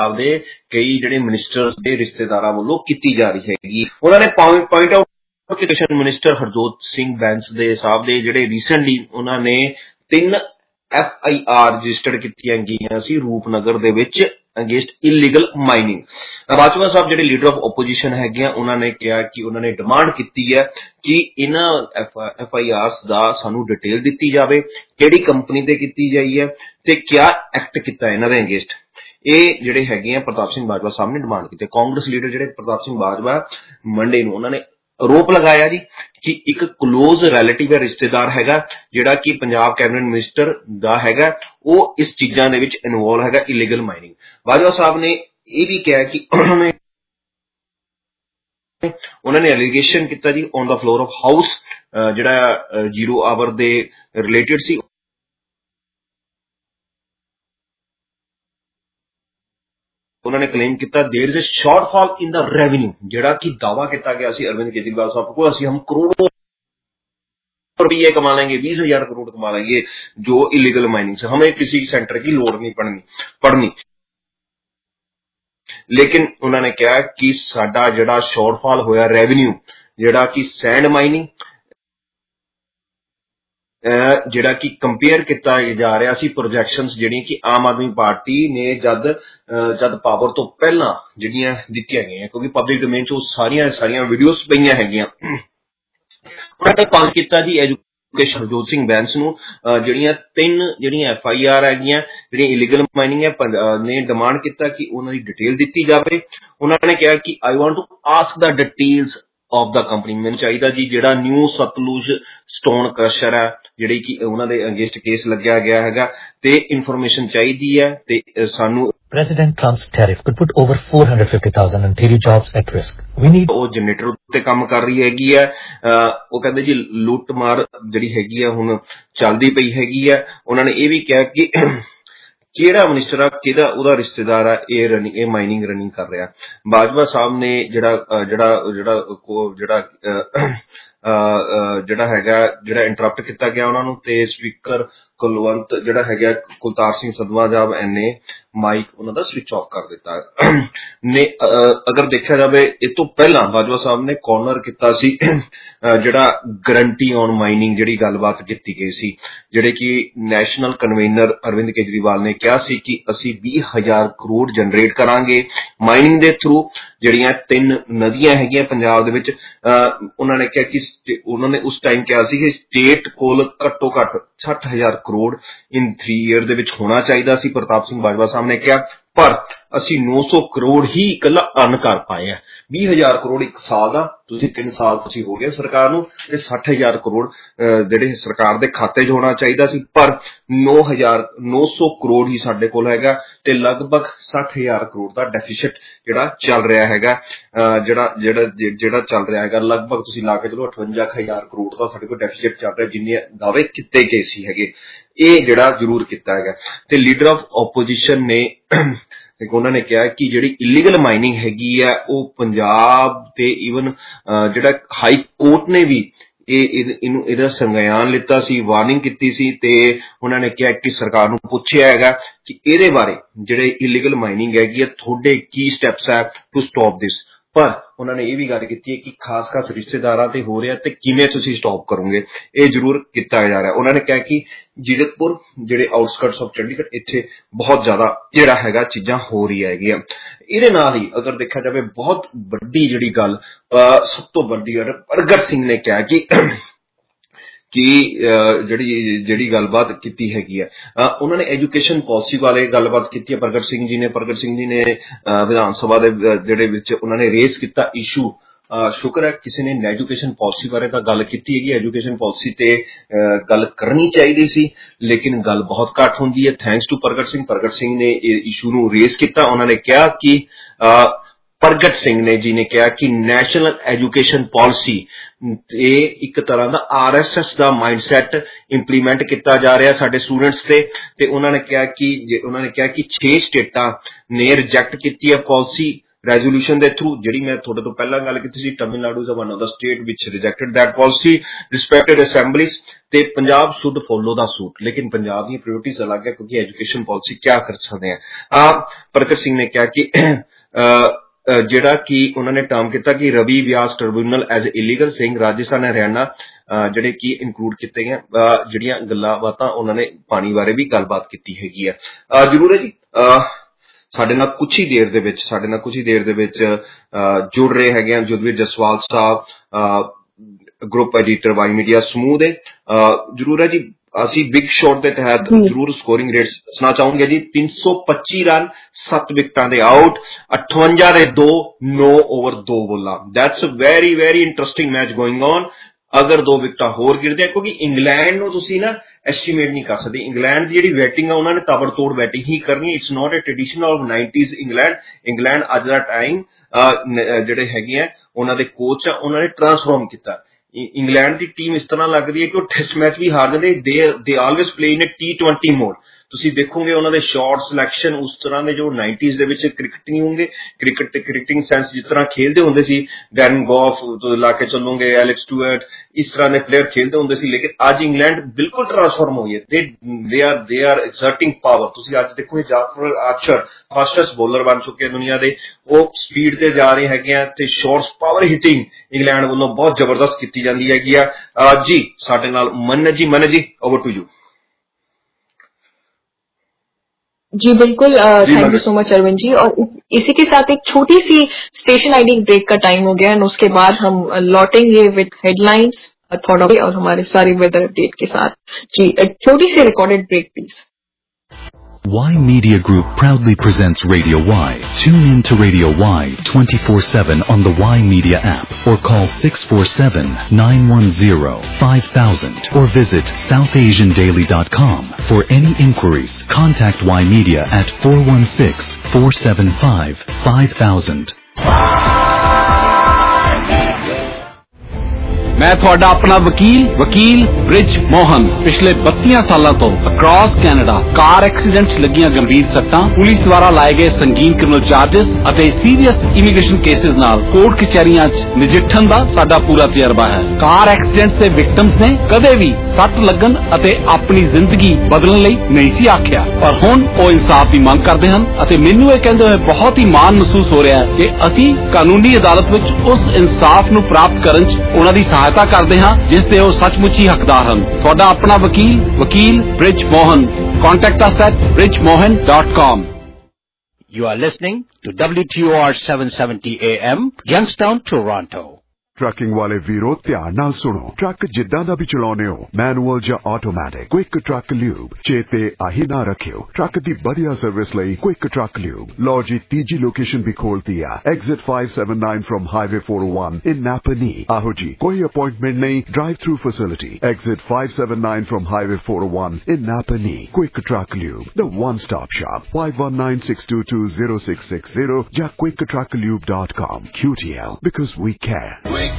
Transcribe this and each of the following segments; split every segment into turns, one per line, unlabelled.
ਦੇ ਕਈ ਜਿਹੜੇ ਮਿਨਿਸਟਰਸ ਦੇ ਰਿਸ਼ਤੇਦਾਰਾਂ ਵੱਲੋਂ ਕੀਤੀ ਜਾ ਰਹੀ ਹੈਗੀ। ਉਹਨਾਂ ਨੇ point out education minister Harjot Singh Bains ਦੇ ਸਾਹਿਬ ਦੇ ਜਿਹੜੇ ਰੀਸੈਂਟਲੀ ਉਹਨਾਂ ਨੇ 3 FIR ਰਜਿਸਟਰਡ ਕੀਤੀਆਂ ਗਈਆਂ ਸੀ ਰੂਪਨਗਰ ਦੇ ਵਿੱਚ ਅਗੇਂਸਟ ਇਲੀਗਲ ਮਾਈਨਿੰਗ। ਬਾਜਵਾ ਸਾਹਿਬ ਜਿਹੜੇ ਲੀਡਰ ਆਫ ਓਪੋਜੀਸ਼ਨ ਹੈਗੇ ਆ ਉਹਨਾਂ ਨੇ ਕਿਹਾ ਕਿ ਉਹਨਾਂ ਨੇ ਡਿਮਾਂਡ ਕੀਤੀ ਹੈ ਕਿ ਇਹਨਾਂ FIRs ਦਾ ਸਾਨੂੰ ਡਿਟੇਲ ਦਿੱਤੀ ਜਾਵੇ, ਕਿਹੜੀ ਕੰਪਨੀ ਤੇ ਕੀਤੀ ਜਾਈ ਹੈ ਤੇ ਕਿਆ ਐਕਟ ਕੀਤਾ ਇਹਨਾਂ ਦੇ ਅਗੇਂਸਟ। ਇਹ ਜਿਹੜੇ ਹੈਗੇ ਆ ਪ੍ਰਤਾਪ ਸਿੰਘ ਬਾਜਵਾ ਸਾਹਿਬ ਨੇ ਡਿਮਾਂਡ ਕੀਤੀ। ਕਾਂਗਰਸ ਲੀਡਰ ਜਿਹੜੇ ਪ੍ਰਤਾਪ ਸਿੰਘ ਬਾਜਵਾ ਮੰਡੇ ਨੂੰ ਉਹਨਾਂ ਨੇ ਆਰੋਪ ਲਗਾਇਆ ਜੀ ਕਿ ਇੱਕ ਕਲੋਜ਼ ਰਿਲੇਟਿਵ ਰਿਸ਼ਤੇਦਾਰ ਹੈਗਾ ਜਿਹੜਾ ਕਿ ਪੰਜਾਬ ਕੈਬਨਿਟ ਮਿਨਿਸਟਰ ਦਾ ਹੈਗਾ, ਉਹ ਇਸ ਚੀਜ਼ਾਂ ਦੇ ਵਿੱਚ ਇਨਵੋਲਵ ਹੈਗਾ ਇਲੀਗਲ ਮਾਈਨਿੰਗ। ਬਾਜਵਾ ਸਾਹਿਬ ਨੇ ਇਹ ਵੀ ਕਿਹਾ ਕਿ ਉਹਨਾਂ ਨੇ ਐਲੀਗੇਸ਼ਨ ਕੀਤਾ ਜੀ on the floor of house ਜਿਹੜਾ 0 ਆਵਰ ਦੇ ਰਿਲੇਟਡ ਸੀ। ਉਹਨਾਂ ਨੇ ਕਲੇਮ ਕੀਤਾ there is a shortfall in the revenue, ਜਿਹੜਾ ਕਿ ਦਾਵਾ ਕੀਤਾ ਗਿਆ ਸੀ ਅਰਵਿੰਦ ਕੇਜਰੀਵਾਲ ਸਾਹਿਬ को ਅਸੀਂ हम करोड़ों रुपये कमा लेंगे, 20,000 करोड़ कमा लेंगे जो इलीगल माइनिंग से, हमें किसी सेंटर की लोड़ नहीं पड़नी। लेकिन उन्होंने कहा कि साडा जिहड़ा शॉर्टफॉल होया रेवन्यू जिहड़ा कि सैंड माइनिंग ਜਿਹੜਾ ਕਿ ਕੰਪੇਅਰ ਕੀਤਾ ਜਾ ਰਿਹਾ ਸੀ ਪ੍ਰੋਜੈਕਸ਼ਨਸ ਜਿਹੜੀਆਂ ਕਿ ਆਮ ਆਦਮੀ ਪਾਰਟੀ ਨੇ ਜਦ ਪਾਵਰ ਤੋਂ ਪਹਿਲਾਂ ਜਿਹੜੀਆਂ ਦਿੱਤੀਆਂ ਗਈਆਂ, ਕਿਉਂਕਿ ਪਬਲਿਕ ਡੋਮੇਨ 'ਚ ਉਹ ਸਾਰੀਆਂ ਵੀਡੀਓਜ਼ ਪਈਆਂ ਹੈਗੀਆਂ। ਉਹਨਾਂ ਨੇ ਤੰਗ ਕੀਤਾ ਜੀ ਐਜੂਕੇਸ਼ਨ ਹਰਜੋਤ ਸਿੰਘ ਬੈਂਸ ਨੂੰ। ਜਿਹੜੀਆਂ 3 FIR ਹੈਗੀਆਂ ਜਿਹੜੀਆਂ ਇਲੀਗਲ ਮਾਈਨਿੰਗ ਹੈ ਨੇ ਡਿਮਾਂਡ ਕੀਤਾ ਕਿ ਉਹਨਾਂ ਦੀ ਡਿਟੇਲ ਦਿੱਤੀ ਜਾਵੇ। ਉਹਨਾਂ ਨੇ ਕਿਹਾ ਕਿ I want to ask the details of the company, ਮੈਨੂੰ ਚਾਹੀਦਾ ਜੀ ਜਿਹੜਾ ਨਿਊ ਸਤਲੁਜ ਸਟੋਨ ਕ੍ਰਸ਼ਰ ਹੈ ਜਿਹੜੀ ਕਿ ਉਹਨਾਂ ਦੇ ਅਗੇਂਸਟ ਕੇਸ ਲੱਗਿਆ ਗਿਆ ਹੈਗਾ ਤੇ ਇਨਫੋਰਮੇਸ਼ਨ ਚਾਹੀਦੀ ਹੈ ਤੇ ਸਾਨੂੰ
President Trump's tariff could put over 450,000 Ontario jobs at risk. We need
ਉਹ ਜਨਰੇਟਰ ਉੱਤੇ ਕੰਮ ਕਰ ਰਹੀ ਹੈਗੀ ਹੈ। ਉਹ ਕਹਿੰਦੇ ਜੀ ਲੁੱਟ ਮਾਰ ਜਿਹੜੀ ਹੈਗੀ ਆ ਹੁਣ ਚੱਲਦੀ ਪਈ ਹੈਗੀ ਹੈ। ਉਹਨਾਂ ਨੇ ਇਹ ਵੀ ਕਿਹਾ ਕਿ ਕਿਹੜਾ ਮਿਨਿਸਟਰ ਆ ਕਿਹਦਾ ਉਹਦਾ ਰਿਸ਼ਤੇਦਾਰ ਆ ਇਹ ਮਾਈਨਿੰਗ ਰਨਿੰਗ ਕਰ ਰਿਹਾ। ਬਾਜਵਾ ਸਾਹਿਬ ਨੇ ਜਿਹੜਾ ਇੰਟਰਪਟ ਕੀਤਾ ਗਿਆ ਉਹਨਾਂ ਨੂੰ ਤੇ ਸਪੀਕਰ ਕੁਲਵੰਤ ਜਿਹੜਾ ਹੈਗਾ ਕੁਲਤਾਰ ਸਿੰਘ ਸੰਧਵਾ ਸਾਹਿਬ ਨੇ ਮਾਈਕ ਉਹਨਾਂ ਦਾ ਸਵਿਚ ਆਫ ਕਰ ਦਿੱਤਾ ਨੇ। ਅਗਰ ਦੇਖਿਆ ਜਾਵੇ ਇਹ ਤੋਂ ਪਹਿਲਾਂ ਬਾਜਵਾ ਸਾਹਿਬ ਨੇ ਕਾਰਨਰ ਕੀਤਾ ਸੀ ਜਿਹੜਾ ਗਰੰਟੀ ਔਨ ਮਾਈਨਿੰਗ ਜਿਹੜੀ ਗੱਲਬਾਤ ਕੀਤੀ ਗਈ ਸੀ, ਜਿਹੜੇ ਕਿ ਨੈਸ਼ਨਲ ਕਨਵੀਨਰ ਅਰਵਿੰਦ ਕੇਜਰੀਵਾਲ ਨੇ ਕਿਹਾ ਸੀ ਕਿ ਅਸੀਂ 20,000 ਕਰੋੜ ਜਨਰੇਟ ਕਰਾਂਗੇ ਮਾਈਨਿੰਗ ਦੇ ਥਰੂ। ਜਿਹੜੀਆਂ 3 ਨਦੀਆਂ ਹੈਗੀਆਂ ਪੰਜਾਬ ਦੇ ਵਿੱਚ, ਉਹਨਾਂ ਨੇ ਕਿਹਾ ਕਿ ਉਹਨਾਂ ਨੇ ਉਸ ਟਾਈਮ ਕਿਹਾ ਸੀ ਕਿ ਸਟੇਟ ਕੋਲ ਘੱਟੋ ਘੱਟ 60,000 ਕਰੋੜ ਇਨ 3 ਈਅਰ ਦੇ ਵਿੱਚ ਹੋਣਾ ਚਾਹੀਦਾ ਸੀ। ਪ੍ਰਤਾਪ ਸਿੰਘ ਬਾਜਵਾ ਸਾਹਿਬ ਨੇ ਕਿਹਾ ਪਰ ਅਸੀਂ 900 ਕਰੋੜ ਹੀ ਇਕੱਲਾ ਅਰਨ ਕਰ ਪਾਏ ਆ। 20,000 ਕਰੋੜ ਇੱਕ ਸਾਲ ਦਾ, ਤੁਸੀਂ 3 ਸਾਲ ਤੁਸੀਂ ਹੋ ਗਏ ਸਰਕਾਰ ਨੂੰ ਤੇ 60,000 ਕਰੋੜ ਜਿਹੜੇ ਸਰਕਾਰ ਦੇ ਖਾਤੇ 'ਚ ਹੋਣਾ ਚਾਹੀਦਾ ਸੀ, ਪਰ 900 ਕਰੋੜ ਹੀ ਸਾਡੇ ਕੋਲ ਹੈਗਾ ਤੇ ਲਗਭਗ 60,000 ਕਰੋੜ ਦਾ ਡੈਫੀਸਿਟ ਜਿਹੜਾ ਚੱਲ ਰਿਹਾ ਹੈਗਾ। ਜਿਹੜਾ ਚੱਲ ਰਿਹਾ ਹੈਗਾ ਲਗਭਗ ਤੁਸੀਂ ਲਾ ਕੇ ਚਲੋ 58,000 ਕਰੋੜ ਦਾ ਸਾਡੇ ਕੋਲ ਡੈਫੀਸਿਟ ਚੱਲ ਰਿਹਾ, ਜਿੰਨੇ ਦਾਅਵੇ ਕੀਤੇ ਗਏ ਸੀ ਹੈਗੇ। ਇਹ ਜਿਹੜਾ ਜ਼ਰੂਰ ਕੀਤਾ ਹੈਗਾ ਤੇ ਲੀਡਰ ਆਫ ਓਪੋਜੀਸ਼ਨ ਨੇ ਉਹਨਾਂ ਨੇ ਕਿਹਾ ਕਿ ਜਿਹੜੀ ਇਲੀਗਲ ਮਾਈਨਿੰਗ ਹੈਗੀ ਆ ਉਹ ਪੰਜਾਬ ਤੇ ਈਵਨ ਜਿਹੜਾ ਹਾਈ ਕੋਰਟ ਨੇ ਵੀ ਇਹਦਾ ਸੰਗਿਆਨ ਲਿੱਤਾ ਸੀ, ਵਾਰਨਿੰਗ ਕੀਤੀ ਸੀ ਤੇ ਉਹਨਾਂ ਨੇ ਕਿਹਾ ਕਿ ਸਰਕਾਰ ਨੂੰ ਪੁੱਛਿਆ ਹੈਗਾ ਕਿ ਇਹਦੇ ਬਾਰੇ ਜਿਹੜੇ ਇਲੀਗਲ ਮਾਈਨਿੰਗ ਹੈਗੀ ਆ ਤੁਹਾਡੇ ਕੀ ਸਟੈਪਸ ਹੈ ਟੂ ਸਟਾਪ ਦਿਸ। ਪਰ ਉਹਨਾਂ ਨੇ ਇਹ ਵੀ ਗੱਲ ਕੀਤੀ ਹੈ ਕਿ ਖਾਸ ਰਿਸ਼ਤੇਦਾਰਾਂ ਤੇ ਹੋ ਰਿਹਾ ਤੇ ਕਿਵੇਂ ਤੁਸੀਂ ਸਟਾਪ ਕਰੋਗੇ, ਇਹ ਜ਼ਰੂਰ ਕੀਤਾ ਜਾ ਰਿਹਾ। ਉਹਨਾਂ ਨੇ ਕਿਹਾ ਕਿ ਜੀਰਕਪੁਰ ਜਿਹੜੇ ਆਊਟਸਕਰਟਸ ਆਫ ਚੰਡੀਗੜ੍ਹ ਇੱਥੇ ਬਹੁਤ ਜ਼ਿਆਦਾ ਜਿਹੜਾ ਹੈਗਾ ਚੀਜ਼ਾਂ ਹੋ ਰਹੀ ਹੈਗੀਆਂ। ਇਹਦੇ ਨਾਲ ਹੀ ਅਗਰ ਦੇਖਿਆ ਜਾਵੇ ਬਹੁਤ ਵੱਡੀ ਜਿਹੜੀ ਗੱਲ ਸਭ ਤੋਂ ਵੱਡੀ ਪ੍ਰਗਟ ਸਿੰਘ ਨੇ ਕਿਹਾ ਕਿ ਜਿਹੜੀ ਗੱਲਬਾਤ ਕੀਤੀ ਹੈਗੀ ਆ ਉਹਨਾਂ ਨੇ ਐਜੂਕੇਸ਼ਨ ਪਾਲਿਸੀ ਬਾਰੇ ਗੱਲਬਾਤ ਕੀਤੀ ਹੈ। ਪ੍ਰਗਟ ਸਿੰਘ ਜੀ ਨੇ ਵਿਧਾਨ ਸਭਾ ਦੇ ਜਿਹੜੇ ਵਿੱਚ ਉਹਨਾਂ ਨੇ ਰੇਜ਼ ਕੀਤਾ ਇਸ਼ੂ। ਸ਼ੁਕਰ ਹੈ ਕਿਸੇ ਨੇ ਐਜੂਕੇਸ਼ਨ ਪਾਲਿਸੀ ਬਾਰੇ ਤਾਂ ਗੱਲ ਕੀਤੀ ਹੈਗੀ, ਐਜੂਕੇਸ਼ਨ ਪਾਲਿਸੀ ਤੇ ਗੱਲ ਕਰਨੀ ਚਾਹੀਦੀ ਸੀ ਲੇਕਿਨ ਗੱਲ ਬਹੁਤ ਘੱਟ ਹੁੰਦੀ ਹੈ। ਥੈਂਕਸ ਟੂ ਪ੍ਰਗਟ ਸਿੰਘ ਨੇ ਇਹ ਇਸ਼ੂ ਨੂੰ ਰੇਜ਼ ਕੀਤਾ। ਉਹਨਾਂ ਨੇ ਕਿਹਾ ਕਿ ਪ੍ਰਗਟ ਸਿੰਘ ਨੇ ਜੀ ਨੇ ਕਿਹਾ ਕਿ ਨੈਸ਼ਨਲ ਐਜੂਕੇਸ਼ਨ ਪਾਲਿਸੀ ਇਹ ਇੱਕ ਤਰ੍ਹਾਂ ਦਾ RSS ਦਾ ਮਾਈਂਡਸੈਟ ਇੰਪਲੀਮੈਂਟ ਕੀਤਾ ਜਾ ਰਿਹਾ ਸਾਡੇ ਸਟੂਡੈਂਟਸ ਤੇ ਉਹਨਾਂ ਨੇ ਕਿਹਾ ਕਿ 6 ਸਟੇਟਾਂ ਨੇ ਰਿਜੈਕਟ ਕੀਤੀ ਹੈ ਪਾਲਿਸੀ ਰੈਜ਼ੋਲੂਸ਼ਨ ਦੇ ਥਰੂ, ਜਿਹੜੀ ਮੈਂ ਤੁਹਾਡੇ ਤੋਂ ਪਹਿਲਾਂ ਗੱਲ ਕੀਤੀ ਸੀ, Tamil Nadu is one of the state ਵਿਚ rejected that policy, respected assemblies, ਤੇ Punjab should follow the suit. ਲੇਕਿਨ ਪੰਜਾਬ ਦੀਆਂ ਪ੍ਰਾਇੋਰਟੀਜ਼ ਅਲੱਗ ਹੈ, ਕਿਉਂਕਿ ਐਜੂਕੇਸ਼ਨ ਪਾਲਿਸੀ ਕਿਆ ਕਰ ਸਕਦੇ ਆ। ਪ੍ਰਗਟ ਸਿੰਘ ਨੇ ਕਿਹਾ ਕਿ ਜਿਹੜਾ ਕਿ ਉਹਨਾਂ ਨੇ ਟਰਮ ਕੀਤਾ ਕਿ Ravi Vyas tribunal as illegal Singh, Rajasthan Haryana ਜਿਹੜੇ ਕਿ ਇਨਕਲੂਡ ਕੀਤੇ ਗਏ। ਜਿਹੜੀਆਂ ਗੱਲਾਂ ਬਾਤਾਂ ਉਹਨਾਂ ਨੇ ਪਾਣੀ ਬਾਰੇ ਵੀ ਗੱਲਬਾਤ ਕੀਤੀ ਹੈਗੀ ਆ। ਜ਼ਰੂਰ ਹੈ ਜੀ, ਸਾਡੇ ਨਾਲ ਕੁਛ ਹੀ ਦੇਰ ਦੇ ਵਿੱਚ ਜੁੜ ਰਹੇ ਹੈਗੇ ਆ ਜੁਦਵੀਰ ਜਸਵਾਲ ਸਾਹਿਬ, ਗਰੁੱਪ ਐਡੀਟਰ ਵਾਈ ਮੀਡੀਆ ਸਮੂਹ ਦੇ। ਜ਼ਰੂਰ ਹੈ ਜੀ, ਅਸੀਂ ਬਿਗ ਸ਼ਾਟ ਦੇ ਤਹਿਤ ਜ਼ਰੂਰ ਸਕੋਰਿੰਗ ਰੇਟਸ ਦੱਸਣਾ ਚਾਹੂੰਗੇ ਜੀ। 325 ਰਨ, 7 ਵਿਕਟਾਂ ਦੇ ਆਊਟ, 58 ਦੇ 2, 9 ਓਵਰ 2 ਬੋਲਾਂ। That's a very very interesting match going on. ਅਗਰ 2 ਵਿਕਟਾਂ ਹੋਰ ਗਿਰਦੇ, ਕਿਉਂਕਿ ਇੰਗਲੈਂਡ ਨੂੰ ਤੁਸੀਂ ਨਾ ਐਸਟੀਮੇਟ ਨਹੀਂ ਕਰ ਸਕਦੇ। ਇੰਗਲੈਂਡ ਦੀ ਜਿਹੜੀ ਬੈਟਿੰਗ ਆ, ਉਹਨਾਂ ਨੇ ਤਾਬੜਤੋੜ ਬੈਟਿੰਗ ਹੀ ਕਰਨੀ। It's not a tradition of 90s England ਅੱਜ ਦਾ ਟਾਈਮ ਜਿਹੜੇ ਹੈਗੇ ਆ ਉਹਨਾਂ ਦੇ ਕੋਚ ਆ, ਉਹਨਾਂ ਨੇ ਟ੍ਰਾਂਸਫਾਰਮ ਕੀਤਾ। ਇੰਗਲੈਂਡ ਦੀ ਟੀਮ ਇਸ ਤਰ੍ਹਾਂ ਲੱਗਦੀ ਹੈ ਕਿ ਉਹ ਟੈਸਟ ਮੈਚ ਵੀ ਹਾਰ ਜਾਂਦੇ। ਦੇ ਆਲਵੇਜ਼ ਪਲੇ ਇਨ T20 ਮੋਡ। ਤੁਸੀਂ ਦੇਖੋਗੇ ਉਹਨਾਂ ਦੇ ਸ਼ਾਟ ਸਿਲੈਕਸ਼ਨ ਉਸ ਤਰ੍ਹਾਂ ਦੇ ਜੋ 90s ਦੇ ਵਿੱਚ ਕ੍ਰਿਕਟਿੰਗ ਹੋਣਗੇ, ਕ੍ਰਿਕਟਿੰਗ ਸੈਂਸ ਜਿਸ ਤਰ੍ਹਾਂ ਖੇਲਦੇ ਹੁੰਦੇ ਸੀ, ਡੈਰਨ ਗੌਫ ਲਾ ਕੇ ਚੱਲੋਗੇ, ਐਲੈਕਸ ਸਟੂਅਰਟ, ਇਸ ਤਰ੍ਹਾਂ ਦੇ ਪਲੇਅਰ ਖੇਲਦੇ ਹੁੰਦੇ ਸੀ। ਲੇਕਿਨ ਅੱਜ ਇੰਗਲੈਂਡ ਬਿਲਕੁਲ ਟ੍ਰਾਂਸਫਾਰਮ ਹੋਈ ਹੈ। They are ਐਗਜ਼ਰਟਿੰਗ power. ਤੁਸੀਂ ਅੱਜ ਦੇਖੋਗੇ ਜਾਫਰ ਆਰਚਰ ਫਾਸਟੈਸਟ ਬੋਲਰ ਬਣ ਚੁੱਕੇ ਦੁਨੀਆ ਦੇ, ਉਹ ਸਪੀਡ ਤੇ ਜਾ ਰਹੇ ਹੈਗੇ ਆ ਤੇ ਸ਼ਾਟਸ ਪਾਵਰ ਹਿਟਿੰਗ ਇੰਗਲੈਂਡ ਵੱਲੋਂ ਬਹੁਤ ਜ਼ਬਰਦਸਤ ਕੀਤੀ ਜਾਂਦੀ ਹੈਗੀ ਆ। ਜੀ ਸਾਡੇ ਨਾਲ ਮਨ ਜੀ, ਓਵਰ ਟੂ ਯੂ।
जी बिल्कुल, thank you so much Arvind ji. और इसी के साथ एक छोटी सी स्टेशन आईडी ब्रेक का टाइम हो गया, और उसके बाद हम लौटेंगे विद हेडलाइंस थॉट और हमारे सारे वेदर अपडेट के साथ। जी एक छोटी सी recorded break please.
Y Media Group proudly presents Radio Y. Tune in to Radio Y 24/7 on the Y Media app or call 647-910-5000 or visit southasiandaily.com. For any inquiries, contact Y Media at 416-475-5000.
मैं ਤੁਹਾਡਾ ਆਪਣਾ ਵਕੀਲ ਬ੍ਰਿਜ ਮੋਹਨ ਪਿਛਲੇ 32 ਸਾਲਾਂ ਤੋਂ across Canada ਕਾਰ accidents ਲੱਗੀਆਂ ਗੰਭੀਰ ਸੱਟਾਂ, ਪੁਲਿਸ ਦੁਆਰਾ ਲਾਏ ਗਏ ਸੰਗੀਨ ਕ੍ਰਿਮੀਨਲ ਚਾਰजेस ਅਤੇ ਸੀਰੀਅਸ ਇਮੀਗ੍ਰੇਸ਼ਨ ਕੇਸਿਸ ਨਾਲ ਕੋਰਟ ਕਚਹਿਰੀਆਂ 'ਚ ਨਜਿੱਠਣ ਦਾ ਸਾਡਾ ਪੂਰਾ ਤਜਰਬਾ ਹੈ। ਕਾਰ ਐਕਸੀਡੈਂਟਸ ਦੇ ਵਿਕਟਮਸ ਨੇ ਕਦੇ ਵੀ ਸੱਟ ਲੱਗਣ ਅਤੇ ਆਪਣੀ ਜ਼ਿੰਦਗੀ ਬਦਲਣ ਲਈ ਨਹੀਂ ਸੀ ਆਖਿਆ, ਪਰ ਹੁਣ ਉਹ ਇਨਸਾਫ ਦੀ ਮੰਗ ਕਰਦੇ ਹਨ ਅਤੇ ਮੈਨੂੰ ਇਹ ਕਹਿੰਦੇ ਹੋਏ ਬਹੁਤ ਹੀ ਮਾਣ ਮਹਿਸੂਸ ਹੋ ਰਿਹਾ ਹੈ ਕਿ ਅਸੀਂ ਕਾਨੂੰਨੀ ਅਦਾਲਤ ਵਿੱਚ ਉਸ ਇਨਸਾਫ ਨੂੰ ਪ੍ਰਾਪਤ ਕਰਨ 'ਚ ਉਹਨਾਂ ਦੀ ਸਹਾਇਤਾ ਕਰਦੇ ਹਾਂ ਜਿਸ ਦੇ ਉਹ ਸੱਚਮੁੱਚ ਹੀ ਹੱਕਦਾਰ ਹਨ। ਤੁਹਾਡਾ ਆਪਣਾ ਵਕੀਲ Brij Mohan. Contact us at bridgemohan.com.
You are listening to WTOR 770 AM, Youngstown, Toronto.
Trucking ਵਾਲੇ ਵੀਰੋ ਧਿਆਨ ਨਾਲ ਸੁਣੋ। ਟਰੱਕ ਜਿੱਦਾਂ ਦਾ ਵੀ ਚਲਾਉਣੇ ਹੋ, ਮੈਨੂਅਲ ਜਾਂ ਆਟੋਮੈਟਿਕ, ਕੁਇਕ ਟਰੱਕ ਲਿਊਬ ਚੇਤੇ ਆਹੀ ਨਾ ਰੱਖਿਓ। ਟਰੱਕ ਦੀ ਵਧੀਆ ਸਰਵਿਸ ਲਈ ਕੁਇਕ ਟਰੱਕ ਲਿਊਬ। ਲਓ ਜੀ, ਤੀਜੀ ਲੋਕੇਸ਼ਨ ਵੀ ਖੋਲਤੀ ਆ, exit 579 from highway 401 in Napanee. ਆਹੋ ਜੀ, ਕੋਈ ਅਪਾਇੰਟਮੈਂਟ ਨਹੀਂ, drive through facility. Exit 579 from highway 401 in Napanee. Quick truck lube, the one stop shop, 5196220660 ਜਾਂ quicktrucklube.com. QTL, because we care.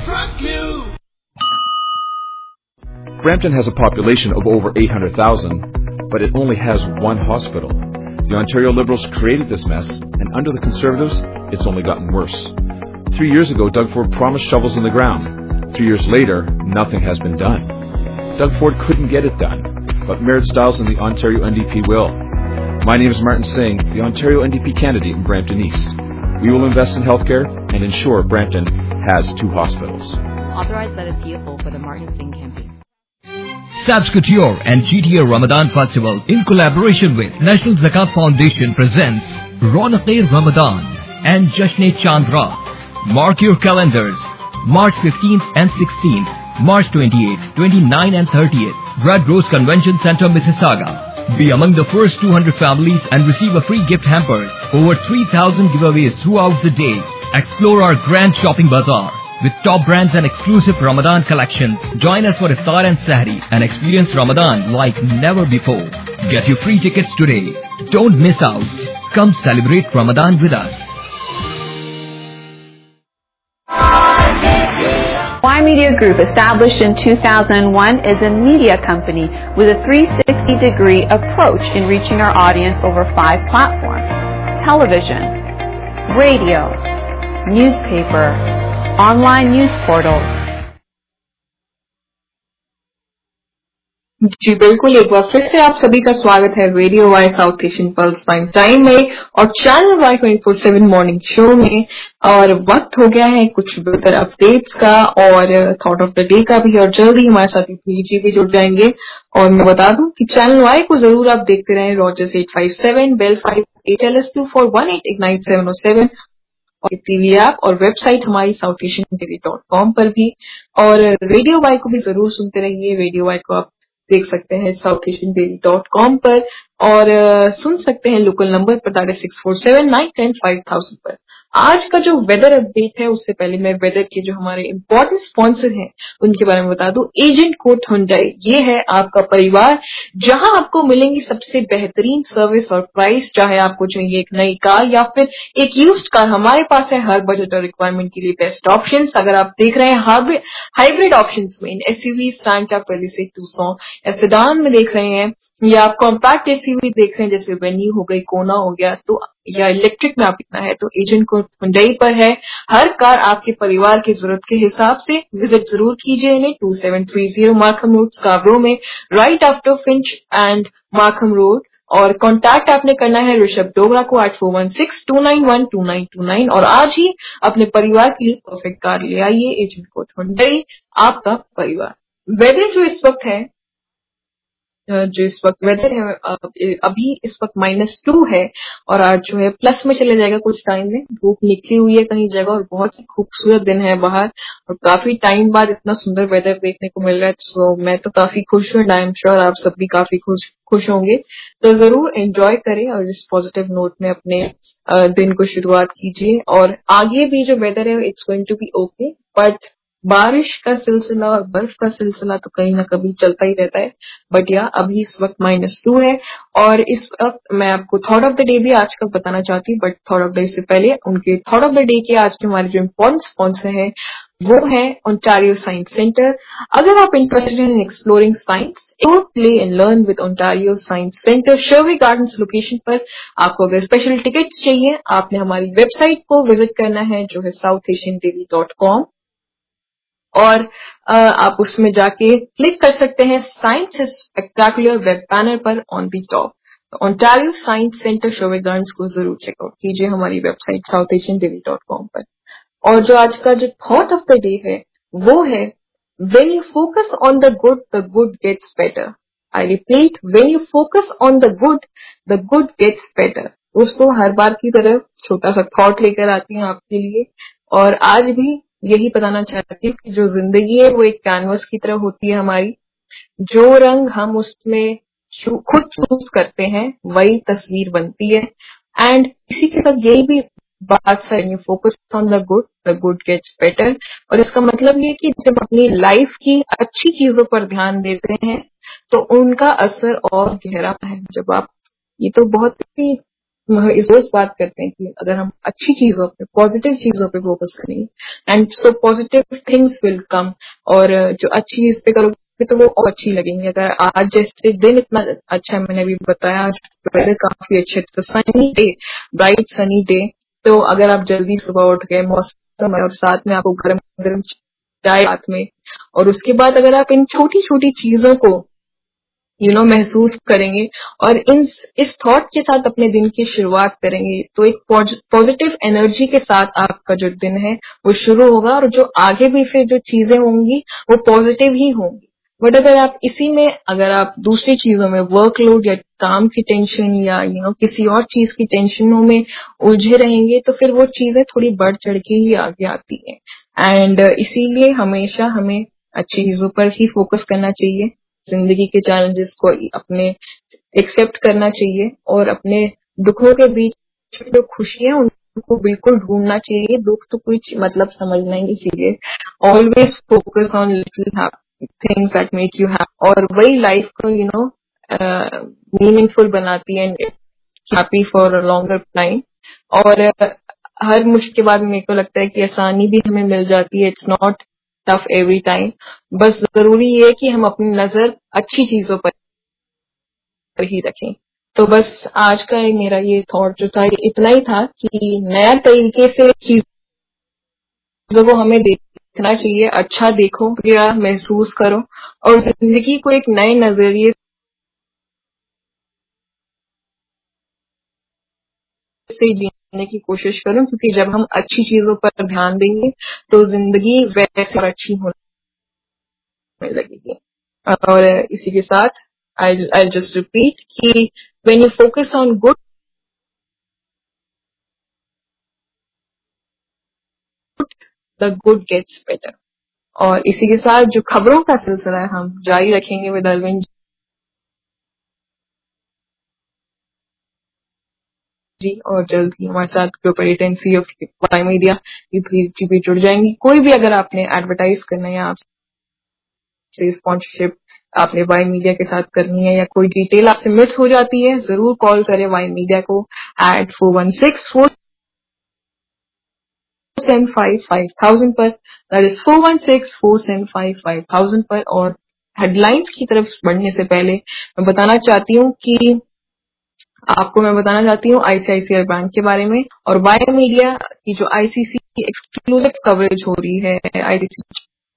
Brampton has a population of over 800,000, but it only has one hospital. The Ontario Liberals created this mess, and under the Conservatives, it's only gotten worse. 3 years ago, Doug Ford promised shovels in the ground. 3 years later, nothing has been done. Doug Ford couldn't get it done, but Merritt Stiles and the Ontario NDP will. My name is Martin Singh, the Ontario NDP candidate in Brampton East. We will invest in healthcare and ensure Brampton has 2 hospitals.
Authorized by the CFO for the Martin Singh campaign.
Sabs Couture and GTA Ramadan Festival in collaboration with National Zakat Foundation presents Ronak-e Ramadan and Jashn-e Chandra. Mark your calendars. March 15th and 16th, March 28th, 29th and 30th, Red Rose Convention Center, Mississauga. Be among the first 200 families and receive a free gift hamper. Over 3,000 giveaways throughout the day. Explore our grand shopping bazaar with top brands and exclusive Ramadan collections. Join us for Iftar and Sahri and experience Ramadan like never before. Get your free tickets today. Don't miss out. Come celebrate Ramadan with us.
Y Media Group, established in 2001, is a media company with a 360-degree approach in reaching our audience over 5 platforms: television, radio, newspaper, online news portals.
जी बिल्कुल, एक बार फिर से आप सभी का स्वागत है radio Y South Asian pulse prime time में और चैनल वाई 24/7 मॉर्निंग शो में। और वक्त हो गया है कुछ बेहतर अपडेट्स का और थॉट ऑफ द डे का भी, और जल्दी हमारे साथ जी भी जुड़ जाएंगे। और मैं बता दूं कि चैनल वाई को जरूर आप देखते रहें, रॉजर्स 857, बेल 58LS24188970 और टीवी ऐप और वेबसाइट हमारी southasiandaily.com पर भी। और रेडियो वाई को भी जरूर सुनते रहिए। रेडियो वाई को आप देख सकते हैं southasiandaily.com पर और सुन सकते हैं लोकल नंबर पर 647-910-5000 पर। आज का जो वेदर अपडेट है उससे पहले मैं वेदर के जो हमारे इम्पोर्टेंट स्पॉन्सर हैं उनके बारे में बता दूं। एजेंट कोट हुंडई, ये है आपका परिवार जहां आपको मिलेंगी सबसे बेहतरीन सर्विस और प्राइस। चाहे आपको चाहिए एक नई कार या फिर एक यूज्ड कार, हमारे पास है हर बजट और रिक्वायरमेंट के लिए बेस्ट ऑप्शंस। अगर आप देख रहे हैं हाइब्रिड ऑप्शंस में एसयूवी सांटा पेलिसेड टूसॉन या सेडान में देख रहे हैं, या आप कॉम्पैक्ट एसयूवी देख रहे हैं जैसे वेन्यू हो गई, कोना हो गया, तो या इलेक्ट्रिक में आप इतना है तो एजेंट को हुंडई पर है। हर कार आपके परिवार की जरूरत के हिसाब से। विजिट जरूर कीजिए इन्हें 2730 मार्कम रोड स्काब्रो में, right after Finch and Markham road. और कांटेक्ट आपने करना है ऋषभ डोगरा को 8416-291-2929 और आज ही अपने परिवार के लिए परफेक्ट कार ले आइए। एजेंट कोट हुंडई, आपका परिवार। वेदर जो इस वक्त है, जो इस वक्त वेदर है अभी इस वक्त -2 है और आज जो है प्लस में चले जाएगा कुछ टाइम में। धूप निकली हुई है कहीं जगह और बहुत ही खूबसूरत दिन है बाहर और काफी टाइम बाद इतना सुंदर वेदर देखने को मिल रहा है। तो मैं तो काफी खुश हूँ, आई एम श्योर आप सब भी काफी खुश होंगे। तो जरूर एंजॉय करें और इस पॉजिटिव नोट में अपने दिन को शुरुआत कीजिए। और आगे भी जो वेदर है it's going to be okay, but बारिश का सिलसिला और बर्फ का सिलसिला तो कहीं ना कभी चलता ही रहता है। बट या अभी इस वक्त -2 है और इस वक्त मैं आपको थॉट ऑफ द डे भी आज का बताना चाहती हूँ। But thought of the day से पहले उनके थॉट ऑफ द डे के आज के हमारे जो इम्पोर्टेंट स्पॉन्सर है वो है ओंटारियो साइंस सेंटर। अगर आप interested in exploring science, play and learn with Ontario science centre, Sherway gardens location पर। आपको अगर स्पेशल टिकट्स चाहिए आपने हमारी वेबसाइट को विजिट करना है जो है southasiandaily.com और आप उसमें जाके क्लिक कर सकते हैं science is spectacular web banner पर on the top. Ontario science centre Sherway gardens को जरूर चेकआउट कीजिए हमारी वेबसाइट southasiandaily.com पर। और जो आज का जो थॉट ऑफ द डे है वो है when you focus on the good gets better. I repeat, when you focus on the good gets better. दोस्तों हर बार की तरह छोटा सा थॉट लेकर आती हूँ आपके लिए और आज भी यही बताना चाहती हूँ कि जो जिंदगी है वो एक कैनवस की तरह होती है हमारी। जो रंग हम उसमें खुद चूज करते हैं वही तस्वीर बनती है। एंड इसी के साथ यही भी बात है, you focus on the good gets better. और इसका मतलब ये कि जब अपनी लाइफ की अच्छी चीजों पर ध्यान देते हैं तो उनका असर और गहरा है। जब आप ये तो बहुत ही इस रोज बात करते हैं कि अगर हम अच्छी चीजों पे, पॉजिटिव चीजों पे फोकस करेंगे and so positive things will come. और जो अच्छी चीज पे करोगे तो वो और अच्छी लगेंगी। अगर आज जैसे दिन इतना अच्छा है, मैंने अभी बताया वेदर काफी अच्छे, तो sunny day, bright sunny day, तो अगर आप जल्दी सुबह उठ गए, मौसम और साथ में आपको गर्म गर्म चाय साथ में, और उसके बाद अगर आप इन छोटी छोटी चीजों को महसूस करेंगे और इस थॉट के साथ अपने दिन की शुरुआत करेंगे तो एक पॉजिटिव एनर्जी के साथ आपका जो दिन है वो शुरू होगा और जो आगे भी फिर जो चीजें होंगी वो पॉजिटिव ही होंगी। बट अगर आप दूसरी चीजों में वर्कलोड या काम की टेंशन या किसी और चीज की टेंशनों में उलझे रहेंगे तो फिर वो चीजें थोड़ी बढ़ चढ़ के ही आगे आती हैं। एंड इसीलिए हमेशा हमें अच्छी चीजों पर ही फोकस करना चाहिए। जिंदगी के चैलेंजेस को अपने एक्सेप्ट करना चाहिए और अपने दुखों के बीच जो खुशी है उनको बिल्कुल ढूंढना चाहिए। दुख तो कुछ मतलब समझना ही चाहिए। Always focus on little things that make you happy और वही लाइफ को मीनिंगफुल बनाती है, happy for a longer time. और हर मुश्किल के बाद मेरे को लगता है कि आसानी भी हमें मिल जाती है। It's not tough every time. बस जरूरी ये है कि हम अपनी नजर अच्छी चीजों पर ही रखें। तो बस आज का मेरा ये थॉट जो था इतना ही था कि नया तरीके से चीज चीजों को हमें देखना चाहिए। अच्छा देखो, या महसूस करो और जिंदगी को एक नए नजरिए से जीने की कोशिश करो, क्योंकि जब हम अच्छी चीजों पर ध्यान देंगे तो जिंदगी वैसे और अच्छी होने लगेगी। और इसी के साथ आई जस्ट रिपीट कि when you focus on good, the good gets better. और इसी के साथ जो खबरों का सिलसिला है हम जारी रखेंगे विद अरविंद जी, और जल्द ही हमारे साथ global agency of Y media भी जुड़ जाएंगी। कोई भी अगर आपने एडवर्टाइज करना है या आपसे स्पॉन्सरशिप आपने वाई मीडिया के साथ करनी है या कोई डिटेल आपसे मिस हो जाती है, जरूर कॉल करें वाई मीडिया को at 416-475-5000 पर, दैट इज 416-475-5000 पर। और हेडलाइंस की तरफ बढ़ने से पहले मैं बताना चाहती हूँ आईसीआईसीआई बैंक के बारे में और वाई मीडिया की जो आईसीसी की एक्सक्लूसिव कवरेज हो रही है आईसीसी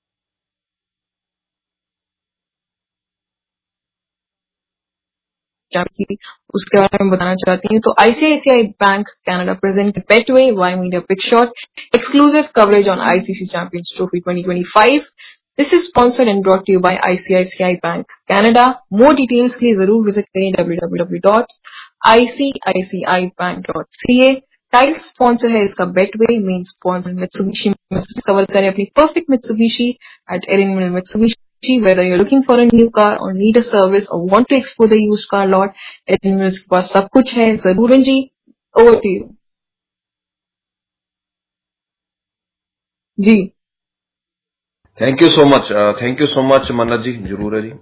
की, उसके बारे में बताना चाहती हूँ। तो ICICI bank Canada present Betway Y media pick shot exclusive coverage on ICC champions trophy 2025। This is sponsored and brought you by ICICI bank Canada. More details के लिए जरूर विजिट करें www.icicibank.ca। टाइटल स्पॉन्सर है इसका Betway, main sponsor Mitsubishi. Cover करें अपनी perfect Mitsubishi at Erin Mill Mitsubishi। Whether you're looking for a new car or need a service or want to explore the used car lot, Erin Mills के पास सब कुछ है। जरूर जी, over to you जी।
Thank you so much Mannat ji. जरूर है जी,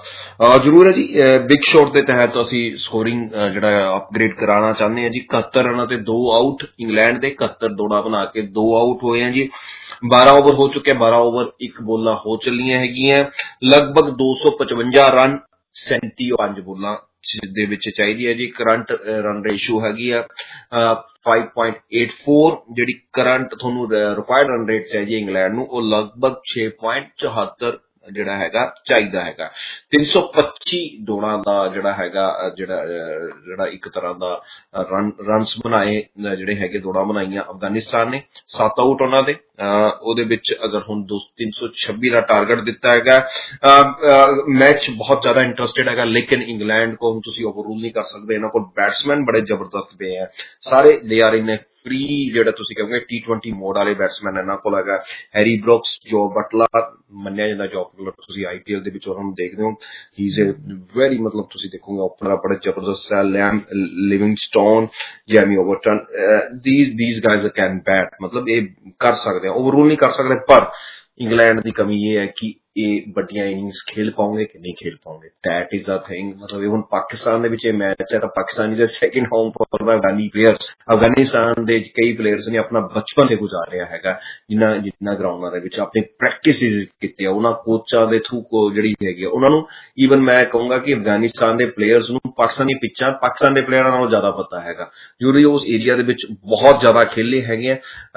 big shot के तहत ਅਸੀਂ ਸਕੋਰਿੰਗ ਜਿਹੜਾ ਅਪਗ੍ਰੇਡ ਕਰਾਉਣਾ ਚਾਹੁੰਦੇ ਹਾਂ ਜੀ। 71 ਰਨਾਂ ਤੇ 2 ਆਊਟ, ਇੰਗਲੈਂਡ ਦੇ 71 ਦੌੜਾਂ ਬਣਾ ਕੇ 2 ਆਊਟ ਹੋਏ ਆ ਜੀ। 12 ਓਵਰ ਹੋ ਚੁੱਕੇ, 12 ਓਵਰ 1 ਬੋਲਾਂ ਹੋ ਚੱਲੀਆਂ ਹੈਗੀਆਂ। ਲਗਭਗ 255 ਰਨ 37 ਬੋਲਾਂ ਦੇ ਵਿੱਚ ਚਾਹੀਦੀ ਹੈ ਜੀ। ਕਰੰਟ ਰਨ ਰੇਸ਼ੋ ਹੈਗੀ ਆ 5.84, ਜਿਹੜੀ ਕਰੰਟ ਤੁਹਾਨੂੰ ਰਿਕੁਆਇਰਡ ਰਨ ਰੇਟ ਚਾਹੀਦੀ ਹੈ ਇੰਗਲੈਂਡ ਨੂੰ, ਉਹ ਲਗਭਗ 6.74 ਜਿਹੜਾ ਹੈਗਾ ਚਾਹੀਦਾ ਹੈਗਾ। 325 ਦੌੜਾਂ ਦਾ ਜਿਹੜਾ ਹੈਗਾ ਜਿਹੜਾ ਇੱਕ ਤਰ੍ਹਾਂ ਦਾ ਰਨਸ ਬਣਾਏ ਜਿਹੜੇ ਹੈਗੇ, ਦੌੜਾਂ ਬਣਾਈਆਂ ਅਫਗਾਨਿਸਤਾਨ ਨੇ। 7 ਆਊਟ ਉਹਨਾਂ ਦੇ, ਉਹਦੇ ਵਿੱਚ ਅਗਰ ਹੁਣ 326 ਦਾ ਟਾਰਗੇਟ ਦਿੱਤਾ ਹੈਗਾ। ਮੈਚ ਬਹੁਤ ਜ਼ਿਆਦਾ ਇੰਟਰਸਟਿਡ ਹੈਗਾ, ਲੇਕਿਨ ਇੰਗਲੈਂਡ ਕੋ ਹੁਣ ਤੁਸੀਂ ਓਵਰਰੂਲ ਨਹੀਂ ਕਰ ਸਕਦੇ। ਇਹਨਾਂ ਕੋਲ ਬੈਟਸਮੈਨ ਬੜੇ ਜ਼ਬਰਦਸਤ ਪਏ ਆ ਸਾਰੇ, ਦੇ ਆਰ ਇਨ ਫ੍ਰੀ ਜਿਹੜਾ ਤੁਸੀਂ ਕਹੋਗੇ T20 ਮੋਡ ਵਾਲੇ ਬੈਟਸਮੈਨ ਇਹਨਾਂ ਕੋਲ ਹੈਗਾ। ਹੈਰੀ ਬਰੁਕਸ, ਜੋ ਬਟਲਰ ਮੰਨਿਆ ਜਾਂਦਾ ਜੋ ਤੁਸੀਂ ਆਈਪੀਐਲ ਦੇ ਵਿੱਚ ਉਹਨਾਂ ਨੂੰ ਦੇਖਦੇ ਹੋ, ਹੀ ਇਜ਼ ਏ ਵੈਰੀ, ਮਤਲਬ ਤੁਸੀਂ ਦੇਖੋਗੇ ਓਪਨਰ ਬੜੇ ਜ਼ਬਰਦਸਤ ਹੈ। Liam Livingstone, Jamie Overton, these guys can bat, ਮਤਲਬ ਇਹ ਕਰ ਸਕਦੇ ਆ, ਓਵਰਰੂਲ ਨਹੀਂ ਕਰ ਸਕਦੇ। ਪਰ ਇੰਗਲੈਂਡ ਦੀ ਕਮੀ ਇਹ ਹੈ ਕਿ ਇਹ ਵੱਡੀਆਂ ਇਨਿੰਗਸ ਖੇਲ ਪਾਉਂਗੇ ਕਿ ਨਹੀਂ ਖੇਲ ਪਾਉਂਗੇ, ਦੈਟ ਇਜ਼ ਅ ਥਿੰਗ। ਮਤਲਬ ਹੁਣ ਪਾਕਿਸਤਾਨ ਦੇ ਵਿੱਚ ਇਹ ਮੈਚ ਹੈ ਤਾਂ Pakistan is a second home for the Afghani players. Afghanistan ਦੇ ਕਈ ਪਲੇਅਰਸ ਨੇ ਆਪਣਾ ਬਚਪਨ ਤੇ ਗੁਜ਼ਾਰਿਆ ਹੈਗਾ, ਜਿਨ੍ਹਾਂ ਗਰਾਊਂਡਾਂ ਦੇ ਵਿੱਚ ਆਪਣੀ ਪ੍ਰੈਕਟਿਸਿਸ ਕੀਤੇ ਆ, ਉਹਨਾਂ ਕੋਚਾਂ ਦੇ ਥਰੂ ਜਿਹੜੀ ਹੈਗੀ ਉਹਨਾਂ ਨੂੰ। ਈਵਨ ਮੈਂ ਕਹੂੰਗਾ ਕਿ ਅਫਗਾਨਿਸਤਾਨ ਦੇ ਪਲੇਅਰਸ ਨੂੰ ਪਾਕਿਸਤਾਨੀ ਪਿੱਚਾਂ ਪਾਕਿਸਤਾਨ ਦੇ ਪਲੇਅਰਾਂ ਨਾਲੋਂ ਜ਼ਿਆਦਾ ਪਤਾ ਹੈਗਾ, ਜਿਹੜੇ ਉਸ ਏਰੀਆ ਦੇ ਵਿੱਚ ਬਹੁਤ ਜ਼ਿਆਦਾ ਖੇਲੇ ਹੈਗੇ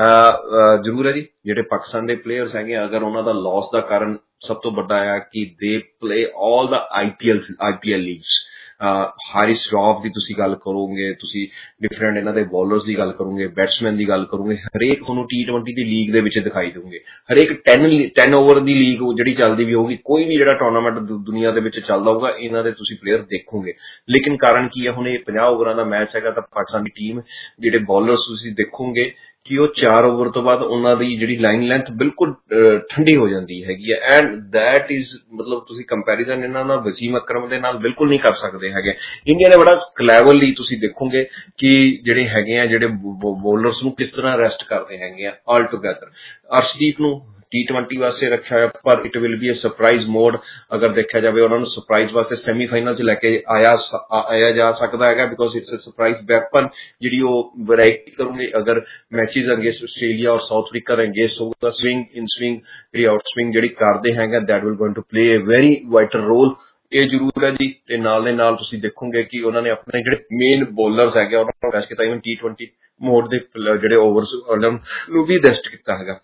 ਆ। ਜ਼ਰੂਰ ਹੈ ਜੀ, ਜਿਹੜੇ ਪਾਕਿਸਤਾਨ ਦੇ ਪਲੇਅਰਸ ਹੈਗੇ ਆ, ਅਗਰ ਉਹਨਾਂ ਦਾ ਲਾਸ ਦਾ ਕਾਰਨ ਸਭ ਤੋਂ ਵੱਡਾ ਆ ਕਿ they play all the IPL leagues. Haris Rauf ਦੀ ਤੁਸੀਂ ਗੱਲ ਕਰੋਗੇ, ਤੁਸੀਂ ਡਿਫਰੈਂਟ ਇਹਨਾਂ ਦੇ ਬੋਲਰਸ ਦੀ ਗੱਲ ਕਰੋਗੇ, ਬੈਟਸਮੈਨ ਦੀ ਗੱਲ ਕਰੋਗੇ, ਹਰੇਕ ਤੁਹਾਨੂੰ T20 ਦੀ ਲੀਗ ਦੇ ਵਿੱਚ ਦਿਖਾਈ ਦੇਣਗੇ। ਹਰੇਕ 10 ਓਵਰ ਦੀ ਲੀਗ ਜਿਹੜੀ ਚੱਲਦੀ ਵੀ ਹੋਊਗੀ, ਕੋਈ ਵੀ ਜਿਹੜਾ ਟੂਰਨਾਮੈਂਟ ਦੁਨੀਆ ਦੇ ਵਿੱਚ ਚੱਲਦਾ ਹੋਊਗਾ, ਇਹਨਾਂ ਦੇ ਤੁਸੀਂ ਪਲੇਅਰ ਦੇਖੋਗੇ। ਲੇਕਿਨ ਕਾਰਨ ਕੀ ਹੈ, ਹੁਣ ਇਹ 50 ਓਵਰਾਂ ਦਾ ਮੈਚ ਹੈਗਾ ਤਾਂ ਪਾਕਿਸਤਾਨ ਦੀ ਟੀਮ ਜਿਹੜੇ ਬੋਲਰਸ ਤੁਸੀਂ ਦੇਖੋਗੇ ਕਿ ਉਹ 4 ਓਵਰ ਤੋਂ ਬਾਅਦ ਉਹਨਾਂ ਦੀ ਜਿਹੜੀ ਲਾਈਨ ਲੈਂਥ ਬਿਲਕੁਲ ਠੰਡੀ ਹੋ ਜਾਂਦੀ ਹੈਗੀ ਹੈ। ਐਂਡ ਦੈਟ ਇਜ਼, ਮਤਲਬ ਤੁਸੀਂ ਕੰਪੈਰੀਜ਼ਨ ਇਹਨਾਂ ਨਾਲ ਵਸੀਮ ਅਕਰਮ ਦੇ ਨਾਲ ਬਿਲਕੁਲ ਨਹੀਂ ਕਰ ਸਕਦੇ ਹੈਗੇ। ਇੰਡੀਆ ਨੇ ਬੜਾ ਕਲੈਵਰਲੀ ਤੁਸੀਂ ਦੇਖੋਗੇ ਕਿ ਜਿਹੜੇ ਹੈਗੇ ਆ, ਜਿਹੜੇ ਬੋਲਰਸ ਨੂੰ ਕਿਸ ਤਰ੍ਹਾਂ ਰੈਸਟ ਕਰਦੇ ਹੈਗੇ ਆ ਆਲ ਟੂਗੈਦਰ। ਅਰਸ਼ਦੀਪ ਨੂੰ T20 ਵਾਸਤੇ ਰੱਖਿਆ ਹੈ, ਪਰ it will be a surprise mode. ਅਗਰ ਦੇਖਿਆ ਜਾਵੇ ਉਹਨਾਂ ਨੂੰ ਸਰਪ੍ਰਾਈਜ਼ ਵਾਸਤੇ ਸੈਮੀਫਾਈਨਲ 'ਚ ਲੈ ਕੇ ਆਇਆ ਜਾ ਸਕਦਾ ਹੈਗਾ, because it's a surprise weapon ਜਿਹੜੀ ਉਹ ਵੈਰਾਈਟੀ ਕਰੂਗੇ। ਅਗਰ ਮੈਚਿਸ ਅਗੇਂਸਟ ਆਸਟ੍ਰੇਲੀਆ ਔਰ ਸਾਊਥ ਅਫਰੀਕਾ ਦਾ ਅਗੇਂਸਟ ਹੋਊਗਾ, ਸਵਿੰਗ ਇਨ ਸਵਿੰਗ ਜਿਹੜੀ ਆਊਟ ਸਵਿੰਗ ਜਿਹੜੀ ਕਰਦੇ ਹੈਗਾ, that will going to play a very vital role. ਇਹ ਜ਼ਰੂਰ ਹੈ ਜੀ। ਤੇ ਨਾਲ ਦੇ ਨਾਲ ਤੁਸੀਂ ਦੇਖੋਗੇ ਕਿ ਉਹਨਾਂ ਨੇ ਆਪਣੇ ਜਿਹੜੇ ਮੇਨ ਬੋਲਰਸ ਹੈਗੇ ਉਹਨਾਂ ਨੂੰ ਰੈਸਟ ਕੀਤਾ। ਇਵਨ T20 ਮੋਡ ਦੇ ਜਿਹੜੇ ਓਵਰਸ ਨੂੰ ਵੀ ਰੈਸਟ ਕੀਤਾ ਹੈਗਾ।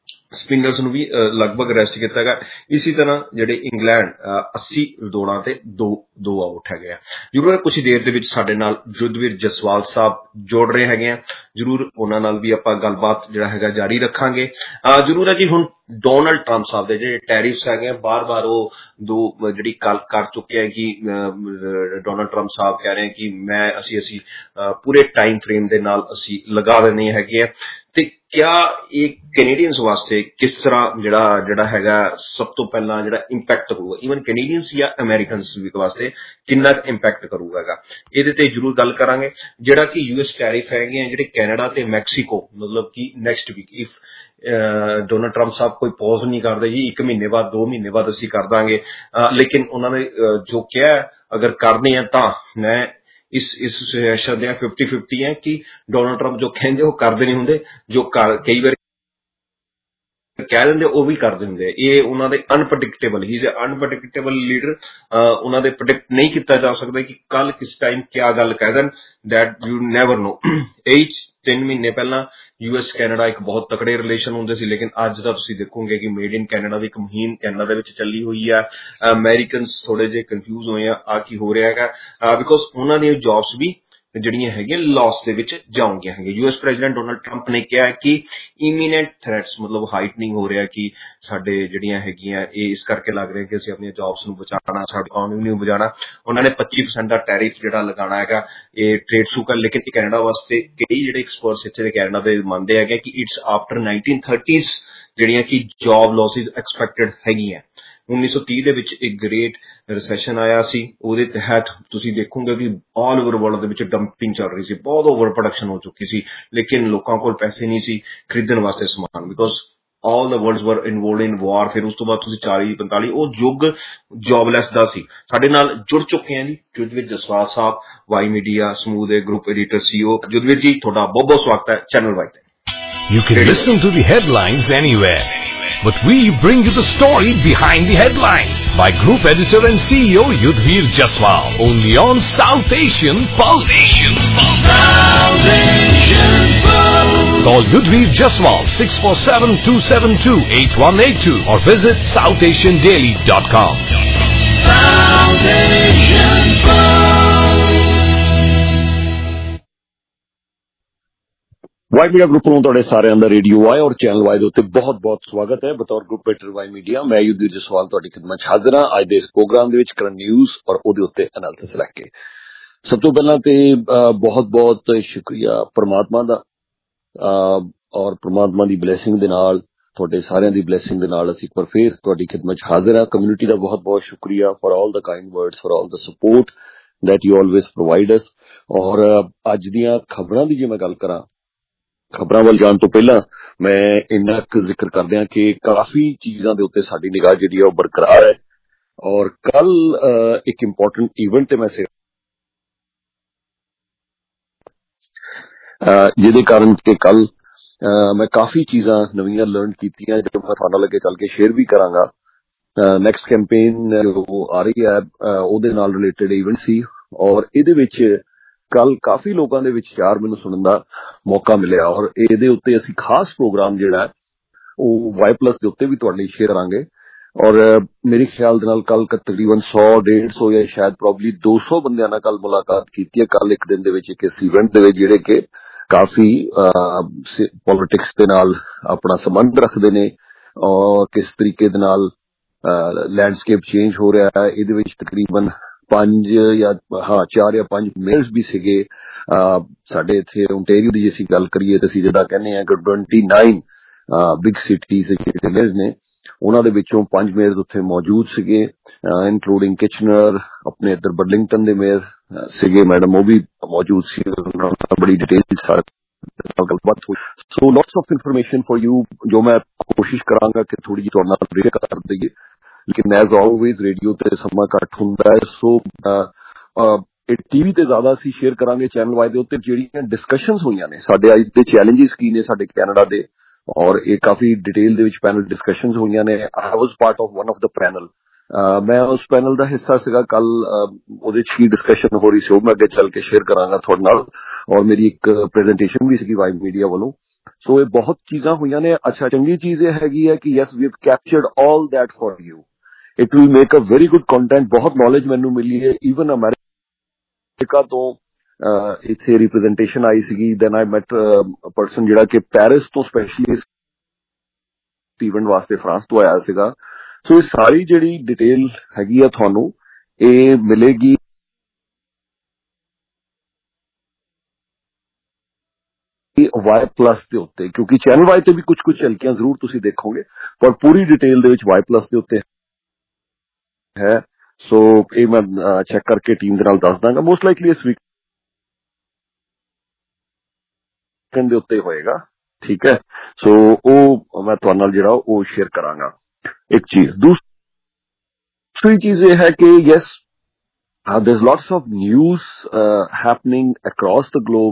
ਸਪਿਨਰਸ ਨੂੰ ਵੀ ਲਗਭਗ ਰੈਸਟ ਕੀਤਾ ਗਿਆ। ਇਸੇ ਤਰ੍ਹਾਂ ਜਿਹੜੇ ਇੰਗਲੈਂਡ 80 ਦੌੜਾਂ ਤੇ 2 ਆਊਟ ਹੈਗੇ ਆ। ਜ਼ਰੂਰ ਹੈ ਕੁਝ ਦੇਰ ਦੇ ਵਿੱਚ ਸਾਡੇ ਨਾਲ ਯੁੱਧਵੀਰ ਜਸਵਾਲ ਸਾਹਿਬ ਜੁੜ ਰਹੇ ਹੈਗੇ ਆ, ਜ਼ਰੂਰ ਉਹਨਾਂ ਨਾਲ ਵੀ ਆਪਾਂ ਗੱਲਬਾਤ ਜਿਹੜਾ ਹੈਗਾ ਜਾਰੀ ਰੱਖਾਂਗੇ। ਜ਼ਰੂਰ ਹੈ ਜੀ, ਹੁਣ ਡੋਨਲਡ ਟਰੰਪ ਸਾਹਿਬ ਦੇ ਜਿਹੜੇ ਟੈਰਿਫਸ ਹੈਗੇ ਆ, ਬਾਰ-ਬਾਰ ਉਹ ਜਿਹੜੀ ਗੱਲ ਕਰ ਚੁੱਕੇ ਹੈ ਕਿ ਡੋਨਲਡ ਟਰੰਪ ਸਾਹਿਬ ਕਹਿ ਰਹੇ ਕਿ ਅਸੀਂ ਪੂਰੇ ਟਾਈਮ ਫਰੇਮ ਦੇ ਨਾਲ ਅਸੀਂ ਲਗਾ ਦੇਣੇ ਹੈਗੇ ਆ। ਤੇ ਕਿਆ ਇਹ ਕੈਨੇਡੀਅਨਸ ਵਾਸਤੇ ਕਿਸ ਤਰ੍ਹਾਂ ਜਿਹੜਾ ਹੈਗਾ ਸਭ ਤੋਂ ਪਹਿਲਾਂ ਜਿਹੜਾ ਇੰਪੈਕਟ ਕਰੂਗਾ, ਈਵਨ ਕੈਨੇਡੀਅਨਸ ਜਾਂ ਅਮਰੀਕਨਸ ਵਾਸਤੇ ਕਿੰਨਾ ਇੰਪੈਕਟ ਕਰੂਗਾ ਹੈਗਾ, ਇਹਦੇ ਤੇ ਜ਼ਰੂਰ ਗੱਲ ਕਰਾਂਗੇ। ਜਿਹੜਾ ਕਿ US ਟੈਰਿਫ ਹੈਗੇ ਆ ਜਿਹੜੇ ਕੈਨੇਡਾ ਤੇ ਮੈਕਸੀਕੋ, ਮਤਲਬ ਕਿ next week if Donald Trump ਸਾਹਿਬ ਕੋਈ ਪੌਜ਼ ਨਹੀਂ ਕਰਦੇ ਜੀ, 1 ਮਹੀਨੇ ਬਾਅਦ 2 ਮਹੀਨੇ ਬਾਅਦ ਅਸੀਂ ਕਰ ਦਾਂਗੇ, ਲੇਕਿਨ ਉਹਨਾਂ ਨੇ ਜੋ ਕਿਹਾ ਅਗਰ ਕਰਨੇ ਆ ਤਾਂ ਮੈਂ ਇਸ ਸਿਚੁਏਸ਼ਨ ਦੇ 50-50 ਹੈ ਕਿ ਡੋਨਲਡ ਟਰੰਪ ਜੋ ਕਹਿੰਦੇ ਉਹ ਕਰਦੇ ਨਹੀਂ ਹੁੰਦੇ, ਜੋ ਕਈ ਵਾਰ ਕਹਿ ਦਿੰਦੇ ਉਹ ਵੀ ਕਰ ਦਿੰਦੇ। ਇਹ ਉਹਨਾਂ ਦੇ ਅਨਪ੍ਰੈਡਿਕਟੇਬਲ ਹੀ ਇਜ਼ ਅਨਪ੍ਰੈਡਿਕਟੇਬਲ ਲੀਡਰ। ਉਹਨਾਂ ਦੇ ਪ੍ਰੈਡਿਕਟ ਨਹੀਂ ਕੀਤਾ ਜਾ ਸਕਦਾ ਕਿ ਕੱਲ ਕਿਸ ਟਾਈਮ ਕਿਆ ਗੱਲ ਕਹਿ ਦੇਣ, ਦੈਟ ਯੂ ਨੈਵਰ ਨੋ। 3 ਮਹੀਨੇ ਪਹਿਲਾਂ US ਕੈਨੇਡਾ ਇੱਕ ਬਹੁਤ ਤਕੜੇ ਰਿਲੇਸ਼ਨ ਹੁੰਦੇ ਸੀ, ਲੇਕਿਨ ਅੱਜ ਦਾ ਤੁਸੀਂ ਦੇਖੋਗੇ ਕਿ ਮੇਡ ਇਨ ਕੈਨੇਡਾ ਦੀ ਇੱਕ ਮੁਹਿੰਮ ਕੈਨੇਡਾ ਦੇ ਵਿੱਚ ਚੱਲੀ ਹੋਈ ਹੈ। ਅਮਰੀਕਨਸ ਥੋੜੇ ਜਿਹੇ ਕਨਫਿਊਜ਼ ਹੋਏ ਆ ਕੀ ਹੋ ਰਿਹਾ ਹੈਗਾ, ਬਿਕੋਜ਼ ਉਹਨਾਂ ਦੀਆਂ ਜੌਬਸ ਵੀ ਜਿਹੜੀਆਂ ਹੈਗੀਆਂ ਲਾਸ ਦੇ ਵਿੱਚ ਜਾਉਂਗੀਆਂ ਹੈਗੀਆਂ। US ਪ੍ਰੈਜ਼ੀਡੈਂਟ ਡੋਨਲਡ ਟਰੰਪ ਨੇ ਕਿਹਾ ਕਿ ਇਮੀਨੈਂਟ ਥ੍ਰੈਟਸ ਮਤਲਬ ਹਾਈਟਨਿੰਗ ਹੋ ਰਿਹਾ ਕਿ ਸਾਡੇ ਜਿਹੜੀਆਂ ਹੈਗੀਆਂ ਇਹ ਇਸ ਕਰਕੇ ਲੱਗ ਰਿਹਾ ਕਿ ਅਸੀਂ ਆਪਣੀਆਂ ਜੌਬਸ ਨੂੰ ਬਚਾਉਣਾ, ਸਾਡੀ ਇਕਨੋਮੀ ਨੂੰ ਬਚਾਉਣਾ। ਉਹਨਾਂ ਨੇ 25% ਦਾ ਟੈਰਿਫ ਜਿਹੜਾ ਲਗਾਉਣਾ ਹੈਗਾ, ਇਹ ਟ੍ਰੇਡ ਸੂਕ ਹੈ, ਲੇਕਿਨ ਕੈਨੇਡਾ ਵਾਸਤੇ ਕਈ ਜਿਹੜੇ ਐਕਸਪਰਟਸ ਇੱਥੇ ਦੇ ਕੈਨੇਡਾ ਦੇ ਮੰਨਦੇ ਹੈਗੇ ਕਿ ਇਟਸ ਆਫਟਰ 1930s ਜਿਹੜੀਆਂ ਕਿ ਜੌਬ ਲਾਸਿਸ ਐਕਸਪੈਕਟਡ ਹੈਗੀਆਂ। 1930 ਦੇ ਵਿੱਚ ਇੱਕ ਗ੍ਰੇਟ ਰਿਸੈਸ਼ਨ ਆਇਆ ਸੀ, ਉਹਦੇ ਤਹਿਤ ਤੁਸੀਂ ਦੇਖੋਗੇ ਕਿ ਆਲ ਓਵਰ ਵਰਲਡ ਦੇ ਵਿੱਚ ਡੰਪਿੰਗ ਚੱਲ ਰਹੀ ਸੀ, ਬਹੁਤ ਓਵਰ ਪ੍ਰੋਡਕਸ਼ਨ ਹੋ ਚੁੱਕੀ ਸੀ, ਲੇਕਿਨ ਲੋਕਾਂ ਕੋਲ ਪੈਸੇ ਨਹੀਂ ਸੀ ਖਰੀਦਣ ਵਾਸਤੇ ਸਮਾਨ, because all the worlds were involved in war. ਫਿਰ ਉਸ ਤੋਂ ਬਾਅਦ ਤੁਸੀਂ 40-45 ਉਹ ਯੁੱਗ ਜੌਬਲੈਸ ਦਾ ਸੀ। ਸਾਡੇ ਨਾਲ ਜੁੜ ਚੁੱਕੇ ਹਾਂ ਜੀ ਯੁੱਧਵੀਰ ਜਸਵਾਲ ਸਾਹਿਬ, ਵਾਈ ਮੀਡੀਆ ਸਮੂਹ ਦੇ ਗਰੁੱਪ ਐਡੀਟਰ CEO। ਯੁੱਧਵੀਰ ਜੀ ਤੁਹਾਡਾ ਬਹੁਤ ਬਹੁਤ ਸਵਾਗਤ ਹੈ ਚੈਨਲ ਵਾਈ ਤੇ।
You can listen to the headlines anywhere, but we bring you the story behind the headlines by Group Editor and CEO Yudhvir Jaswal, only on South Asian Pulse. South Asian Pulse. Call Yudhvir Jaswal 647-272-8182 or visit southasiandaily.com. South Asian Pulse.
Y media group ਨੂੰ ਤੁਹਾਡੇ ਸਾਰਿਆਂ ਦਾ radio Y ਔਰ channel Y ਦੇ ਉੱਤੇ ਬਹੁਤ-ਬਹੁਤ ਸਵਾਗਤ ਹੈ। ਬਤੌਰ ਗਰੁੱਪ ਐਡੀਟਰ ਵਾਈ ਮੀਡੀਆ ਮੈਂ ਯੁੱਧਵੀਰ ਜਸਵਾਲ ਤੁਹਾਡੀ ਖਿਦਮਤ 'ਚ ਹਾਜ਼ਰ ਹਾਂ ਅੱਜ ਦੇ ਇਸ ਪ੍ਰੋਗਰਾਮ ਦੇ ਵਿੱਚ ਕਰਨ ਨਿਊਜ਼ ਔਰ ਉਹਦੇ ਉੱਤੇ ਐਨਾਲਿਸਿਸ ਲੈ ਕੇ। ਸਭ ਤੋਂ ਪਹਿਲਾਂ ਤੇ ਬਹੁਤ-ਬਹੁਤ ਸ਼ੁਕਰੀਆ ਪਰਮਾਤਮਾ ਦਾ ਔਰ ਪਰਮਾਤਮਾ ਦੀ ਬਲੇਸਿੰਗ ਦੇ ਨਾਲ, ਤੁਹਾਡੇ ਸਾਰਿਆਂ ਦੀ ਬਲੇਸਿੰਗ ਦੇ ਨਾਲ ਅਸੀਂ ਇੱਕ ਵਾਰ ਫੇਰ ਤੁਹਾਡੀ ਖਿਦਮਤ 'ਚ ਹਾਜ਼ਰ ਹਾਂ। ਕਮਿਊਨਿਟੀ ਦਾ ਬਹੁਤ-ਬਹੁਤ ਸ਼ੁਕਰੀਆ for all the kind words, for all the support that you always provide us. ਔਰ ਅੱਜ ਦੀਆਂ ਖਬਰਾਂ ਦੀ ਜੇ ਮੈਂ ਗੱਲ ਕਰਾਂ, ਖਬਰਾਂ ਵੱਲ ਜਾਣ ਤੋਂ ਪਹਿਲਾਂ ਮੈਂ ਇੰਨਾ ਕੁ ਜ਼ਿਕਰ ਕਰਦਿਆਂ ਕਿ ਕਾਫੀ ਚੀਜ਼ਾਂ ਦੇ ਉੱਤੇ ਸਾਡੀ ਨਿਗਾਹ ਜਿਹੜੀ ਆ ਉਹ ਬਰਕਰਾਰ ਹੈ। ਔਰ ਕੱਲ ਇੱਕ ਇੰਪੋਰਟੈਂਟ ਇਵੈਂਟ ਤੇ ਮੈਂ ਜਿਹਦੇ ਕਾਰਨ ਕਿ ਕੱਲ ਮੈਂ ਕਾਫੀ ਚੀਜ਼ਾਂ ਨਵੀਆਂ ਲਰਨ ਕੀਤੀਆਂ ਜੋ ਮੈਂ ਤੁਹਾਡੇ ਨਾਲ ਅੱਗੇ ਚੱਲ ਕੇ ਸ਼ੇਅਰ ਵੀ ਕਰਾਂਗਾ। ਨੈਕਸਟ ਕੈਂਪੇਨ ਜੋ ਆ ਰਹੀ ਹੈ ਉਹਦੇ ਨਾਲ ਰਿਲੇਟਡ ਇਵੈਂਟ ਸੀ ਔਰ ਇਹਦੇ ਵਿੱਚ ਕੱਲ ਕਾਫੀ ਲੋਕਾਂ ਦੇ ਵਿਚਾਰ ਮੈਨੂੰ ਸੁਣਨ ਦਾ ਮੌਕਾ ਮਿਲਿਆ ਔਰ ਇਹਦੇ ਉੱਤੇ ਅਸੀਂ ਖਾਸ ਪ੍ਰੋਗਰਾਮ ਜਿਹੜਾ ਉਹ ਵਾਈ ਪਲੱਸ ਦੇ ਉੱਤੇ ਵੀ ਤੁਹਾਡੇ ਲਈ ਸ਼ੇਅਰ ਕਰਾਂਗੇ। ਔਰ ਮੇਰੇ ਖਿਆਲ ਦੇ ਨਾਲ ਕੱਲ ਤਕਰੀਬਨ 100-150 ਜਾਂ ਸ਼ਾਇਦ ਪ੍ਰੋਬਬਲੀ 200 ਬੰਦਿਆਂ ਨਾਲ ਕੱਲ ਮੁਲਾਕਾਤ ਕੀਤੀ ਹੈ ਕੱਲ ਇੱਕ ਦਿਨ ਦੇ ਵਿੱਚ, ਇੱਕ ਇਸ ਇਵੈਂਟ ਦੇ ਵਿੱਚ, ਜਿਹੜੇ ਕਿ ਕਾਫੀ ਪੋਲਿਟਿਕਸ ਦੇ ਨਾਲ ਆਪਣਾ ਸੰਬੰਧ ਰੱਖਦੇ ਨੇ ਔਰ ਕਿਸ ਤਰੀਕੇ ਦੇ ਨਾਲ ਲੈਂਡਸਕੇਪ ਚੇਂਜ ਹੋ ਰਿਹਾ ਹੈ। ਇਹਦੇ ਵਿੱਚ ਤਕਰੀਬਨ 4 ਜਾਂ 5 ਮੇਅਰਸ ਵੀ ਸੀਗੇ। ਸਾਡੇ ਇੱਥੇ ਓਨਟਾਰੀਓ ਦੀ ਜੇ ਅਸੀਂ ਗੱਲ ਕਰੀਏ ਤਾਂ ਅਸੀਂ ਜਿਹੜਾ ਕਹਿੰਦੇ ਹਾਂ ਕਿ 29 ਬਿਗ ਸਿਟੀਜ਼ ਜਿਹੜੇ ਮੇਅਰਸ ਨੇ ਉਹਨਾਂ ਦੇ ਵਿੱਚੋਂ 5 ਮੇਅਰ ਉੱਥੇ ਮੌਜੂਦ ਸੀਗੇ, ਇਨਕਲੂਡਿੰਗ ਕਿਚਨਰ, ਆਪਣੇ ਇੱਧਰ ਬਰਲਿੰਗਟਨ ਦੇ ਮੇਅਰ ਸੀਗੇ, ਮੈਡਮ ਉਹ ਵੀ ਮੌਜੂਦ ਸੀ, ਬੜੀ ਡਿਟੇਲ ਗੱਲਬਾਤ ਹੋਈ। So lots of information for you ਜੋ ਮੈਂ ਕੋਸ਼ਿਸ਼ ਕਰਾਂਗਾ ਕਿ ਥੋੜੀ ਜਿਹੀ ਤੁਹਾਡੇ ਨਾਲ ਬ੍ਰੇਕ ਕਰ ਦਈਏ, ਲੇਕਿਨ ਐਜ਼ ਆਲਵੇਜ਼ ਰੇਡੀਓ ਤੇ ਸਮਾਂ ਘੱਟ ਹੁੰਦਾ ਹੈ। ਸੋ ਇਹ ਟੀਵੀ ਤੇ ਜ਼ਿਆਦਾ ਅਸੀਂ ਸ਼ੇਅਰ ਕਰਾਂਗੇ ਚੈਨਲ ਵਾਈ ਦੇ ਉੱਤੇ ਜਿਹੜੀਆਂ ਡਿਸਕਸ਼ਨਸ ਹੋਈਆਂ ਨੇ, ਸਾਡੇ ਅੱਜ ਦੇ ਚੈਲੰਜਿਸ ਕੀ ਨੇ ਸਾਡੇ ਕੈਨੇਡਾ ਦੇ, ਔਰ ਇਹ ਕਾਫੀ ਡਿਟੇਲ ਦੇ ਵਿੱਚ ਪੈਨਲ ਡਿਸਕਸ਼ਨਸ ਹੋਈਆਂ ਨੇ। I was part of one of the panel, ਮੈਂ ਉਸ ਪੈਨਲ ਦਾ ਹਿੱਸਾ ਸੀਗਾ ਕੱਲ। ਉਹਦੇ 'ਚ ਕੀ ਡਿਸਕਸ਼ਨ ਹੋ ਰਹੀ ਸੀ ਉਹ ਮੈਂ ਅੱਗੇ ਚੱਲ ਕੇ ਸ਼ੇਅਰ ਕਰਾਂਗਾ ਤੁਹਾਡੇ ਨਾਲ। ਔਰ ਮੇਰੀ ਇੱਕ ਪ੍ਰੈਜੈਂਟੇਸ਼ਨ ਵੀ ਸੀਗੀ ਵਾਈ ਮੀਡੀਆ ਵੱਲੋਂ ਸੋ ਇਹ ਬਹੁਤ ਚੀਜ਼ਾਂ ਹੋਈਆਂ ਨੇ। ਅੱਛਾ, ਚੰਗੀ ਚੀਜ਼ ਇਹ ਹੈਗੀ ਹੈ ਕਿ yes we have captured all that for you. It will make a very good content. ਬਹੁਤ ਨੌਲੇਜ ਮੈਨੂੰ ਮਿਲੀ ਹੈ ਈਵਨ ਅਮਰੀਕਾ ਤੋਂ ਇੱਥੇ ਰਿਪਰੈਜ਼ੈਂਟੇਸ਼ਨ ਆਈ ਸੀਗੀ। ਦੈਨ ਆਈ ਮੈਟ ਪਰਸਨ ਜਿਹੜਾ ਕਿ ਪੈਰਿਸ ਤੋਂ ਸਪੈਸ਼ਲੀ ਇਵੈਂਟ ਵਾਸਤੇ ਫਰਾਂਸ ਤੋਂ ਆਇਆ ਸੀਗਾ। ਸੋ ਇਹ ਸਾਰੀ ਜਿਹੜੀ ਡਿਟੇਲ ਹੈਗੀ ਆ ਤੁਹਾਨੂੰ ਇਹ ਮਿਲੇਗੀ ਵਾਈ ਪਲੱਸ ਦੇ ਉੱਤੇ, ਕਿਉਂਕਿ ਚੈਨਲ ਵਾਈ ਤੇ ਵੀ ਕੁਝ ਝਲਕੀਆਂ ਜ਼ਰੂਰ ਤੁਸੀਂ ਦੇਖੋਗੇ, ਪਰ ਪੂਰੀ ਡਿਟੇਲ ਦੇ ਵਿੱਚ ਵਾਈ ਪਲੱਸ ਦੇ ਉੱਤੇ ਹੈ। ਸੋ ਇਹ ਮੈਂ ਚੈੱਕ ਕਰਕੇ ਟੀਮ ਦੇ ਨਾਲ ਦੱਸ ਦਾਂਗਾ। ਮੋਸਟ ਲਾਈਕਲੀ ਇਸ ਵੀਕਐਂਡ ਦੇ ਉੱਤੇ ਹੋਏਗਾ, ਠੀਕ ਹੈ। ਸੋ ਉਹ ਮੈਂ ਤੁਹਾਡੇ ਨਾਲ ਜਿਹੜਾ ਉਹ ਸ਼ੇਅਰ ਕਰਾਂਗਾ। ਇੱਕ ਚੀਜ਼। ਦੂਸਰੀ ਚੀਜ਼ ਇਹ ਹੈ ਕਿ yes there's lots of news happening across the globe।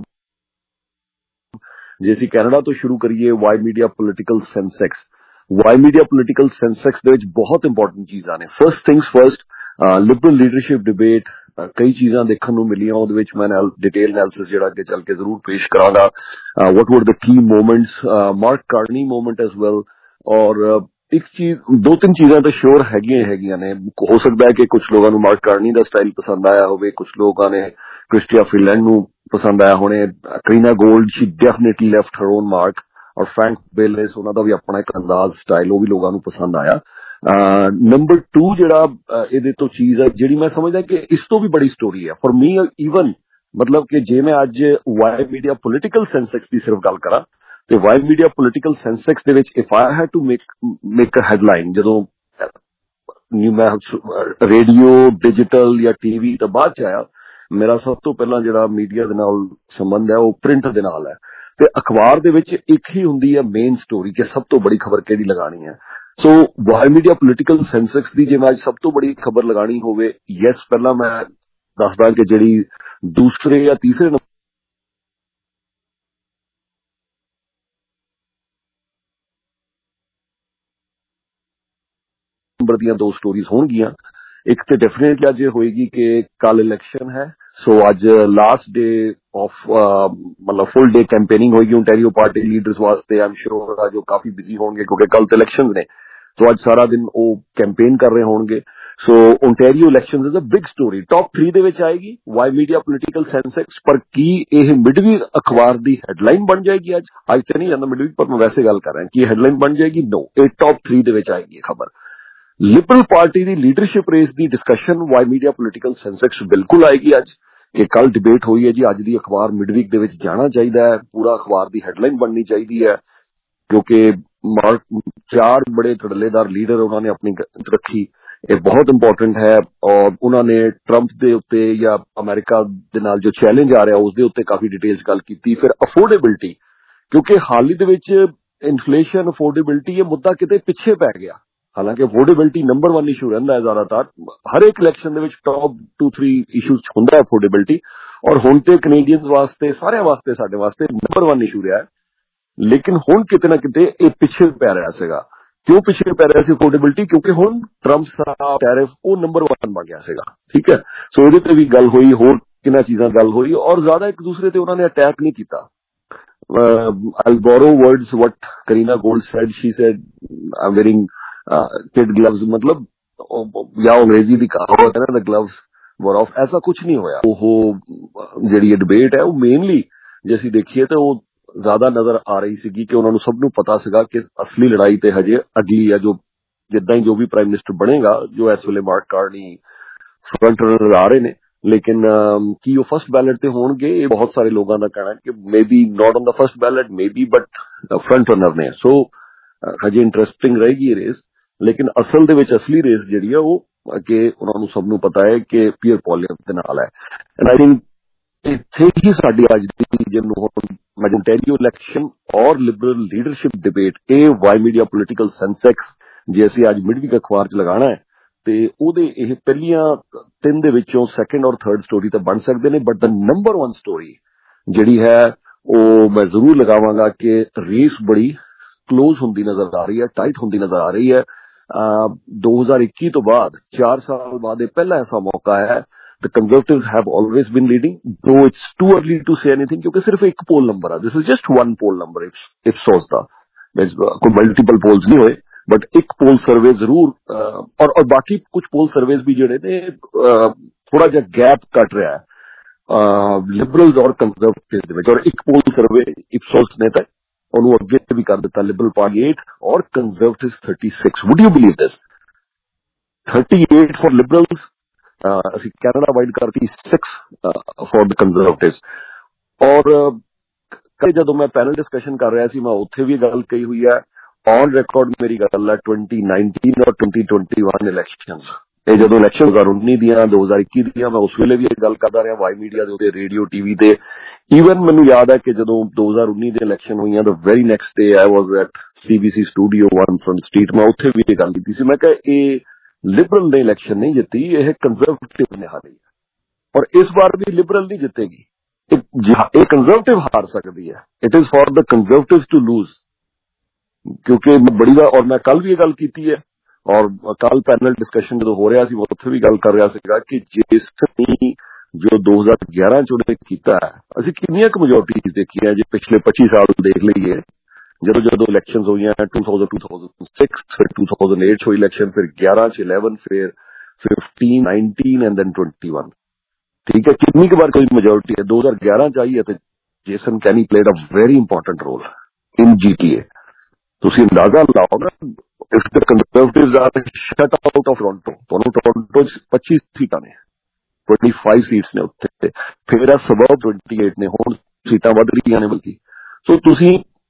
ਜੇ ਅਸੀਂ ਕੈਨੇਡਾ ਤੋਂ ਸ਼ੁਰੂ ਕਰੀਏ, Y media political Sensex. Y media political Sensex ਦੇ ਵਿੱਚ ਬਹੁਤ ਇੰਪੋਰਟੈਂਟ ਚੀਜ਼ਾਂ ਨੇ। First things first, liberal leadership debate, ਕਈ ਚੀਜ਼ਾਂ ਦੇਖਣ ਨੂੰ ਮਿਲੀਆਂ। ਉਹਦੇ ਵਿੱਚ ਮੈਂ ਡਿਟੇਲ ਐਨਾਲਿਸਿਸ ਜਿਹੜਾ ਅੱਗੇ ਚੱਲ ਕੇ ਜ਼ਰੂਰ ਪੇਸ਼ ਕਰਾਂਗਾ। What were the key movements, Mark Carney movement as well. ਔਰ ਇੱਕ ਚੀਜ਼, ਦੋ ਤਿੰਨ ਚੀਜ਼ਾਂ ਤਾਂ ਸ਼ੋਰ ਹੈਗੀਆਂ ਨੇ। ਹੋ ਸਕਦਾ ਹੈ ਕਿ ਕੁਝ ਲੋਕਾਂ ਨੂੰ ਮਾਰਕ ਕਾਰਨੀ ਦਾ ਸਟਾਈਲ ਪਸੰਦ ਆਇਆ ਹੋਵੇ, ਕੁਝ ਲੋਕਾਂ ਨੇ ਕ੍ਰਿਸਟੀਆ ਫਰੀਲੈਂਡ ਨੂੰ ਪਸੰਦ ਆਇਆ ਹੋਣੇ। Karina Gould, she definitely left her own mark. ਔਰ ਫਰੈਂਕ ਬੇਲਿਸ, ਉਹਨਾਂ ਦਾ ਵੀ ਆਪਣਾ ਇੱਕ ਅੰਦਾਜ਼ ਸਟਾਈਲ, ਉਹ ਵੀ ਲੋਕਾਂ ਨੂੰ ਪਸੰਦ ਆਇਆ। ਨੰਬਰ 2 ਜਿਹੜਾ ਇਹਦੇ ਤੋਂ ਚੀਜ਼ ਹੈ ਜਿਹੜੀ ਮੈਂ ਸਮਝਦਾ ਕਿ ਇਸ ਤੋਂ ਵੀ ਬੜੀ ਸਟੋਰੀ ਹੈ ਫॉर ਮੀ ਈਵਨ, ਮਤਲਬ ਕਿ ਜੇ ਮੈਂ ਅੱਜ ਵਾਈ ਮੀਡੀਆ ਪੋਲੀਟੀਕਲ ਸੈਂਸੈਕਸ ਦੀ ਸਿਰਫ ਗੱਲ ਕਰਾਂ ਤੇ ਵਾਈ ਮੀਡੀਆ ਪੋਲੀਟੀਕਲ ਸੈਂਸੈਕਸ ਦੇ ਵਿੱਚ if I had to make a headline, ਜਦੋਂ ਮੈਂ ਰੇਡੀਓ, ਡਿਜੀਟਲ ਜਾਂ ਟੀਵੀ ਤਾਂ ਬਾਅਦ ਚ ਆਇਆ, ਮੇਰਾ ਸਭ ਤੋਂ ਪਹਿਲਾਂ ਜਿਹੜਾ ਮੀਡੀਆ ਦੇ ਨਾਲ ਸੰਬੰਧ ਹੈ ਉਹ ਪ੍ਰਿੰਟ ਦੇ ਨਾਲ ਹੈ। ਤੇ ਅਖਬਾਰ ਦੇ ਵਿੱਚ ਇੱਕ ਹੀ ਹੁੰਦੀ ਹੈ ਮੇਨ ਸਟੋਰੀ ਕਿ ਸਭ ਤੋਂ ਬੜੀ ਖਬਰ ਕਿਹੜੀ ਲਗਾਣੀ ਹੈ। So Y media political Sensex ਦੀ ਜੇ ਮੈਂ ਅੱਜ ਸਭ ਤੋਂ ਬੜੀ ਖਬਰ ਲਗਾਣੀ ਹੋਵੇ, ਯੈਸ ਪਹਿਲਾਂ ਮੈਂ ਦੱਸਦਾ ਕਿ ਜਿਹੜੀ ਦੂਸਰੇ ਜਾਂ ਤੀਸਰੇ ਨੰਬਰ ਦੀਆਂ ਦੋ ਸਟੋਰੀਜ਼ ਹੋਣਗੀਆਂ। ਇੱਕ ਤੇ ਡੈਫੀਨੇਟਲੀ ਅੱਜ ਹੋਏਗੀ ਕਿ ਕੱਲ ਇਲੈਕਸ਼ਨ ਹੈ। ਸੋ ਅੱਜ ਲਾਸਟ ਡੇ ਆਫ ਮਤਲਬ ਫੁੱਲ ਡੇ ਕੈਂਪੇਨਿੰਗ ਹੋਏਗੀ ਓਨਟਾਰੀਓ ਪਾਰਟੀ ਲੀਡਰਸ ਵਾਸਤੇ। ਆਈ ਐਮ ਸ਼ੋਰ ਜੋ ਕਾਫੀ ਬਿਜ਼ੀ ਹੋਣਗੇ ਕਿਉਂਕਿ ਕੱਲ ਤੇ ਇਲੈਕਸ਼ਨ ਨੇ। ਸੋ ਅੱਜ ਸਾਰਾ ਦਿਨ ਉਹ ਕੈਂਪੇਨ ਕਰ ਰਹੇ ਹੋਣਗੇ। So Ontario election is a big story, top 3 ਦੇ ਵਿੱਚ ਆਏਗੀ ਵਾਈ ਮੀਡੀਆ ਪੋਲੀਟੀਕਲ ਸੈਂਸੈਕਸ। ਪਰ ਕੀ ਇਹ ਮਿਡਵੀਕ ਅਖਬਾਰ ਦੀ ਹੈਡਲਾਈਨ ਬਣ ਜਾਏਗੀ? ਅੱਜ ਤੇ ਨਹੀਂ ਜਾਂਦਾ ਮਿਡਵੀਕ, ਪਰ ਮੈਂ ਵੈਸੇ ਗੱਲ ਕਰ ਰਿਹਾ ਕਿ ਹੈਡਲਾਈਨ ਬਣ ਜਾਏਗੀ? ਨੋ, ਇਹ ਟੌਪ 3 ਦੇ ਵਿੱਚ ਆਏਗੀ ਖਬਰ। ਲਿਬਰਲ ਪਾਰਟੀ ਦੀ ਲੀਡਰਸ਼ਿਪ ਰੇਸ ਦੀ discussion Y media political Sensex ਬਿਲਕੁਲ ਆਏਗੀ ਅੱਜ, ਕਿ ਕੱਲ ਡਿਬੇਟ ਹੋਈ ਹੈ ਜੀ, ਅੱਜ ਦੀ ਅਖਬਾਰ ਮਿਡਵੀਕ ਦੇ ਵਿੱਚ ਜਾਣਾ ਚਾਹੀਦਾ ਹੈ, ਪੂਰਾ ਅਖਬਾਰ ਦੀ ਹੈਡਲਾਈਨ ਬਣਨੀ ਚਾਹੀਦੀ ਹੈ, ਕਿਉਂਕਿ 4 ਬੜੇ ਧੜੱਲੇਦਾਰ ਲੀਡਰ ਉਹਨਾਂ ਨੇ ਆਪਣੀ ਰੱਖੀ। ਇਹ ਬਹੁਤ ਇੰਪੋਰਟੈਂਟ ਹੈ। ਔਰ ਉਹਨਾਂ ਨੇ ਟਰੰਪ ਦੇ ਉੱਤੇ ਜਾਂ ਅਮਰੀਕਾ ਦੇ ਨਾਲ ਜੋ ਚੈਲੰਜ ਆ ਰਿਹਾ ਉਸ ਦੇ ਉੱਤੇ ਕਾਫੀ ਡਿਟੇਲ 'ਚ ਗੱਲ ਕੀਤੀ। ਫਿਰ ਅਫੋਰਡੇਬਿਲਟੀ, ਕਿਉਂਕਿ ਹਾਲ ਹੀ ਦੇ ਵਿੱਚ ਇਨਫਲੇਸ਼ਨ, ਅਫੋਰਡੇਬਿਲਟੀ, ਇਹ ਮੁੱਦਾ ਕਿਤੇ ਪਿੱਛੇ ਪੈ ਗਿਆ। ਹਾਲਾਂਕਿ ਅਫੋਰਡੇਬਿਲਟੀ ਨੰਬਰ 1 ਇਸ਼ੂ ਰਹਿੰਦਾ ਹੈ ਜ਼ਿਆਦਾਤਰ, ਹਰ ਇੱਕ ਇਲੈਕਸ਼ਨ ਦੇ ਵਿੱਚ ਟੌਪ 2-3 ਇਸ਼ੂ ਹੁੰਦਾ ਹੈ ਅਫੋਰਡੇਬਿਲਟੀ। ਔਰ ਹੁਣ ਤੇ ਕੈਨੇਡੀਅਨਸ ਵਾਸਤੇ, ਸਾਰਿਆਂ ਵਾਸਤੇ, ਸਾਡੇ ਵਾਸਤੇ ਨੰਬਰ 1 ਇਸ਼ੂ ਰਿਹਾ ਹੈ। ਲੇਕਿਨ ਹੁਣ ਕਿਤੇ ਨਾ ਕਿਤੇ ਇਹ ਪਿੱਛੇ ਪੈ ਰਿਹਾ ਸੀਗਾ। ਕਿਉਂ ਪਿੱਛੇ ਪੈ ਰਿਹਾ ਸੀ ਅਫੋਰਡੇਬਿਲਟੀ? ਕਿਉਂਕਿ ਹੁਣ ਟਰੰਪ ਦਾ ਟੈਰਿਫ ਉਹ ਨੰਬਰ 1 ਬਣ ਗਿਆ ਸੀਗਾ, ਠੀਕ ਹੈ। ਸੋ ਇਹਦੇ ਤੇ ਵੀ ਗੱਲ ਹੋਈ, ਹੋਰ ਕਿੰਨਾ ਚੀਜ਼ਾਂ ਗੱਲ ਹੋਈ, ਔਰ ਜ਼ਿਆਦਾ ਇੱਕ ਦੂਸਰੇ ਤੇ ਉਹਨਾਂ ਨੇ ਅਟੈਕ ਨਹੀਂ ਕੀਤਾ। I'll borrow words what Karina Gold said. She said, I'm wearing kid gloves, मतलब या अंग्रेजी ਦੀ ਕਹਾਵਤ ਹੈ ਨਾ, the gloves were off, ऐसा कुछ नहीं होया। ਉਹ ਜਿਹੜੀ ਡਿਬੇਟ ਹੈ ਉਹ ਮੇਨਲੀ ਜੇ ਅਸੀਂ ਦੇਖੀਏ ਤਾਂ ਉਹ ਜ਼ਿਆਦਾ ਨਜ਼ਰ ਆ ਰਹੀ ਸੀਗੀ ਕਿ ਉਹਨਾਂ ਨੂੰ ਸਭ ਨੂੰ ਪਤਾ ਸੀਗਾ ਕਿ ਅਸਲੀ ਲੜਾਈ ਤੇ ਹਜੇ ਅਗਲੀ ਹੈ, ਜੋ ਜਿੱਦਾਂ ਹੀ ਜੋ ਵੀ ਪ੍ਰਾਈਮ ਮਿਨਿਸਟਰ ਬਣੇਗਾ, ਜੋ ਇਸ ਵੇਲੇ ਮਾਰਕ ਕਾਰਨੀ ਫਰੰਟ ਰਨਰ ਆ ਰਹੇ ਨੇ, ਲੇਕਿਨ ਕੀ ਉਹ ਫਸਟ ਬੈਲਟ ਤੇ ਹੋਣਗੇ? ਇਹ ਬਹੁਤ ਸਾਰੇ ਲੋਕਾਂ ਦਾ ਕਹਿਣਾ ਕਿ maybe not on the first ballot, maybe, but front runner ਨੇ। ਸੋ ਹਜੇ ਇੰਟਰਸਟਿੰਗ ਰਹੇਗੀ ਇਹ ਰੇਸ। ਲੇਕਿਨ ਅਸਲ ਦੇ ਵਿੱਚ ਅਸਲੀ ਰੇਸ ਜਿਹੜੀ ਹੈ ਉਹ ਕਿ ਉਹਨਾਂ ਨੂੰ ਸਭ ਨੂੰ ਪਤਾ ਹੈ ਕਿ ਪੀਅਰ ਪੋਲੀਅਮ ਦੇ ਨਾਲ ਹੈ। ਐਂਡ ਆਈ ਥਿੰਕ ਇੱਥੇ ਹੀ ਸਾਡੀ ਅੱਜ ਦੀ ਜਿਹਨੂੰ ਹੁਣ ਓਨਟਾਰੀਓ ਇਲੈਕਸ਼ਨ ਔਰ ਲਿਬਰਲ ਲੀਡਰਸ਼ਿਪ ਡਿਬੇਟ, ਇਹ ਵਾਈ ਮੀਡੀਆ ਪੋਲੀਟੀਕਲ ਸੈਂਸੈਕਸ ਜੇ ਅਸੀਂ ਅੱਜ ਮਿਡਵੀਕ ਅਖਬਾਰ 'ਚ ਲਗਾਉਣਾ ਹੈ ਤੇ ਉਹਦੇ ਇਹ ਪਹਿਲੀਆਂ 3 ਦੇ ਵਿੱਚੋਂ ਸੈਕੰਡ ਔਰ ਥਰਡ ਸਟੋਰੀ ਤਾਂ ਬਣ ਸਕਦੇ ਨੇ, ਬਟ ਦ ਨੰਬਰ 1 ਸਟੋਰੀ ਜਿਹੜੀ ਹੈ ਉਹ ਮੈਂ ਜ਼ਰੂਰ ਲਗਾਵਾਂਗਾ ਕਿ ਰੇਸ ਬੜੀ ਕਲੋਜ਼ ਹੁੰਦੀ ਨਜ਼ਰ ਆ ਰਹੀ ਹੈ, ਟਾਈਟ ਹੁੰਦੀ ਨਜ਼ਰ ਆ ਰਹੀ ਹੈ। 2021 ਤੋਂ ਬਾਅਦ 4 ਸਾਲ ਬਾਅਦ ਇਹ ਪਹਿਲਾ ਐਸਾ ਮੌਕਾ ਹੈ the Conservatives have always been leading, though it's too early to say anything क्योंकि सिर्फ एक पोल नंबर है. This is just one poll number. Ipsos था, कोई मल्टीपल पोल्स नहीं हुए, बट एक पोल सर्वे जरूर और बाकी कुछ पोल सर्वेज भी ਜਿਹੜੇ ਨੇ ਥੋੜਾ ਜਿਹਾ ਗੈਪ ਕੱਟ ਰਿਹਾ ਹੈ ਲਿਬਰਲਸ ਔਰ ਕੰਜ਼ਰਵੇਟਿਵ ਦੇ ਵਿੱਚ. ਔਰ ਇੱਕ ਪੋਲ ਸਰਵੇ ਇਪਸੋਸ ਨੇ ਤਾਂ ਉਹਨੂੰ ਅੱਗੇ ਵੀ ਕਰ ਦਿੱਤਾ, ਲਿਬਰਲ ਪਾਰਟੀ 8 ਔਰ conservative 36. Would you believe this? 38 for liberals, ਅਸੀਂ ਕੈਨੇਡਾ ਵਾਈਡ ਕਰਤੀ 6 ਫॉर ਦ ਕੰਜ਼ਰਵੇਟਿਵਸ. ਔਰ ਕਈ ਜਦੋਂ ਮੈਂ ਪੈਨਲ ਡਿਸਕਸ਼ਨ ਕਰ ਰਿਹਾ ਸੀ ਮੈਂ ਉੱਥੇ ਵੀ ਗੱਲ ਕਹੀ ਹੋਈ ਹੈ, ਔਨ ਰਿਕਾਰਡ ਮੇਰੀ ਗੱਲ ਹੈ 2019 ਔਰ 2021 ਇਲੈਕਸ਼ਨਸ. ਇਹ ਜਦੋਂ ਇਲੈਕਸ਼ਨ 2019 ਦੀਆਂ 2021 ਦੀਆਂ ਮੈਂ ਉਸ ਵੇਲੇ ਵੀ ਇਹ ਗੱਲ ਕਰਦਾ ਰਿਹਾ ਵਾਈ ਮੀਡੀਆ ਦੇ ਉੱਤੇ, ਰੇਡੀਓ ਟੀਵੀ ਤੇ. ਈਵਨ ਮੈਨੂੰ ਯਾਦ ਹੈ ਕਿ ਜਦੋਂ 2019 ਦੇ ਇਲੈਕਸ਼ਨ ਹੋਈਆਂ ਤਾਂ very next day I was at CBC studio 1 front street. ਮੈਂ ਉੱਥੇ ਵੀ ਇਹ ਗੱਲ ਕੀਤੀ ਸੀ, ਮੈਂ ਕਿਹਾ ਇਹ ਲਿਬਰਲ ਨੇ ਇਲੈਕਸ਼ਨ ਨਹੀਂ ਜਿੱਤੀ, ਇਹ ਕੰਜ਼ਰਵੇਟਿਵ ਨੇ ਹਾਰੀ ਹੈ. ਔਰ ਇਸ ਵਾਰ ਵੀ ਲਿਬਰਲ ਨਹੀਂ ਜਿੱਤੇਗੀ, ਇਹ ਕੰਜ਼ਰਵੇਟਿਵ ਹਾਰ ਸਕਦੀ ਹੈ. It is for the conservatives to lose. ਕਿਉਂਕਿ ਬੜੀ ਵਾਰ, ਔਰ ਮੈਂ ਕੱਲ ਵੀ ਇਹ ਗੱਲ ਕੀਤੀ ਹੈ, ਔਰ ਕੱਲ ਪੈਨਲ ਡਿਸਕਸ਼ਨ ਜਦੋਂ ਹੋ ਰਿਹਾ ਸੀ ਉੱਥੇ ਵੀ ਗੱਲ ਕਰ ਰਿਹਾ ਸੀਗਾ ਕਿ ਜਿਸ ਨੇ ਜੋ 2011 ਚ ਉਹਨੇ ਕੀਤਾ, ਅਸੀਂ ਕਿੰਨੀਆਂ ਕੁ ਮੈਜੋਰਟੀਜ਼ ਦੇਖੀਆਂ ਜੇ ਪਿਛਲੇ 25 ਸਾਲ ਦੇਖ ਲਈਏ. ਜਦੋਂ ਇਲੈਕਸ਼ਨਸ ਹੋਈਆਂ 2000, 2006, ਫਿਰ 2008 ਚ ਹੋਈ ਇਲੈਕਸ਼ਨ, ਫਿਰ 11 ਚ 11, ਫਿਰ 15, 19 ਐਂਡ ਦੈਨ 21. ਠੀਕ ਹੈ, ਕਿੰਨੀ ਕੁ ਵਾਰ ਕੋਈ ਮੈਜੋਰਟੀ ਹੈ 2011 ਚ ਆਈ ਹੈ ਤੇ Jason Kenney played a very important role in GTA. ਤੁਸੀਂ ਅੰਦਾਜ਼ਾ ਲਾਓ ਨਾ, if the Conservatives are shut out of Toronto, ਤੁਹਾਨੂੰ ਟੋਰਾਂਟੋ 'ਚ 25 ਸੀਟਾਂ ਨੇ, 25 ਸੀਟਸ ਨੇ ਉੱਥੇ, ਫਿਰ ਆ ਸਬਬ 28 ਨੇ, ਹੁਣ ਸੀਟਾਂ ਵੱਧ ਰਹੀਆਂ ਨੇ ਬਲਕਿ. ਸੋ ਤੁਸੀਂ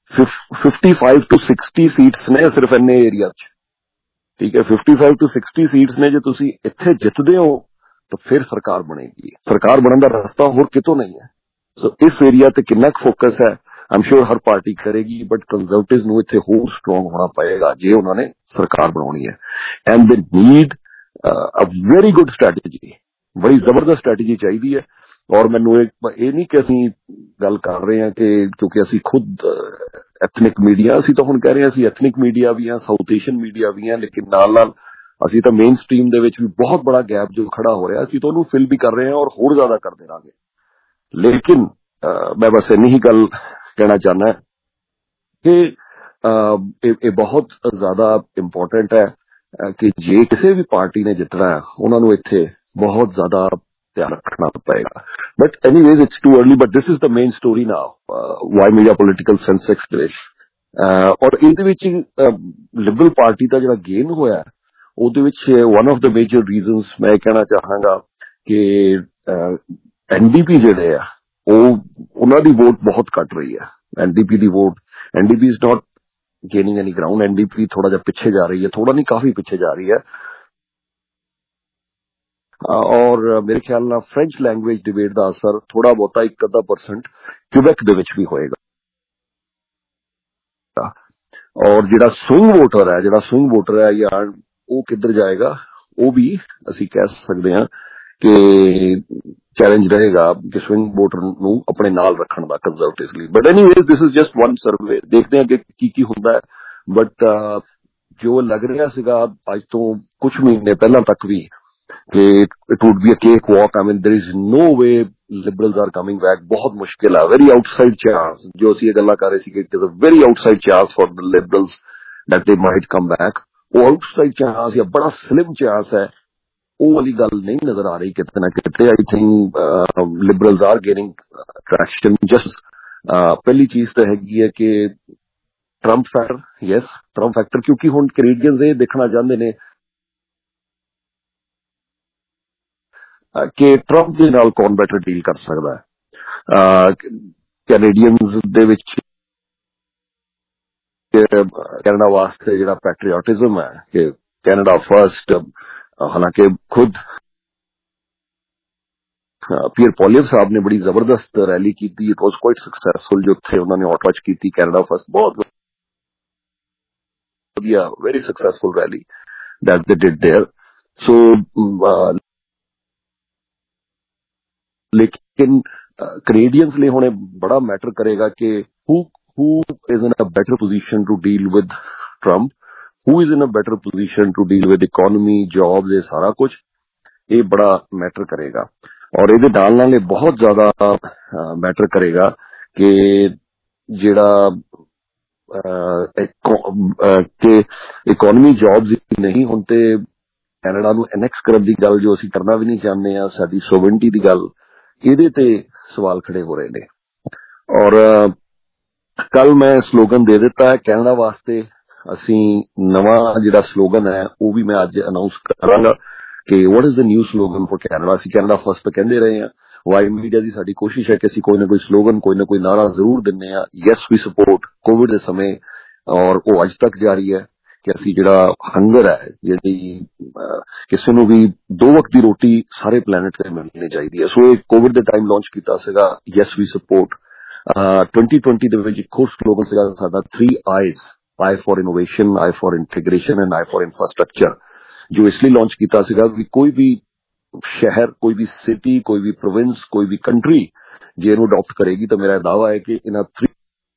55 to 60 ਸੀਟਸ ਨੇ ਸਿਰਫ ਇੰਨੇ ਏਰੀਆ 'ਚ. ਠੀਕ ਹੈ, 55 to 60 ਸੀਟਸ ਨੇ. ਜੇ ਤੁਸੀਂ ਇੱਥੇ ਜਿੱਤਦੇ ਹੋ ਤਾਂ ਫਿਰ ਸਰਕਾਰ ਬਣੇਗੀ. ਸਰਕਾਰ ਬਣਨ ਦਾ ਰਸਤਾ ਹੋਰ ਕਿਤੋਂ ਨਹੀਂ ਹੈ. ਸੋ ਇਸ ਏਰੀਆ ਤੇ ਕਿੰਨਾ ਕੁ ਫੋਕਸ ਹੈ ਆਮ ਸ਼ੋਰ ਹਰ ਪਾਰਟੀ ਕਰੇਗੀ, ਬਟ ਕੰਜ਼ਰਵੇਟਿਵਸ ਨੂੰ ਇੱਥੇ ਹੋਰ ਸਟਰੋਂਗ ਹੋਣਾ ਪਏਗਾ ਜੇ ਉਹਨਾਂ ਨੇ ਸਰਕਾਰ ਬਣਾਉਣੀ ਹੈ. And they need a very good strategy, ਬੜੀ ਜ਼ਬਰਦਸਤ ਸਟ੍ਰੈਟਜੀ ਚਾਹੀਦੀ ਹੈ. ਔਰ ਮੈਨੂੰ ਇਹ ਨਹੀਂ ਕਿ ਅਸੀਂ ਗੱਲ ਕਰ ਰਹੇ ਹਾਂ ਕਿ ਕਿਉਂਕਿ ਅਸੀਂ ਖੁਦ ਐਥਨਿਕ ਮੀਡੀਆ, ਅਸੀਂ ਤਾਂ ਹੁਣ ਕਹਿ ਰਹੇ ਹਾਂ ਅਸੀਂ ਐਥਨਿਕ ਮੀਡੀਆ ਵੀ ਹਾਂ, ਸਾਊਥ ਏਸ਼ੀਅਨ ਮੀਡੀਆ ਵੀ ਹਾਂ, ਲੇਕਿਨ ਨਾਲ ਨਾਲ ਅਸੀਂ ਤਾਂ ਮੇਨ ਸਟ੍ਰੀਮ ਦੇ ਵਿੱਚ ਵੀ ਬਹੁਤ ਬੜਾ ਗੈਪ ਜੋ ਖੜਾ ਹੋ ਰਿਹਾ ਅਸੀਂ ਤਾਂ ਉਹਨੂੰ ਫਿਲ ਵੀ ਕਰ ਰਹੇ ਹਾਂ ਔਰ ਹੋਰ ਜ਼ਿਆਦਾ ਕਰਦੇ ਰਹਾਂਗੇ. ਲੇਕਿਨ ਮੈਂ ਬਸ ਇੰਨੀ ਹੀ ਗੱਲ ਕਹਿਣਾ ਚਾਹੁੰਦਾ ਕਿ ਇਹ ਬਹੁਤ ਜ਼ਿਆਦਾ ਇੰਪੋਰਟੈਂਟ ਹੈ ਕਿ ਜੇ ਕਿਸੇ ਵੀ ਪਾਰਟੀ ਨੇ ਜਿੱਤਣਾ ਹੈ ਉਹਨਾਂ ਨੂੰ ਇੱਥੇ ਬਹੁਤ ਜ਼ਿਆਦਾ ਧਿਆਨ ਰੱਖਣਾ ਪਏਗਾ. But anyways it's too early, but this is the main story now Y media political Sensex ਦੇ ਵਿੱਚ. ਔਰ ਇਹਦੇ ਵਿੱਚ ਲਿਬਰਲ ਪਾਰਟੀ ਦਾ ਜਿਹੜਾ ਗੇਨ ਹੋਇਆ ਉਹਦੇ ਵਿੱਚ one of the major reasons ਮੈਂ ਕਹਿਣਾ ਚਾਹਾਂਗਾ ਕਿ NDP ਜਿਹੜੇ ਆ ਉਹਨਾਂ ਦੀ ਵੋਟ ਬਹੁਤ ਘਟ ਰਹੀ ਹੈ. NDP ਦੀ vote, NDP is not gaining any ground. NDP ਥੋੜਾ ਜਿਹਾ ਪਿੱਛੇ ਜਾ ਰਹੀ ਹੈ, ਥੋੜਾ ਨਹੀਂ ਕਾਫੀ ਪਿੱਛੇ ਜਾ ਰਹੀ ਹੈ. ਔਰ ਮੇਰੇ ਖਿਆਲ ਨਾਲ ਫ੍ਰੈਂਚ ਲੈਂਗੁਏਜ ਡਿਬੇਟ ਦਾ ਅਸਰ ਥੋੜਾ ਬਹੁਤਾ 1-2% ਕਿਊਬੈਕ ਦੇ ਵਿੱਚ ਵੀ ਹੋਏਗਾ. ਔਰ ਜਿਹੜਾ ਸਵਿੰਗ ਵੋਟਰ ਹੈ ਜਾਂ ਉਹ ਕਿੱਧਰ ਜਾਏਗਾ ਉਹ ਵੀ ਅਸੀਂ ਕਹਿ ਸਕਦੇ ਹਾਂ ਕਿ ਚੈਲੰਜ ਰਹੇਗਾ ਕਿ ਸਵਿੰਗ ਵੋਟਰ ਨੂੰ ਆਪਣੇ ਨਾਲ ਰੱਖਣ ਦਾ ਕੰਜ਼ਰਵੇਟਿਵਸ ਲਈ. But anyways this is just one survey, ਦੇਖਦੇ ਹਾਂ ਕਿ ਕੀ ਹੁੰਦਾ ਹੈ. ਬਟ ਜੋ ਲੱਗ ਰਿਹਾ ਸੀਗਾ ਅੱਜ ਤੋਂ ਕੁਝ ਮਹੀਨੇ ਪਹਿਲਾਂ ਤੱਕ ਵੀ ਕਿ it would be a cakewalk, I mean there is no way liberals are coming back, ਬਹੁਤ ਮੁਸ਼ਕਿਲ ਹੈ. ਵੈਰੀ ਆਊਟਸਾਈਡ ਚਾਂਸ, ਜੋ ਅਸੀਂ ਇਹ ਗੱਲਾਂ ਕਰ ਰਹੇ ਸੀ ਕਿ it is a very outside chance for the liberals that they might come back. ਉਹ ਆਊਟਸਾਈਡ ਚਾਂਸ ਜਾਂ ਬੜਾ ਸਲਿਮ ਚਾਂਸ ਹੈ, ਉਹ ਵਾਲੀ ਗੱਲ ਨਹੀਂ ਨਜ਼ਰ ਆ ਰਹੀ ਕਿਤੇ ਨਾ ਕਿਤੇ. I think liberals are gaining traction. Just ਪਹਿਲੀ ਚੀਜ਼ ਤਾਂ ਹੈਗੀ ਹੈ ਕਿ Trump factor, yes Trump factor, ਕਿਉਂਕਿ ਹੁਣ ਕੈਨੇਡੀਅਨਸ ਇਹ ਦੇਖਣਾ ਚਾਹੁੰਦੇ ਨੇ ਕਿ ਟਰੰਪ ਦੇ ਨਾਲ ਕੌਣ ਬੈਟਰ ਡੀਲ ਕਰ ਸਕਦਾ ਹੈ. ਕੈਨੇਡੀਅਨਸ ਦੇ ਵਿੱਚ ਕੈਨੇਡਾ ਵਾਸਤੇ ਜਿਹੜਾ ਪੈਟਰੀਓਟਿਜ਼ਮ ਹੈ ਕਿ ਕੈਨੇਡਾ ਫਰਸਟ, ਹਾਲਾਂਕਿ ਖੁਦ ਪੀਅਰ ਪੋਲੀਅਰ ਸਾਹਿਬ ਨੇ ਬੜੀ ਜ਼ਬਰਦਸਤ ਰੈਲੀ ਕੀਤੀ. ਇਟ ਵਾਸ ਕੁਆਇਟ ਸਕਸੈਸਫੁਲ ਜੋ ਉੱਥੇ ਉਹਨਾਂ ਨੇ ਆਟਵਾ 'ਚ ਕੀਤੀ. ਕੈਨੇਡਾ ਫਰਸਟ ਬਹੁਤ ਵਧੀਆ, very successful rally that they did there. So ਲੇਕਿਨ ਕੈਨੇਡੀਅਨਸ ਲਈ ਹੁਣ ਬੜਾ ਮੈਟਰ ਕਰੇਗਾ ਕਿ who is in a better position to deal with Trump, who is in a better position to deal with economy, jobs, ਇਹ ਸਾਰਾ ਕੁਝ. ਇਹ ਬੜਾ ਮੈਟਰ ਕਰੇਗਾ। ਔਰ ਇਹਦੇ ਨਾਲ ਇਹ ਬਹੁਤ ਜ਼ਿਆਦਾ ਮੈਟਰ ਕਰੇਗਾ ਕਿ ਜਿਹੜਾ ਕਿ ਇਕੋਨਮੀ ਜੌਬਸ ਨਹੀਂ ਹੁਣ ਤੇ ਕੈਨੇਡਾ ਨੂੰ ਐਨੈਕਸ ਕਰਨ ਦੀ ਗੱਲ ਜੋ ਅਸੀਂ ਕਰਨਾ ਵੀ ਨਹੀਂ ਚਾਹੁੰਦੇ ਆ, ਸਾਡੀ ਸੋਵਰਨਟੀ ਦੀ ਗੱਲ, ਇਹਦੇ ਤੇ ਸਵਾਲ ਖੜੇ ਹੋ ਰਹੇ ਨੇ। ਔਰ ਕੱਲ ਮੈਂ ਸਲੋਗਨ ਦੇ ਦਿੱਤਾ ਹੈ ਕੈਨੇਡਾ ਵਾਸਤੇ। ਅਸੀਂ ਨਵਾਂ ਜਿਹੜਾ ਸਲੋਗਨ ਹੈ ਉਹ ਵੀ ਮੈਂ ਅੱਜ ਅਨਾਉਂਸ ਕਰਾਂਗਾ ਕਿ what is the new slogan for Canada. ਅਸੀਂ ਕੈਨੇਡਾ ਫਸਟ ਕਹਿੰਦੇ ਰਹੇ ਹਾਂ। ਵਾਈ ਮੀਡੀਆ ਦੀ ਸਾਡੀ ਕੋਸ਼ਿਸ਼ ਹੈ ਕਿ ਅਸੀਂ ਕੋਈ ਨਾ ਕੋਈ ਸਲੋਗਨ, ਕੋਈ ਨਾ ਕੋਈ ਨਾਰਾ ਜ਼ਰੂਰ ਦਿੰਦੇ ਹਾਂ। ਯੈਸ ਵੀ ਸਪੋਰਟ ਕੋਵਿਡ ਦੇ ਸਮੇਂ, ਔਰ ਉਹ ਅੱਜ ਤੱਕ ਜਾਰੀ ਹੈ ਕਿ ਅਸੀਂ ਜਿਹੜਾ ਹੰਗਰ ਹੈ, ਜਿਹੜੀ ਕਿਸੇ ਨੂੰ ਵੀ 2 ਵਕਤ ਦੀ ਰੋਟੀ ਸਾਰੇ ਪਲੈਨਟ ਤੇ ਮਿਲਣੀ ਚਾਹੀਦੀ ਹੈ। ਸੋ ਇਹ ਕੋਵਿਡ ਦੇ ਟਾਈਮ ਲਾਂਚ ਕੀਤਾ ਸੀਗਾ ਯੈਸ ਵੀ ਸਪੋਰਟ। 2020 ਦੇ ਵਿੱਚ ਇੱਕ ਹੋਰ ਸਲੋਗਨ ਸੀਗਾ ਸਾਡਾ 3 I's, I for innovation, I for integration and I for infrastructure, ਜੋ ਇਸ ਲਈ ਲਾਂਚ ਕੀਤਾ ਸੀਗਾ ਵੀ ਕੋਈ ਵੀ ਸ਼ਹਿਰ, ਕੋਈ ਵੀ ਸਿਟੀ, ਕੋਈ ਵੀ ਪ੍ਰੋਵਿੰਸ, ਕੋਈ ਵੀ ਕੰਟਰੀ ਜੇ ਇਹਨੂੰ ਅਡਾਪਟ ਕਰੇਗੀ ਤਾਂ ਮੇਰਾ ਦਾਅਵਾ ਹੈ ਕਿ ਇਹਨਾਂ 3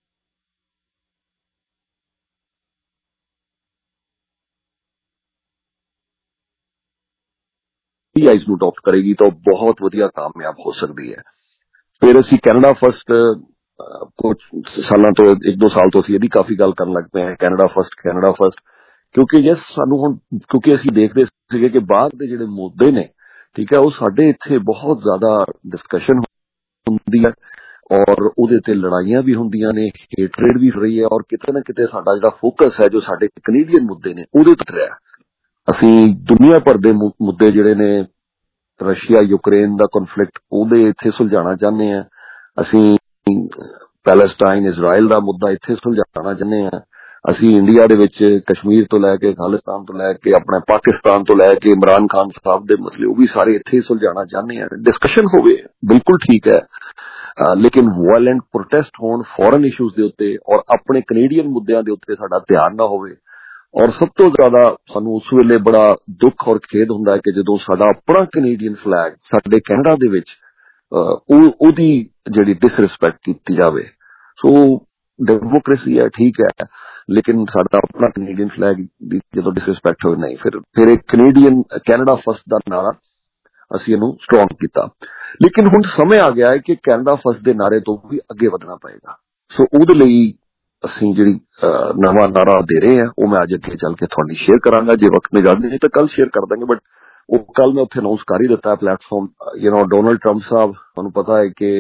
ਆਈਜ਼ ਨੂੰ ਅਡਾਪਟ ਕਰੇਗੀ ਤਾਂ ਬਹੁਤ ਵਧੀਆ ਕਾਮਯਾਬ ਹੋ ਸਕਦੀ ਹੈ। ਫਿਰ ਅਸੀਂ ਕੈਨੇਡਾ ਫਸਟ ਕੁਝ ਸਾਲਾਂ ਤੋਂ 1-2 ਸਾਲ ਤੋਂ ਅਸੀਂ ਇਹਦੀ ਕਾਫੀ ਗੱਲ ਕਰਨ ਲੱਗ ਪਏ ਹਾਂ, ਕੈਨੇਡਾ ਫਸਟ, ਕਿਉਂਕਿ ਜੇ ਸਾਨੂੰ ਹੁਣ ਕਿਉਂਕਿ ਅਸੀਂ ਦੇਖਦੇ ਸੀਗੇ ਕਿ ਬਾਹਰ ਦੇ ਜਿਹੜੇ ਮੁੱਦੇ ਨੇ, ਠੀਕ ਹੈ, ਉਹ ਸਾਡੇ ਇੱਥੇ ਬਹੁਤ ਜ਼ਿਆਦਾ ਡਿਸਕਸ਼ਨ ਹੁੰਦੀ ਹੈ ਔਰ ਉਹਦੇ ਤੇ ਲੜਾਈਆਂ ਵੀ ਹੁੰਦੀਆਂ ਨੇ, ਹੇਟਰੇਡ ਵੀ ਹੋ ਰਹੀ ਹੈ ਔਰ ਕਿਤੇ ਨਾ ਕਿਤੇ ਸਾਡਾ ਜਿਹੜਾ ਫੋਕਸ ਹੈ ਜੋ ਸਾਡੇ ਕੈਨੇਡੀਅਨ ਮੁੱਦੇ ਨੇ ਉਹਦੇ ਉੱਤੇ ਰਿਹਾ। ਅਸੀਂ ਦੁਨੀਆ ਭਰ ਦੇ ਮੁੱਦੇ ਜਿਹੜੇ ਨੇ, ਰਸ਼ੀਆ ਯੂਕਰੇਨ ਦਾ ਕਨਫਲਿਕਟ, ਉਹਦੇ ਇੱਥੇ ਸੁਲਝਾਉਣਾ ਚਾਹੁੰਦੇ ਹਾਂ। ਅਸੀਂ ਪੈਲੇਸਟਾਈਨ ਇਜ਼ਰਾਈਲ ਦਾ ਮੁੱਦਾ ਇੱਥੇ ਸੁਲਝਾਉਣਾ ਚਾਹੁੰਦੇ ਹਾਂ। ਅਸੀਂ ਇੰਡੀਆ ਦੇ ਵਿੱਚ ਕਸ਼ਮੀਰ ਤੋਂ ਲੈ ਕੇ ਖਾਲਿਸਤਾਨ ਤੋਂ ਲੈ ਕੇ ਆਪਣਾ ਪਾਕਿਸਤਾਨ ਤੋਂ ਲੈ ਕੇ ਇਮਰਾਨ ਖਾਨ ਸਾਹਿਬ ਦੇ ਮਸਲੇ, ਉਹ ਵੀ ਸਾਰੇ ਇੱਥੇ ਸੁਲਝਾਉਣਾ ਚਾਹੁੰਦੇ ਹਾਂ। ਡਿਸਕਸ਼ਨ ਹੋਵੇ, ਬਿਲਕੁਲ ਠੀਕ ਹੈ, ਲੇਕਿਨ ਵਾਇਲੈਂਟ ਪ੍ਰੋਟੈਸਟ ਹੋਣ ਫੋਰਨ ਇਸ਼ੂਜ਼ ਦੇ ਉੱਤੇ ਔਰ ਆਪਣੇ ਕੈਨੇਡੀਅਨ ਮੁੱਦਿਆਂ ਦੇ ਉੱਤੇ ਸਾਡਾ ਧਿਆਨ ਨਾ ਹੋਵੇ। ਔਰ ਸਭ ਤੋਂ ਜ਼ਿਆਦਾ ਸਾਨੂੰ ਉਸ ਵੇਲੇ ਬੜਾ ਦੁੱਖ ਔਰ ਖੇਦ ਹੁੰਦਾ ਹੈ ਕਿ ਜਦੋਂ ਸਾਡਾ ਆਪਣਾ ਕੈਨੇਡੀਅਨ ਫਲੈਗ ਸਾਡੇ ਕੈਨੇਡਾ ਦੇ ਵਿੱਚ ਉਹਦੀ ਜਿਹੜੀ ਡਿਸਰਿਸਪੈਕਟ ਕੀਤੀ ਜਾਵੇ। ਸੋ ਡੈਮੋਕ੍ਰੇਸੀ ਹੈ, ਠੀਕ ਹੈ, ਲੇਕਿਨ ਸਾਡਾ ਆਪਣਾ ਕੈਨੇਡੀਅਨ ਫਲੈਗ ਦੀ ਜਦੋਂ ਡਿਸਰਿਸਪੈਕਟ ਹੋਵੇ ਨਹੀਂ, ਫਿਰ ਇਹ ਕੈਨੇਡਾ ਫਸਟ ਦਾ ਨਾਰਾ ਅਸੀਂ ਇਹਨੂੰ ਸਟਰੋਂਗ ਕੀਤਾ। ਲੇਕਿਨ ਹੁਣ ਸਮੇਂ ਆ ਗਿਆ ਹੈ ਕਿ ਕੈਨੇਡਾ ਫਸਟ ਦੇ ਨਾਰੇ ਤੋਂ ਵੀ ਅੱਗੇ ਵਧਣਾ ਪਏਗਾ। ਸੋ ਉਹਦੇ ਲਈ ਅਸੀਂ ਜਿਹੜੀ ਨਵਾਂ ਨਾਰਾ ਦੇ ਰਹੇ ਹਾਂ ਉਹ ਮੈਂ ਅੱਜ ਅੱਗੇ ਚੱਲ ਕੇ ਤੁਹਾਡੀ ਸ਼ੇਅਰ ਕਰਾਂਗਾ। ਜੇ ਵਕਤ ਮਿਲ ਜਾਂਦਾ ਨਹੀਂ ਤਾਂ ਕੱਲ ਸ਼ੇਅਰ ਕਰ ਦਾਂਗੇ, ਬਟ ਉਹ ਕੱਲ ਮੈਂ ਉੱਥੇ ਅਨਾਉਂਸ ਕਰ ਹੀ ਦਿੱਤਾ ਪਲੇਟਫਾਰਮ। ਡੋਨਲਡ ਟਰੰਪ ਸਾਹਿਬ, ਤੁਹਾਨੂੰ ਪਤਾ ਹੈ ਕਿ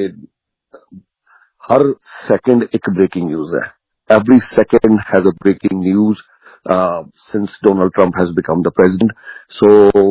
ਹਰ ਸੈਕਿੰਡ ਇੱਕ ਬ੍ਰੇਕਿੰਗ ਨਿਊਜ਼ ਹੈ। every second has a breaking news since Donald Trump has become the president. So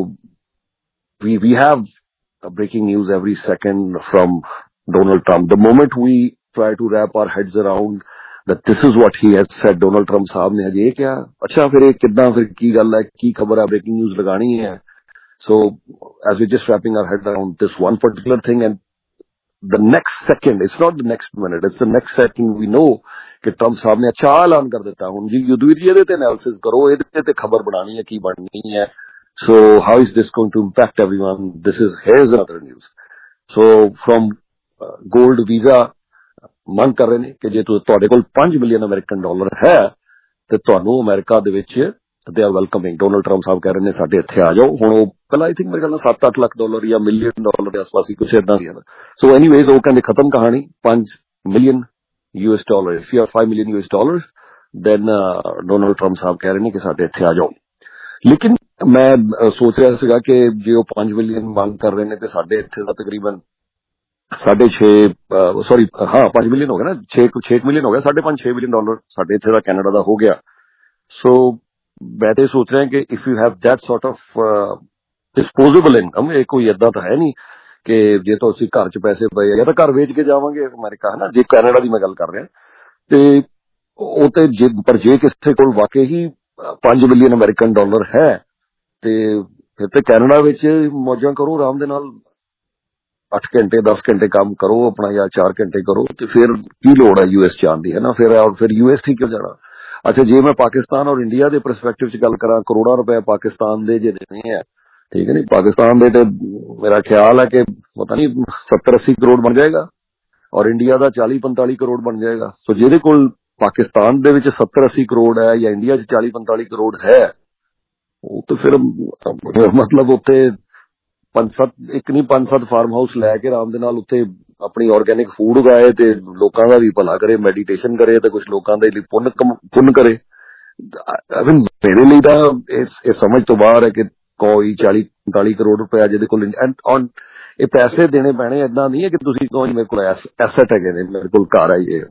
we have a breaking news every second from Donald Trump. The moment we try to wrap our heads around that this is what he has said, Donald Trump साहब ने अजे क्या, अच्छा फिर कितना, फिर की गल है, की खबर है, breaking news लगानी है. So as we're just wrapping our head around this one particular thing, and the next second, it's not the next minute, it's the next second we know कि ट्रंप साहब ने अच्छा ऐलान कर देता हूं जी युद्धवीर जी ਇਹਦੇ एनालिसिस करो, ਇਹਦੇ ਤੇ खबर बनानी है की बननी है. So how is this going to impact everyone? Here's another news. So from gold visa ਮੰਗ ਕਰ ਰਹੇ ਨੇ ਕਿ ਜੇ ਤੁਹਾਡੇ ਕੋਲ $5 ਮਿਲੀਅਨ ਅਮਰੀਕਨ ਡਾਲਰ ਹੈ ਤੇ ਤੁਹਾਨੂੰ ਅਮਰੀਕਾ ਦੇ ਵਿੱਚ they are welcoming. Donald Trump ਸਾਹਿਬ ਕਹਿ ਰਹੇ ਨੇ ਸਾਡੇ ਇੱਥੇ ਆ ਜਾਓ. ਹੁਣ ਉਹ ਪਹਿਲਾਂ ਆਈ ਥਿੰਕ ਮੇਰੇ ਖਿਆਲ ਨਾਲ $7-8 ਲੱਖ ਜਾਂ $1 ਮਿਲੀਅਨ ਦੇ ਆਸ-ਪਾਸ ਹੀ ਕੁਛ ਏਦਾਂ ਸੀ. ਸੋ ਐਨੀਵੇਜ਼ ਉਹ ਕਹਿੰਦੇ ਖਤਮ ਕਹਾਣੀ, $5 million US. If you have $5 million US, then Donald Trump ਸਾਹਿਬ ਕਹਿ ਰਹੇ ਨੇ ਕਿ ਸਾਡੇ ਇੱਥੇ ਆ ਜਾਓ. ਲੇਕਿਨ ਮੈਂ ਸੋਚ ਰਿਹਾ ਸੀਗਾ ਕਿ ਜੇ ਉਹ $5 ਮਿਲੀਅਨ ਮੰਗ ਕਰ ਰਹੇ ਨੇ ਤੇ ਸਾਡੇ ਇੱਥੇ ਦਾ ਤਕਰੀਬਨ 5 ਮਿਲੀਅਨ ਹੋ ਗਿਆ ਨਾ, 6 ਮਿਲੀਅਨ ਹੋ ਗਿਆ, $5.5-6 ਮਿਲੀਅਨ ਸਾਡੇ ਇੱਥੇ ਦਾ ਕੈਨੇਡਾ ਦਾ ਹੋ ਗਿਆ. ਸੋ ਮੈਂ ਤੇ ਸੋਚ ਰਿਹਾ ਕਿ if you have that sort of disposable income, ਇਹ ਕੋਈ ਏਦਾਂ ਤਾਂ ਹੈ ਨਹੀਂ ਕਿ ਜੇ ਤੁਸੀਂ ਘਰ 'ਚ ਪੈਸੇ ਪਏ ਜਾਂ ਤਾਂ ਘਰ ਵੇਚ ਕੇ ਜਾਵਾਂਗੇ ਅਮਰੀਕਾ, ਹੈ ਨਾ, ਜੇ ਕੈਨੇਡਾ ਦੀ ਮੈਂ ਗੱਲ ਕਰ ਰਿਹਾ. ਤੇ ਉਹ ਤੇ ਜੇ ਕਿਸੇ ਕੋਲ ਵਾਕਈ ਹੀ $5 ਮਿਲੀਅਨ ਅਮਰੀਕਨ ਡਾਲਰ ਹੈ ਤੇ ਫਿਰ ਤੇ ਕੈਨੇਡਾ ਵਿੱਚ ਮੌਜਾਂ ਕਰੋ ਆਰਾਮ ਦੇ ਨਾਲ, 8 ਘੰਟੇ 10 ਘੰਟੇ ਕੰਮ ਕਰੋ ਆਪਣਾ ਜਾਂ 4 ਘੰਟੇ ਕਰੋ, ਤੇ ਫਿਰ ਕੀ ਲੋੜ ਹੈ US ਜਾਣ ਦੀ, ਹੈ ਨਾ. ਫਿਰ US ਹੀ ਕਿਉਂ ਜਾਣਾ. ਅੱਛਾ, ਜੇ ਮੈਂ ਪਾਕਿਸਤਾਨ ਔਰ ਇੰਡੀਆ ਦੇ ਪਰਸਪੈਕਟਿਵ 'ਚ ਗੱਲ ਕਰਾਂ, ਕਰੋੜਾਂ ਰੁਪਏ ਪਾਕਿਸਤਾਨ ਦੇ ਜੇ ਦੇਣੇ ਹੈ, ਠੀਕ ਹੈ ਨਹੀਂ, ਪਾਕਿਸਤਾਨ ਦੇ ਤੇ ਮੇਰਾ ਖਿਆਲ ਹੈ ਕਿ ਪਤਾ ਨਹੀਂ 70-80 ਕਰੋੜ ਬਣ ਜਾਏਗਾ ਔਰ ਇੰਡੀਆ ਦਾ 40-45 ਕਰੋੜ ਬਣ ਜਾਏਗਾ. ਸੋ ਜਿਹਦੇ ਕੋਲ ਪਾਕਿਸਤਾਨ ਦੇ ਵਿੱਚ 70-80 ਕਰੋੜ ਹੈ ਜਾਂ ਇੰਡੀਆ 'ਚ 40-45 ਕਰੋੜ ਹੈ, ਉਹ ਤਾਂ ਫਿਰ ਮਤਲਬ ਉੱਥੇ ਇੱਕ ਨਹੀਂ 5-7 ਫਾਰਮ ਹਾਊਸ ਲੈ ਕੇ ਆਰਾਮ ਦੇ ਨਾਲ ਉੱਥੇ ਆਪਣੀ ਆਰਗੈਨਿਕ ਫੂਡ ਉਗਾਏ ਤੇ ਲੋਕਾਂ ਦਾ ਵੀ ਭਲਾ ਕਰੇ, ਮੈਡੀਟੇਸ਼ਨ ਕਰੇ ਤੇ ਕੁਝ ਲੋਕਾਂ ਦੇ ਲਈ ਪੁੰਨ ਕਰੇ। ਮੇਰੇ ਲਈ ਤਾਂ ਇਹ ਸਮਝ ਤੋਂ ਬਾਹਰ ਹੈ ਕਿ ਕੋਈ 40-45 ਕਰੋੜ ਰੁਪਇਆ ਜਿਹਦੇ ਕੋਲ ਇਹ ਪੈਸੇ ਦੇਣੇ ਪੈਣੇ। ਏਦਾਂ ਨਹੀਂ ਹੈ ਕਿ ਤੁਸੀਂ ਕਹੋ ਮੇਰੇ ਕੋਲ ਐਸੈਟ ਹੈਗੇ ਨੇ, ਮੇਰੇ ਕੋਲ ਘਰ ਹੈ, ਇਹ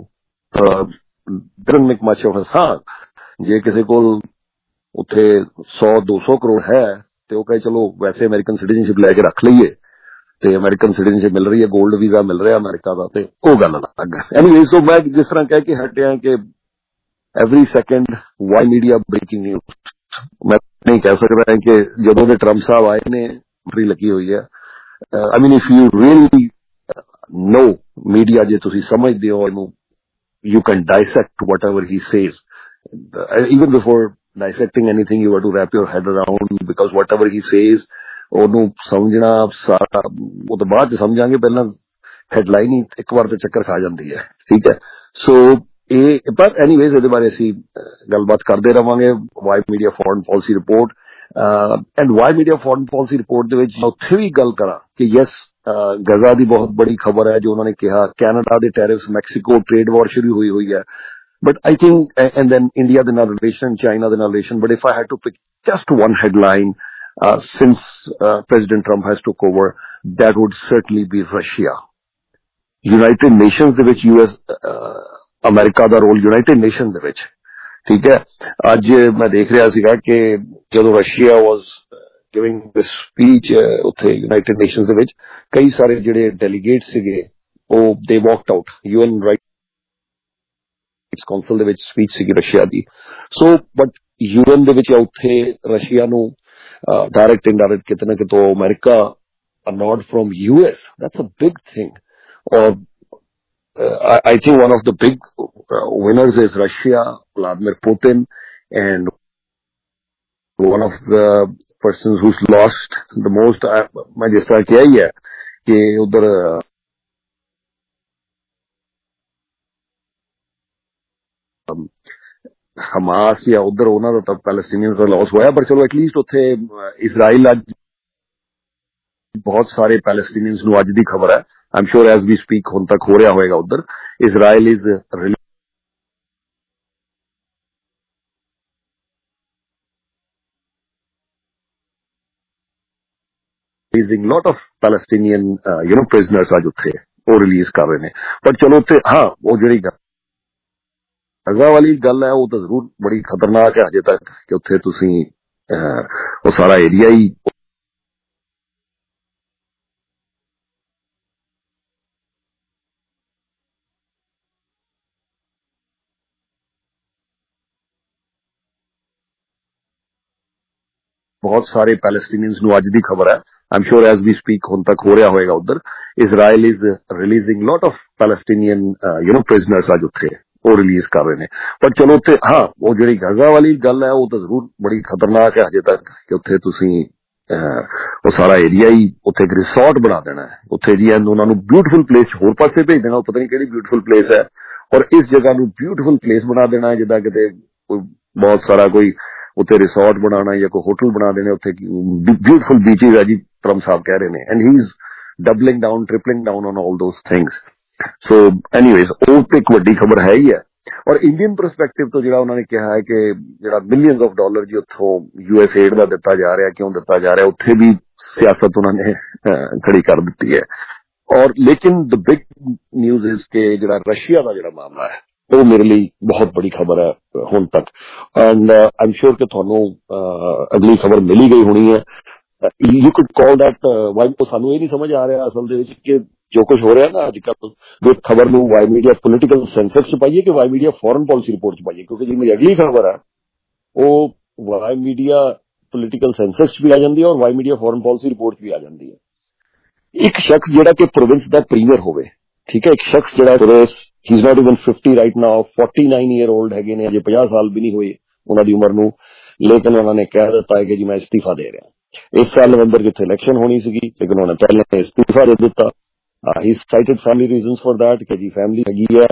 doesn't make much of a ਹਾਂ, ਜੇ ਕਿਸੇ ਕੋਲ ਉੱਥੇ 100-200 ਕਰੋੜ ਹੈ ਤੇ ਉਹ ਕਹੇ ਚਲੋ ਵੈਸੇ ਅਮਰੀਕਨ ਸਿਟੀਜ਼ਨਸ਼ਿਪ ਲੈ ਕੇ ਰੱਖ ਲਈਏ ਤੇ ਅਮਰੀਕਨ ਸਿਟੀਜ਼ਨਸ਼ਿਪ ਮਿਲ ਰਹੀ ਹੈ, 골ਡ ਵੀਜ਼ਾ ਮਿਲ ਰਿਹਾ ਅਮਰੀਕਾ ਦਾ, ਤੇ ਉਹ ਗੱਲ ਅਲੱਗ ਹੈ। ਐਨੀਵੇਜ਼ ਸੋ ਮੈਂ ਜਿਸ ਤਰ੍ਹਾਂ ਕਹਿ ਕੇ ਹਟਿਆ ਕਿ every second Y media breaking news. ਮੈਂ ਨਹੀਂ ਕਹਿ ਸਕਦਾ ਕਿ ਜਦੋਂ ਦੇ ਟਰੰਪ ਸਾਹਿਬ ਆਏ ਨੇ ਨੌਕਰੀ ਲੱਗੀ ਹੋਈ ਹੈ। I mean, if you really know media, ਜੇ ਤੁਸੀਂ ਸਮਝਦੇ ਹੋ ਇਹਨੂੰ, you can dissect whatever he says. Even before dissecting anything, you have to wrap your head around, because whatever he says, ਉਹਨੂੰ ਸਮਝਣਾ ਸਾਰਾ ਉਹ ਤੋਂ ਬਾਅਦ ਚ ਸਮਝਾਂਗੇ, ਪਹਿਲਾਂ ਹੈਡਲਾਈਨ ਹੀ ਇੱਕ ਵਾਰ ਤੇ ਚੱਕਰ ਖਾ ਜਾਂਦੀ ਹੈ। ਠੀਕ ਹੈ, ਸੋ ਇਹ ਪਰ ਐਨੀਵੇਜ਼ ਇਹਦੇ ਬਾਰੇ ਅਸੀਂ ਗੱਲਬਾਤ ਕਰਦੇ ਰਵਾਂਗੇ। Y media foreign policy report and Y media foreign policy report ਦੇ ਵਿੱਚ ਉੱਥੇ ਵੀ ਗੱਲ ਕਰਾਂ ਕਿ ਯੈਸ ਗਜ਼ਾ ਦੀ ਬਹੁਤ ਬੜੀ ਖਬਰ ਹੈ ਜੋ ਉਹਨਾਂ ਨੇ ਕਿਹਾ, ਕੈਨੇਡਾ ਦੇ ਟੈਰਿਫਸ, ਮੈਕਸੀਕੋ ਟ੍ਰੇਡ ਵਾਰ ਸ਼ੁਰੂ ਹੋਈ ਹੈ। But I think, and then India the ਨਾਲ relation, China the ਨਾਲ relation, but if I had to pick just one headline since President Trump has took over, that would certainly be Russia. United Nations ਦੇ ਵਿੱਚ US ਅਮਰੀਕਾ ਦਾ role United Nations ਦੇ ਵਿੱਚ, ਠੀਕ ਹੈ। ਅੱਜ ਮੈਂ ਦੇਖ ਰਿਹਾ ਸੀਗਾ ਕਿ ਜਦੋਂ Russia was giving this speech ਉੱਥੇ United Nations ਦੇ ਵਿੱਚ, ਕਈ ਸਾਰੇ ਜਿਹੜੇ ਡੈਲੀਗੇਟ ਸੀਗੇ ਉਹ they walked out। UN council ਦੇ ਵਿੱਚ ਸਪੀਚ ਸੀਗੀ ਰਸ਼ੀਆ ਦੀ। ਸੋ ਬਟ ਯੂਐਨ ਦੇ ਵਿੱਚ ਉੱਥੇ ਰਸ਼ੀਆ ਨੂੰ ਡਾਇਰੈਕਟ ਇਨਡਾਇਰੈਕਟ ਕਿਤੇ ਨਾ ਕਿਤੇ America not from US, that's a big thing. ਔਰ I think one of the big winners is Russia, Vladimir Putin, and one of the persons who's lost the most, मैं जिस तरह किया ही है कि उधर ਹਮਾਸ ਜਾਂ ਉਧਰ ਉਹਨਾਂ ਦਾ ਤਾਂ ਪੈਲਸਟੀਨੀਅਨਸ ਦਾ ਲਾਸ ਹੋਇਆ, ਪਰ ਚਲੋ ਐਟਲੀਸਟ ਉੱਥੇ ਇਜ਼ਰਾਈਲ ਅੱਜ ਬਹੁਤ ਸਾਰੇ ਪੈਲਸਟੀਨੀਅਨਸ ਨੂੰ ਅੱਜ ਦੀ ਖਬਰ ਹੈ, I am sure as we speak ਹੁਣ ਤੱਕ ਹੋ ਰਿਹਾ ਹੋਏਗਾ ਉਧਰ, Israel is releasing lot of Palestinian prisoners ਅੱਜ ਉੱਥੇ ਉਹ ਰਿਲੀਜ਼ ਕਰ ਰਹੇ ਨੇ। ਪਰ ਚਲੋ ਉੱਥੇ ਹਾਂ ਉਹ ਜਿਹੜੀ ਗਜ਼ਾ ਵਾਲੀ ਗੱਲ ਹੈ ਉਹ ਤਾਂ ਜ਼ਰੂਰ ਬੜੀ ਖਤਰਨਾਕ ਹੈ ਅਜੇ ਤੱਕ, ਕਿ ਉੱਥੇ ਤੁਸੀਂ ਉਹ ਸਾਰਾ ਏਰੀਆ ਹੀ ਬਹੁਤ ਸਾਰੇ ਪੈਲਸਟੀਨੀਅਨਸ ਨੂੰ ਅੱਜ ਦੀ ਖਬਰ ਹੈ, I am sure as we speak ਹੁਣ ਤੱਕ ਹੋ ਰਿਹਾ ਹੋਏਗਾ ਉਧਰ, Israel is releasing lot of Palestinian prisoners ਅੱਜ ਉੱਥੇ ਉਹ ਰਿਲੀਜ਼ ਕਰ ਰਹੇ ਨੇ। ਪਰ ਚਲੋ ਉੱਥੇ ਹਾਂ ਉਹ ਜਿਹੜੀ ਗਜ਼ਾ ਵਾਲੀ ਗੱਲ ਹੈ ਉਹ ਤਾਂ ਜ਼ਰੂਰ ਬੜੀ ਖਤਰਨਾਕ ਹੈ ਅਜੇ ਤੱਕ, ਕਿ ਉੱਥੇ ਤੁਸੀਂ ਉਹ ਸਾਰਾ ਏਰੀਆ ਹੀ ਉੱਥੇ ਇੱਕ ਰਿਸੋਰਟ ਬਣਾ ਦੇਣਾ ਹੈ, ਉੱਥੇ ਜੀ ਉਹਨਾਂ ਨੂੰ ਬਿਊਟੀਫੁਲ ਪਲੇਸ ਹੋਰ ਪਾਸੇ ਭੇਜ ਦੇਣਾ, ਉਹ ਪਤਾ ਨਹੀਂ ਕਿਹੜੀ ਬਿਊਟੀਫੁਲ ਪਲੇਸ ਹੈ, ਔਰ ਇਸ ਜਗ੍ਹਾ ਨੂੰ ਬਿਊਟੀਫੁਲ ਪਲੇਸ ਬਣਾ ਦੇਣਾ ਹੈ ਜਿੱਦਾਂ ਕਿਤੇ ਕੋਈ ਬਹੁਤ ਸਾਰਾ ਕੋਈ ਉੱਥੇ ਰਿਸੋਰਟ ਬਣਾਉਣਾ ਜਾਂ ਕੋਈ ਹੋਟਲ ਬਣਾ ਦੇਣੇ, ਉੱਥੇ ਬਿਊਟੀਫੁਲ ਬੀਚਿਸ ਹੈ ਜੀ ਟਰੰਪ ਸਾਹਿਬ ਕਹਿ ਰਹੇ ਨੇ, and he is doubling down, tripling down on all those things. So anyways ਉਹ ਤੇ ਇੱਕ ਵੱਡੀ ਖਬਰ ਹੈ ਹੀ ਹੈ। ਔਰ ਇੰਡੀਅਨ ਪਰਸਪੈਕਟਿਵ ਤੋਂ ਜਿਹੜਾ ਉਹਨਾਂ ਨੇ ਕਿਹਾ ਹੈ ਕਿ ਜਿਹੜਾ ਮਿਲੀਅਨਸ ਆਫ ਡਾਲਰ ਜੀ ਉੱਥੋਂ ਯੂਐਸ ਏਡ ਦਾ ਦਿੱਤਾ ਜਾ ਰਿਹਾ, ਕਿਉਂ ਦਿੱਤਾ ਜਾ ਰਿਹਾ, ਉੱਥੇ ਵੀ ਸਿਆਸਤ ਉਹਨਾਂ ਨੇ ਖੜੀ ਕਰ ਦਿੱਤੀ ਹੈ। ਔਰ ਲੇਕਿਨ ਦ ਬਿਗ ਨਿਊਜ਼ ਇਜ਼ ਕਿ ਜਿਹੜਾ ਰਸ਼ੀਆ ਦਾ ਜਿਹੜਾ ਮਾਮਲਾ ਹੈ ਉਹ ਮੇਰੇ ਲਈ ਬਹੁਤ ਬੜੀ ਖਬਰ ਹੈ ਹੁਣ ਤੱਕ, ਐਂਡ ਆਈ ਐਮ ਸ਼ੋਰ ਕਿ ਤੁਹਾਨੂੰ ਅਗਲੀ ਖਬਰ ਮਿਲੀ ਗਈ ਹੋਣੀ ਹੈ। You could call that why, ਸਾਨੂੰ ਇਹ ਨਹੀਂ ਸਮਝ ਆ ਰਿਹਾ ਅਸਲ ਦੇ ਵਿੱਚ ਕਿ ਜੋ ਕੁਝ ਹੋ ਰਿਹਾ ਨਾ ਅੱਜ ਕੱਲ੍ਹ, ਜੋ ਖਬਰ ਨੂੰ ਵਾਈ ਮੀਡੀਆ ਪੋਲੀਟੀਕਲ ਸੈਂਸਸ ਚ ਪਾਈਏ ਕਿ Y media foreign policy report ਚ ਪਾਈਏ, ਕਿਉਂਕਿ ਜਿਹੜੀ ਮੇਰੀ ਅਗਲੀ ਖਬਰ ਹੈ ਉਹ ਵਾਈ ਮੀਡੀਆ ਪੋਲੀਟੀਕਲ ਸੈਂਸਸ ਚ ਵੀ ਆ ਜਾਂਦੀ ਹੈ ਔਰ Y media foreign policy report ਚ ਵੀ ਆ ਜਾਂਦੀ ਹੈ। ਇੱਕ ਸ਼ਖਸ ਜਿਹੜਾ ਕਿ ਪ੍ਰੋਵਿੰਸ ਦਾ ਪ੍ਰੀਮੀਅਰ ਹੋਵੇ, ਠੀਕ ਹੈ, ਇੱਕ ਸ਼ਖਸ ਜਿਹੜਾ he is not even 50 right now, 49 year old ਹੈਗੇ ਨੇ, ਅਜੇ 50 ਸਾਲ ਵੀ ਨਹੀਂ ਹੋਏ ਉਹਨਾਂ ਦੀ ਉਮਰ ਨੂੰ, ਲੇਕਿਨ ਉਹਨਾਂ ਨੇ ਕਹਿ ਦਿੱਤਾ ਹੈ ਕਿ ਜੀ ਮੈਂ ਅਸਤੀਫਾ ਦੇ ਰਿਹਾ। ਇਸ ਸਾਲ ਨਵੰਬਰ ਜਿੱਥੇ ਇਲੈਕਸ਼ਨ ਹੋਣੀ ਸੀਗੀ ਲੇਕਿਨ ਉਹਨਾਂ ਨੇ ਪਹਿਲਾਂ ਅਸਤੀਫਾ ਦੇ ਦਿੱਤਾ। He cited family reasons for that ਕਿ ਜੀ ਫੈਮਿਲੀ ਹੈਗੀ ਹੈ,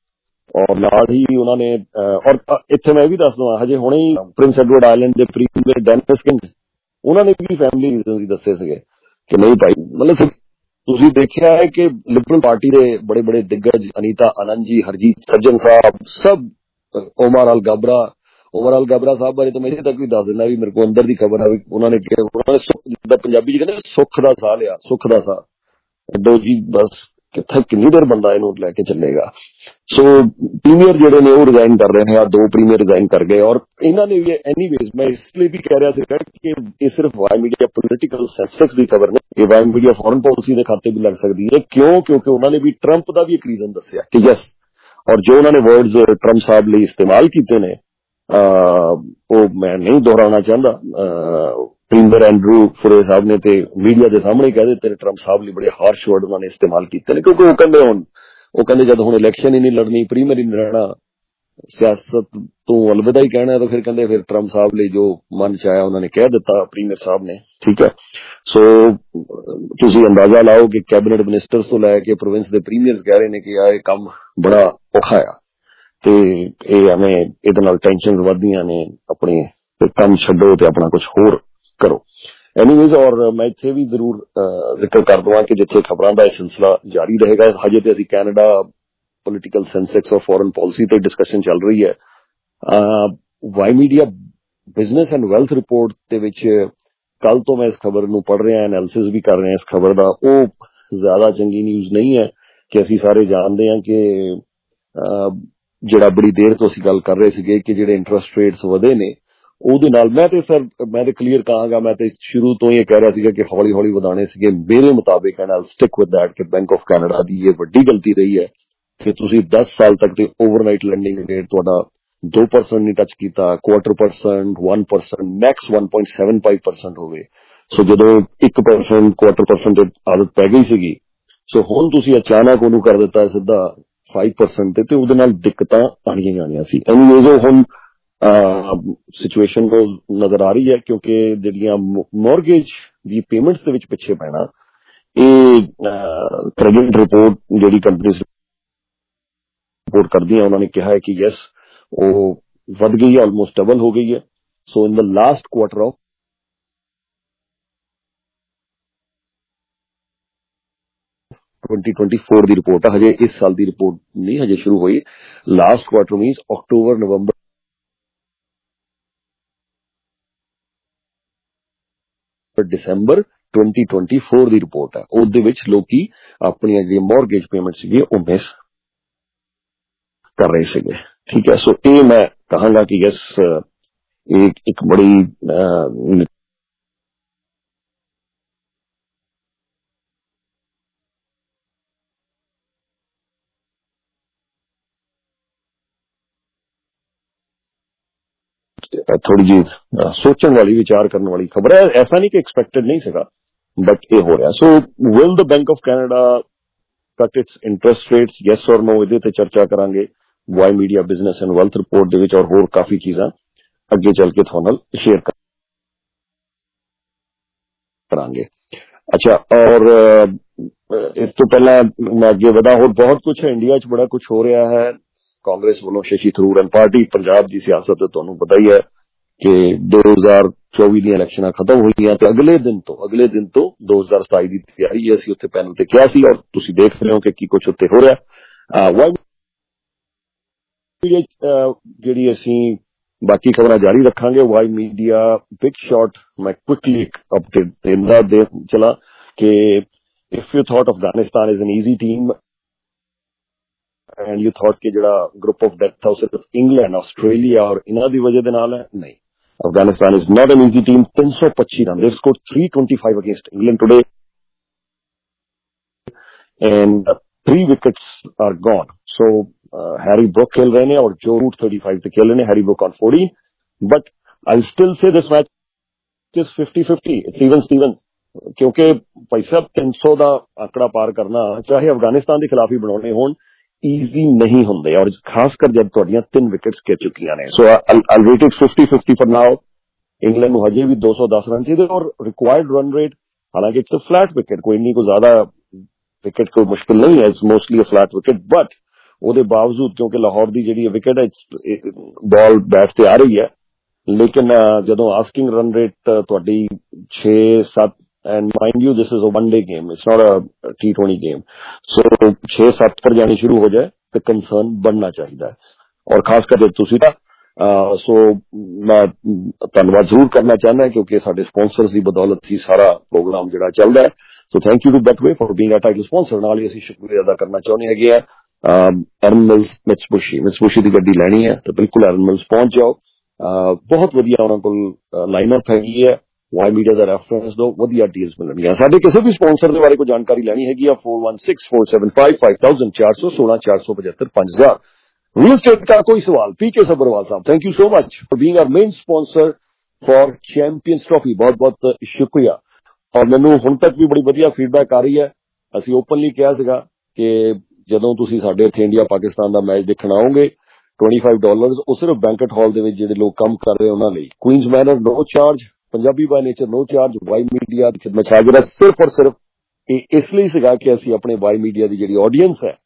ਔਰ ਨਾਲ ਹੀ ਉਹਨਾਂ ਨੇ ਔਰ ਇੱਥੇ ਮੈਂ ਇਹ ਵੀ ਦੱਸ ਦਵਾਂ ਹਜੇ ਹੁਣੇ ਹੀ ਪ੍ਰਿੰਸ ਐਡਵਰਡ ਆਇਲੈਂਡ ਦੇ ਪ੍ਰੀਮੀਅਰ ਡੈਨਿਸ ਕਿੰਗ ਉਹਨਾਂ ਨੇ ਵੀ ਫੈਮਿਲੀ ਰੀਜ਼ਨਸ ਹੀ ਦੱਸੇ ਸੀਗੇ कि नहीं भाई। मतलब ਤੁਸੀਂ ਦੇਖਿਆ है कि लिबरल पार्टी के बड़े बड़े दिग्गज अनीता आनंद जी, हरजीत सज्जन साहब, सब ओमर अल गाबरा साहब बारे तो मैं तक भी दस दिना भी मेरे को अंदर की खबर है उन्होंने जिदा पंजाबी जी कहते सुख का साह लिया, सुख का साह दो जी बस कितना किन्नी देर बंदा इनू लैके चलेगा। सो प्रीमियर जेडे ने वो रिजाइन कर रहे हैं, 2 प्रीमियर रिजाइन कर गए और इन्होंने भी एनीवेज मैं इसलिए भी कह रहा था कि ये सिर्फ वाई मीडिया पोलिटिकल सेंसेक्स की खबर नहीं, ये वाई मीडिया फॉरेन पॉलिसी के खाते भी लग सकती है। क्यों? क्योंकि उन्होंने भी ट्रंप का भी एक रीजन दसिया कि यस, और जो उन्होंने वर्ड्स ट्रंप साहब लिए इस्तेमाल किए ने वो मैं नहीं दोहराना चाहता। प्रीमियर एंड्रू फुरे साहब ने मीडिया के सामने कह दिते ने ट्रंप साहब लिए बड़े हार्श वर्ड उन्होंने इस्तेमाल किए, क्योंकि वो कहते जब हुण इलैक्शन ही नहीं लड़नी, प्रीमियर ही नहीं रहना, सियासत तो अलविदा ही कहना है, तो फिर कहते फिर ट्रंप साहब लिए जो मन च आया उन्होंने कह दिता प्रीमियर साहब ने। ठीक है, सो तुसी अंदाजा लाओ कि कैबिनेट मिनिस्टर्स तो लैके प्रोविंस के प्रीमियर्स कह रहे हैं कि यह काम बड़ा औखा है ते हमें इहदे नाल टेंशन वधदियां ने, अपने काम छड्डो ते अपना कुछ होर करो। एनीवेज, और मैं इत्थे भी जरूर जिक्र कर दूंगा कि जिथे खबरों का सिलसिला जारी रहेगा, हजे तो असीं कैनेडा पोलिटिकल सेंसेक्स और फॉरेन पॉलिसी ते डिस्कशन चल रही है। Y media business and wealth report दे विच कल तो मैं इस खबर नूं पढ़ रहा, एनालिसिस भी कर रहे हैं इस खबर का। वो ज्यादा चंगी न्यूज़ नहीं है कि असीं सारे जानते हैं कि जिहड़ा बड़ी देर तो असीं गल कर रहे सीगे कि जिहड़े इंटरस्ट रेट्स वधे ने ਉਹਦੇ ਨਾਲ मैं तो क्लीयर कहांगा, मैं तो शुरू तो ये कह रहा सीगा कि हौली हौली वधाने सीगे। मेरे मुताबिक and I will stick with that कि बैंक ऑफ कैनेडा दी ये वड्डी गलती रही है कि तुसी 10 साल तक ते ओवरनाइट लैंडिंग रेट तुहाडा 2% नहीं टच कीता, 0.25%, 1%, मैक्स 1.75% होवे। सो जदों 1%, 0.25% ते आदत पै गई सीगी, सो हुण तुसी अचानक ओनू कर दिता सीधा 5% ते ਉਹਦੇ ਨਾਲ ਦਿੱਕਤਾਂ ਆਣੀਆਂ ਆਣੀਆਂ ਸੀ। एनीवेज हुण सिचुएशन को नजर आ रही है क्योंकि जिहड़ियां मॉर्गेज दी पेमेंट्स दे विच पिछे पैना, ये क्रेडिट रिपोर्ट जिहड़ी कंपनीज रिपोर्ट करदी हैं उन्होंने कहा है कि यस वो वध गई है, ऑलमोस्ट डबल हो गई है। So in the last quarter of 2024 दी रिपोर्ट है, हजे इस साल दी रिपोर्ट नहीं हजे शुरू हुई। Last quarter means October November December 2024 ਦੀ ਰਿਪੋर्ट है। ਉਹਦੇ ਵਿੱਚ ਲੋਕੀ ਆਪਣੀਆਂ ਜਿਹੜੀਆਂ ਮੌਰਗੇਜ ਪੇਮੈਂਟ ਸੀਗੀ ਉਹ ਮਿਸ कर रहे ਸੀਗੇ। ठीक है, सो ये मैं कहांगा कि यस एक बड़ी थोड़ी जी सोचने वाली, विचार करने वाली खबर है। ऐसा नहीं कि एक्सपेक्टेड नहीं सका, बट ये हो रहा। So will the bank of Canada cut its interest rates, yes और नो, इहदे ते चर्चा करांगे Y media business and wealth report दे विच, और होर काफी चीजां अगे चल के तुहाडे नाल शेयर करांगे। अच्छा, और इस तो पहला मैं अगे वधा, होर बहुत कुछ है इंडिया च, बड़ा कुछ हो रहा है। कांग्रेस वालों शशि थरूर एंड पार्टी, पंजाब की सियासत तो तुहानूं पता ही है कि 2024 दी इलैक्शनां खत्म होईयां ते अगले दिन तो 2027 की तैयारी है। असीं उत्थे पैनल ते किहा सी और तुसीं देख रहे हो कि की कुछ उत्थे हो रहा। जिहड़ी असीं बाकी खबरां जारी रखांगे। वाई मीडिया बिग शॉट, मैं क्विकली एक अपडेट देंदा दे चला कि if you thought Afghanistan is an easy team and you thought कि जिहड़ा ग्रुप ऑफ डेथ है सिर्फ इंग्लैंड, ऑस्ट्रेलिया और इन्हां दी वजह दे नाल है, नहीं, Afghanistan is not an easy team. 325 run, they scored 325 against England today and 3 wickets are gone. So Harry Brook खेल रहे हैं और जो रूट 35 से खेल रहे हैं, Harry Brook on 14, but I still say this match is 50-50, it's even Steven, क्योंकि भाई साहब 300 का आंकड़ा पार करना चाहे अफगानिस्तान के खिलाफ ही बनाने होण ईजी नहीं होंगे, और खासकर जब तुहाडियां 3 विकेट्स गिर चुकियां ने। So I rate it 50-50 for now. England को हजे भी 210 रन चाहिए और रिक्वायर्ड रन रेट, हालांकि इट्स अ फ्लैट विकेट, कोई इन्नी को ज्यादा विकेट कोई मुश्किल नहीं है, it's mostly a flat wicket, but ਉਹਦੇ बावजूद क्योंकि लाहौर की जी विकेट है बॉल बैट से आ रही है, लेकिन जदों asking run rate 6-7 and mind you this is a one day game, it's not a T20 game. So 6-7 पर जानी शुरू हो जाए तो कंसर्न बनना चाहिए और खास करके तुसी दा सो मैं धन्यवाद जरूर करना चाहना क्योंकि साडे स्पॉन्सर्स की बदौलत ही सारा प्रोग्राम जिहड़ा चलदा है। So thank you to Betway for being a title sponsor. नाल ही असीं शुक्रिया अदा करना चाहुंदे हैगे आ एरन मिल्स मित्सुबिशी दी गड्डी लैनी है तो बिल्कुल एरन मिल्स पहुंच जाओ। बहुत वधिया उन्हां कोल लाइनअप हैगी है। वाई मीडिया का रेफरेंस दो, वधिया डील्स मिलणगीਆਂ। साडे किसी भी स्पॉन्सर के बारे कोई जानकारी लैनी हैगी है 416475 5000 475 5000। रियल स्टेट का कोई सवाल? पीके सबरवाल साहब, thank you so much for being our main sponsor for Champions Trophy. बहुत बहुत शुक्रिया। और मैनू हुण तक भी बड़ी वधिया फीडबैक आ रही है। असीं ओपनली कहा सीगा कि जदों तुसीं साडे इत्थे इंडिया पाकिस्तान का मैच देखण आओगे $25 ਉਹ सिर्फ बैंकट हॉल ਦੇ ਵਿੱਚ ਜਿਹੜੇ ਲੋਕ ਕੰਮ ਕਰ ਰਹੇ ਉਹਨਾਂ ਲਈ। Queens Manor no charge, Punjabi by nature no charge, Y media की खिदमत हाजिर है सिर्फ और सिर्फ इसलिए सीगा कि असीं अपने वाई मीडिया की जिहड़ी ऑडियंस है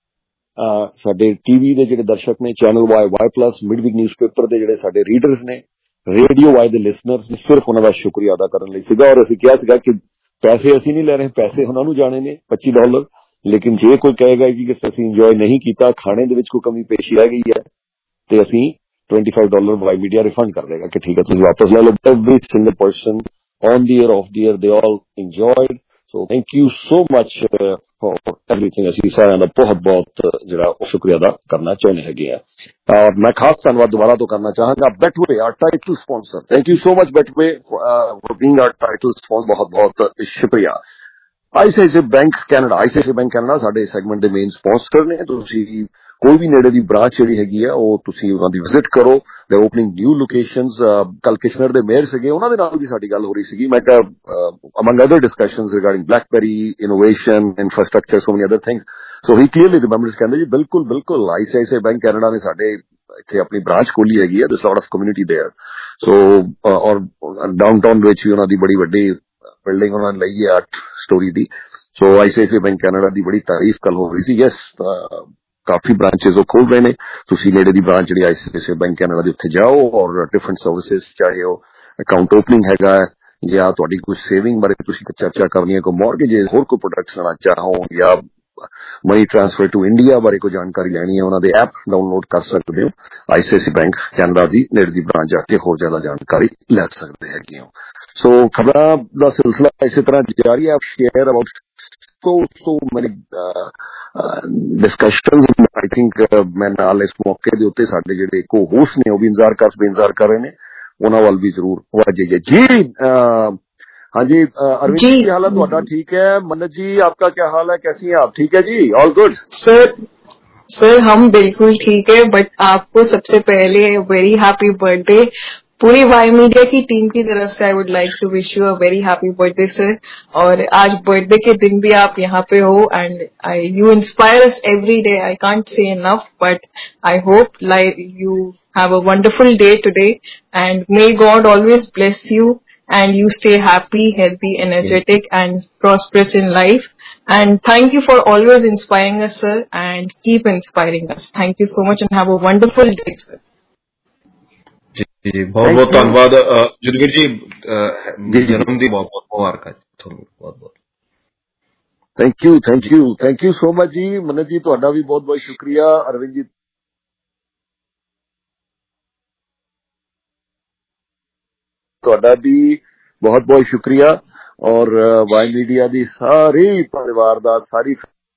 साडे टीवी ਦੇ ਜਿਹੜੇ ਦਰਸ਼ਕ ਨੇ, channel Y plus midweek newspaper ਦੇ ਜਿਹੜੇ ਸਾਡੇ रीडर्स ने, रेडियो वाई ਦੇ लिसनर्स ने, सिर्फ ਉਹਨਾਂ ਦਾ शुक्रिया अदा ਕਰਨ ਲਈ ਸੀਗਾ। और ਅਸੀਂ ਕਿਹਾ ਸੀਗਾ कि पैसे ਅਸੀਂ नहीं ले रहे, पैसे ਉਹਨਾਂ ਨੂੰ जाने ने $25। लेकिन जे कोई कहेगा कि ਅਸੀਂ इंजॉय नहीं किया, खाने ਦੇ ਵਿੱਚ कोई कमी पेशी रह गई है तो असीं $25 वाई मीडिया रिफंड कर देगा कि ठीक है तुम वापस ले लो। Every single person on the year of the year they all enjoyed. So thank you so much for everything. असीं सारिਆਂ ਦਾ बहुत बहुत ਜਿਹੜਾ शुक्रिया अदा करना चाਹੁੰਦੇ ਹੈਗੇ ਆ। और मैं खास धन्यवाद दोबारा तो करना चाहूंगा Betway our title sponsor. Thank you so much Betway for being our title sponsor. बहुत बहुत शुक्रिया। ICICI bank Canada, ICICI bank Canada साडे सैगमेंट दे मेन स्पॉन्सर ने। तुसीं कोई भी नेड़े दी ब्रांच जिहड़ी हैगी है ਉਹ ਤੁਸੀਂ ਉਹਨਾਂ ਦੀ ਵਿਜ਼ਿਟ ਕਰੋ। ਦੇ ਓਪਨਿੰਗ ਨਿਊ ਲੋਕੇਸ਼ਨਸ। ਕੱਲ ਕਿਸ਼ਨਰ ਦੇ ਮੇਅਰ ਸੀਗੇ, ਉਹਨਾਂ ਦੇ ਨਾਲ ਵੀ ਸਾਡੀ ਗੱਲ ਹੋ ਰਹੀ ਸੀਗੀ। ਮੈਂ ਕਿਹਾ among other discussions regarding BlackBerry innovation infrastructure so many other things. So he clearly remembers, ਕਹਿੰਦੇ ਜੀ ਬਿਲਕੁਲ ਬਿਲकुल ICICI बैंक कैनेडा ने ਸਾਡੇ ਇੱਥੇ ਆਪਣੀ ਬ੍ਰਾਂਚ ਖੋਲੀ ਹੈਗੀ ਹੈ। This lot of community there. So ਔਰ ਡਾਊਨਟਾਊਨ ਵਿੱਚ ਵੀ ਉਹਨਾਂ ਦੀ ਬੜੀ ਵੱਡੀ ਬਿਲਡਿੰਗ ਉਹਨਾਂ ਨੇ ਲਈ ਹੈ 8 ਸਟੋਰੀ ਦੀ। ਸੋ ICICI बैंक कैनेडा ਦੀ ਬੜੀ ਤਾਰੀਫ ਕੱਲ ਹੋ ਰਹੀ ਸੀ। ਯੈਸ काफी ब्रांचेस वो खोल रहे हैं। तुसी नेड़े दी ब्रांच जिहड़ी ICICI बैंक कैनेडा दे उत्थे जाओ और डिफरेंट सर्विसेज, चाहे वो अकाउंट ओपनिंग हैगा या तुहाडी कोई सेविंग बारे तुसी चर्चा करनी है, कोई मॉर्गेजेस, होर कोई प्रोडक्ट्स लेना चाहो या मनी ट्रांसफर टू इंडिया बारे कोई जानकारी लैनी है, उन्हां दे ऐप डाउनलोड कर सकते हो। ICICI बैंक कैनेडा दी नेड़े दी ब्रांच जाके होर ज्यादा जानकारी लै सकते हैगे हो। सो खबरां दा सिलसिला इसी तरह जारी है। Share about so many discussions. I think मैं नाल इस मौके दे उत्ते साडे जिहड़े को होस्ट ने वो भी बेइंतजार कर रहे ने, उन्हां वाल भी जरूर वाजिए जी। हाँ जी अरविंद जी, क्या हाल है तुहाडा? ठीक है। मन्नत जी आपका क्या हाल है, कैसी हैं आप? ठीक है जी, ऑल गुड
सर हम बिल्कुल ठीक है। बट आपको सबसे पहले वेरी हैप्पी बर्थडे पूरी वाई मीडिया की टीम की तरफ से। I would like to wish you a very happy birthday sir. और आज बर्थडे के दिन भी आप यहाँ पे हो and you inspire us every day. I can't say enough but I hope like you have a wonderful day today and may God always bless you and you stay happy, healthy, energetic and prosperous in life. And thank you for always inspiring us sir and keep inspiring us. Thank you so much and have a wonderful day sir.
जी बहुत बहुत धन्यवाद जुदवीर जी, जन्म दी बहुत बहुत मुबारक ਤੁਹਾਨੂੰ बहुत बहुत
थैंक यू सो मच जी। मन्नत जी ਤੁਹਾਡਾ भी बहुत बहुत शुक्रिया। अरविंद जी ਤੁਹਾਡਾ भी बहुत बहुत शुक्रिया। और वाई मीडिया दी सारी परिवार दा, सारी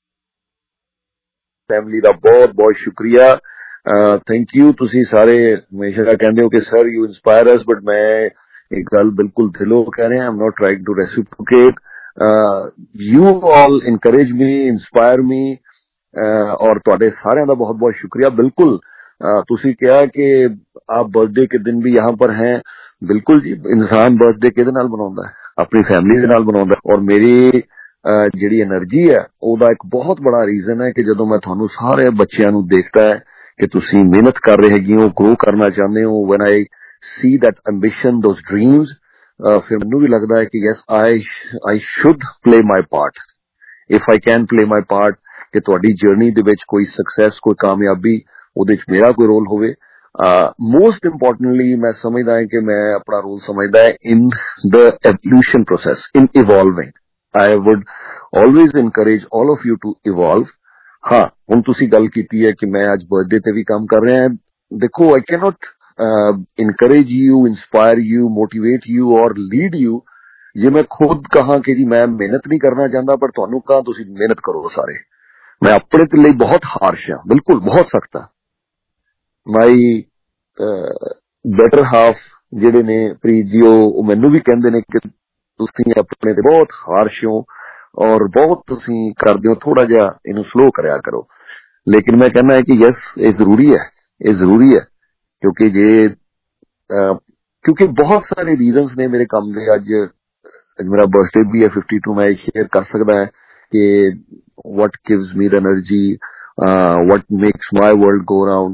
फैमिली दा बहुत बहुत शुक्रिया। Thank you. तुसी सारे हमेशा कहंदे हो कि sir you inspire us, but मैं एक गल बिल्कुल दिलों कह रहे हैं, I am not trying to reciprocate. You all encourage me, inspire me और तुहाडे सारिਆਂ ਦਾ बहुत बहुत शुक्रिया। बिल्कुल तुसी कहा कि आप बर्थडे के दिन भी यहाँ पर हैं। बिल्कुल जी, इंसान बर्थडे किहदे नाल मनाउंदा है? अपनी फैमिली दे नाल मनाउंदा है। और मेरी जिहड़ी एनर्जी है ਉਹਦਾ एक बहुत बड़ा रीजन है कि ਜਦੋਂ मैं ਤੁਹਾਨੂੰ ਸਾਰੇ ਬੱਚਿਆਂ ਨੂੰ ਦੇਖਦਾ है कि तुसी मेहनत कर रहे हैगे हो, ग्रो करना चाहते हो, when I see that ambition, those dreams, फिर मैनू भी लगता है कि yes I should play my part if I can play my part. कि तुहाडी जर्नी दे विच कोई सक्सैस, कोई कामयाबी ਉਹਦੇ ਵਿੱਚ मेरा कोई रोल होवे। मोस्ट इंपॉर्टेंटली मैं समझदा है कि मैं अपना रोल समझदा है in the evolution process, in evolving. I would always encourage all of you to evolve. हाँ, हुण तुसी गल कीती है कि मैं अज बर्थडे ते भी काम कर रहा है. देखो, I can not encourage you, inspire you, motivate you और लीड यू जे मैं खुद कहा कि जी मैं मेहनत नहीं करना चाहता, पर तुहानू कहा तुसी मेहनत करो सारे. मैं अपने ते लिए बहुत हार्श हाँ, बिल्कुल बहुत सख्त हाँ. माई बेटर हाफ ਜਿਹੜੇ ਨੇ ਪ੍ਰੀਤ ਜੀ, ਉਹ ਮੈਨੂੰ ਵੀ ਕਹਿੰਦੇ ਨੇ ਕਿ ਤੁਸੀਂ ਆਪਣੇ ਤੇ ਬਹੁਤ ਹਾਰਸ਼ ਹੋ ਔਰ ਬਹੁਤ ਤੁਸੀਂ ਕਰਦੇ ਹੋ, ਥੋੜਾ ਜਿਹਾ ਇਹਨੂੰ ਸਲੋ ਕਰਿਆ ਕਰੋ. ਲੇਕਿਨ ਮੈਂ ਕਹਿੰਦਾ ਹੈ ਕਿ ਯਸ, ਇਹ ਜ਼ਰੂਰੀ ਹੈ, ਇਹ ਜ਼ਰੂਰੀ ਹੈ, ਕਿਉਂਕਿ ਜੇ ਕਿਉਂਕਿ ਬਹੁਤ ਸਾਰੇ ਰੀਜ਼ਨਸ ਨੇ ਮੇਰੇ ਕੰਮ ਦੇ. ਅੱਜ ਮੇਰਾ ਬਰਥਡੇ ਵੀ ਹੈ 52, ਮੈਂ ਸ਼ੇਅਰ ਕਰ ਸਕਦਾ ਹੈ ਕਿ what gives me the energy, what makes my world go round.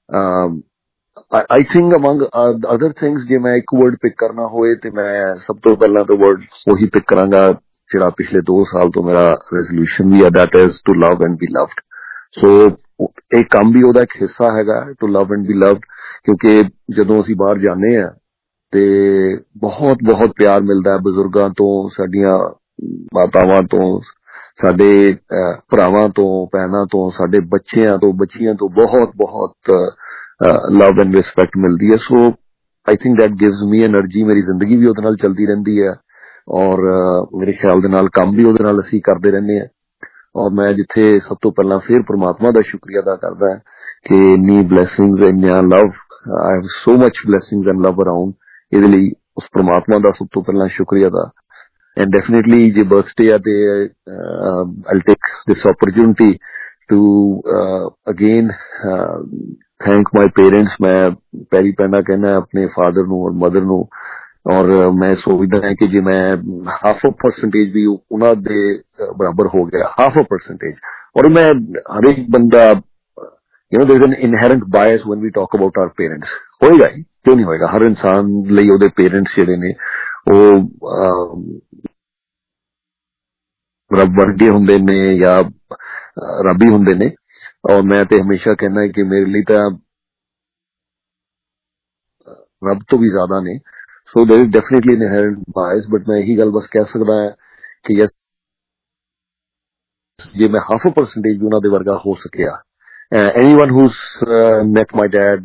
I think among other things, ਜੇ ਮੈਂ ਇੱਕ word pick ਕਰਨਾ ਹੋਏ ਤੇ ਮੈਂ ਸਭ ਤੋਂ ਪਹਿਲਾਂ ਤਾਂ word ਉਹੀ pick ਕਰਾਂਗਾ ਜਿਹੜਾ ਪਿਛਲੇ 2 ਸਾਲ ਤੋਂ ਮੇਰਾ resolution ਵੀ ਹੈ, that is to love and be loved. So ਇਹ ਕੰਮ ਵੀ ਉਹਦਾ ਇੱਕ ਹਿੱਸਾ ਹੈਗਾ, to love and be loved, ਕਿਉਂਕਿ ਜਦੋਂ ਅਸੀਂ ਬਾਹਰ ਜਾਂਦੇ ਆ ਤੇ ਬਹੁਤ ਬਹੁਤ ਪਿਆਰ ਮਿਲਦਾ ਹੈ ਬਜ਼ੁਰਗਾਂ ਤੋਂ, ਸਾਡੀਆਂ ਮਾਤਾਵਾਂ ਤੋਂ, ਸਾਡੇ ਭਰਾਵਾਂ ਤੋਂ, ਭੈਣਾਂ ਤੋਂ, ਸਾਡੇ ਬੱਚਿਆਂ ਤੋਂ, ਬੱਚੀਆਂ ਤੋਂ ਬਹੁਤ ਬਹੁਤ ਲਵ ਐਂਡ ਰਿਸਪੈਕਟ ਮਿਲਦੀ ਹੈ. So I think that gives me energy. ਮੇਰੀ ਜ਼ਿੰਦਗੀ ਵੀ ਉਹਦੇ ਨਾਲ ਚੱਲਦੀ ਰਹਿੰਦੀ ਹੈ ਔਰ ਮੇਰੇ ਖਿਆਲ ਦੇ ਨਾਲ ਕੰਮ ਵੀ ਉਹਦੇ ਨਾਲ ਅਸੀਂ ਕਰਦੇ ਰਹਿੰਦੇ ਹਾਂ. ਔਰ ਮੈਂ ਜਿੱਥੇ ਸਭ ਤੋਂ ਪਹਿਲਾਂ ਫਿਰ ਪ੍ਰਮਾਤਮਾ ਦਾ ਸ਼ੁਕਰੀਆ ਅਦਾ ਕਰਦਾ ਕਿ ਇੰਨੀ ਬਲੈਸਿੰਗਸ, ਇੰਨਾ love, I have so much blessings and love around. ਇਹਦੇ ਲਈ ਉਸ ਪ੍ਰਮਾਤਮਾ ਦਾ ਸਭ ਤੋਂ ਪਹਿਲਾਂ ਸ਼ੁਕਰੀਆ ਅਦਾ. And definitely the birthday I'll take this opportunity to again thank my parents. मैं पैरी पैना कहना अपने father ਨੂੰ और mother ਨੂੰ, और मैं सोचदा है कि जे मैं 0.5% भी ਉਹਨਾਂ ਦੇ ਬਰਾਬਰ ਹੋ ਗਿਆ, 0.5%, और मैं हर एक बंदा, you know, there is an inherent bias when we talk about our parents. ਹੋਏਗਾ ਹੀ, ਕਿਉਂ ਨਹੀਂ ਹੋਏਗਾ. ਹਰ ਇਨਸਾਨ ਲਈ ਉਹਦੇ ਪੇਰੈਂਟਸ ਜਿਹੜੇ ਨੇ ਉਹ ਰੱਬ ਵਰਗੇ ਹੁੰਦੇ ਨੇ ਜਾਂ ਰੱਬ ਹੀ ਹੁੰਦੇ ਨੇ. ਔਰ ਮੈਂ ਤੇ ਹਮੇਸ਼ਾ ਕਹਿੰਦਾ ਕਿ ਮੇਰੇ ਲਈ ਤਾਂ ਰੱਬ ਤੋਂ ਵੀ ਜ਼ਿਆਦਾ ਨੇ. So there is definitely an inherent bias, but मैं यही गल बस कह सकदा है कि यस, ਜੇ ਮੈਂ 0.5% ਵੀ ਉਹਨਾਂ ਦੇ ਵਰਗਾ ਹੋ ਸਕਿਆ. Anyone who's met my dad,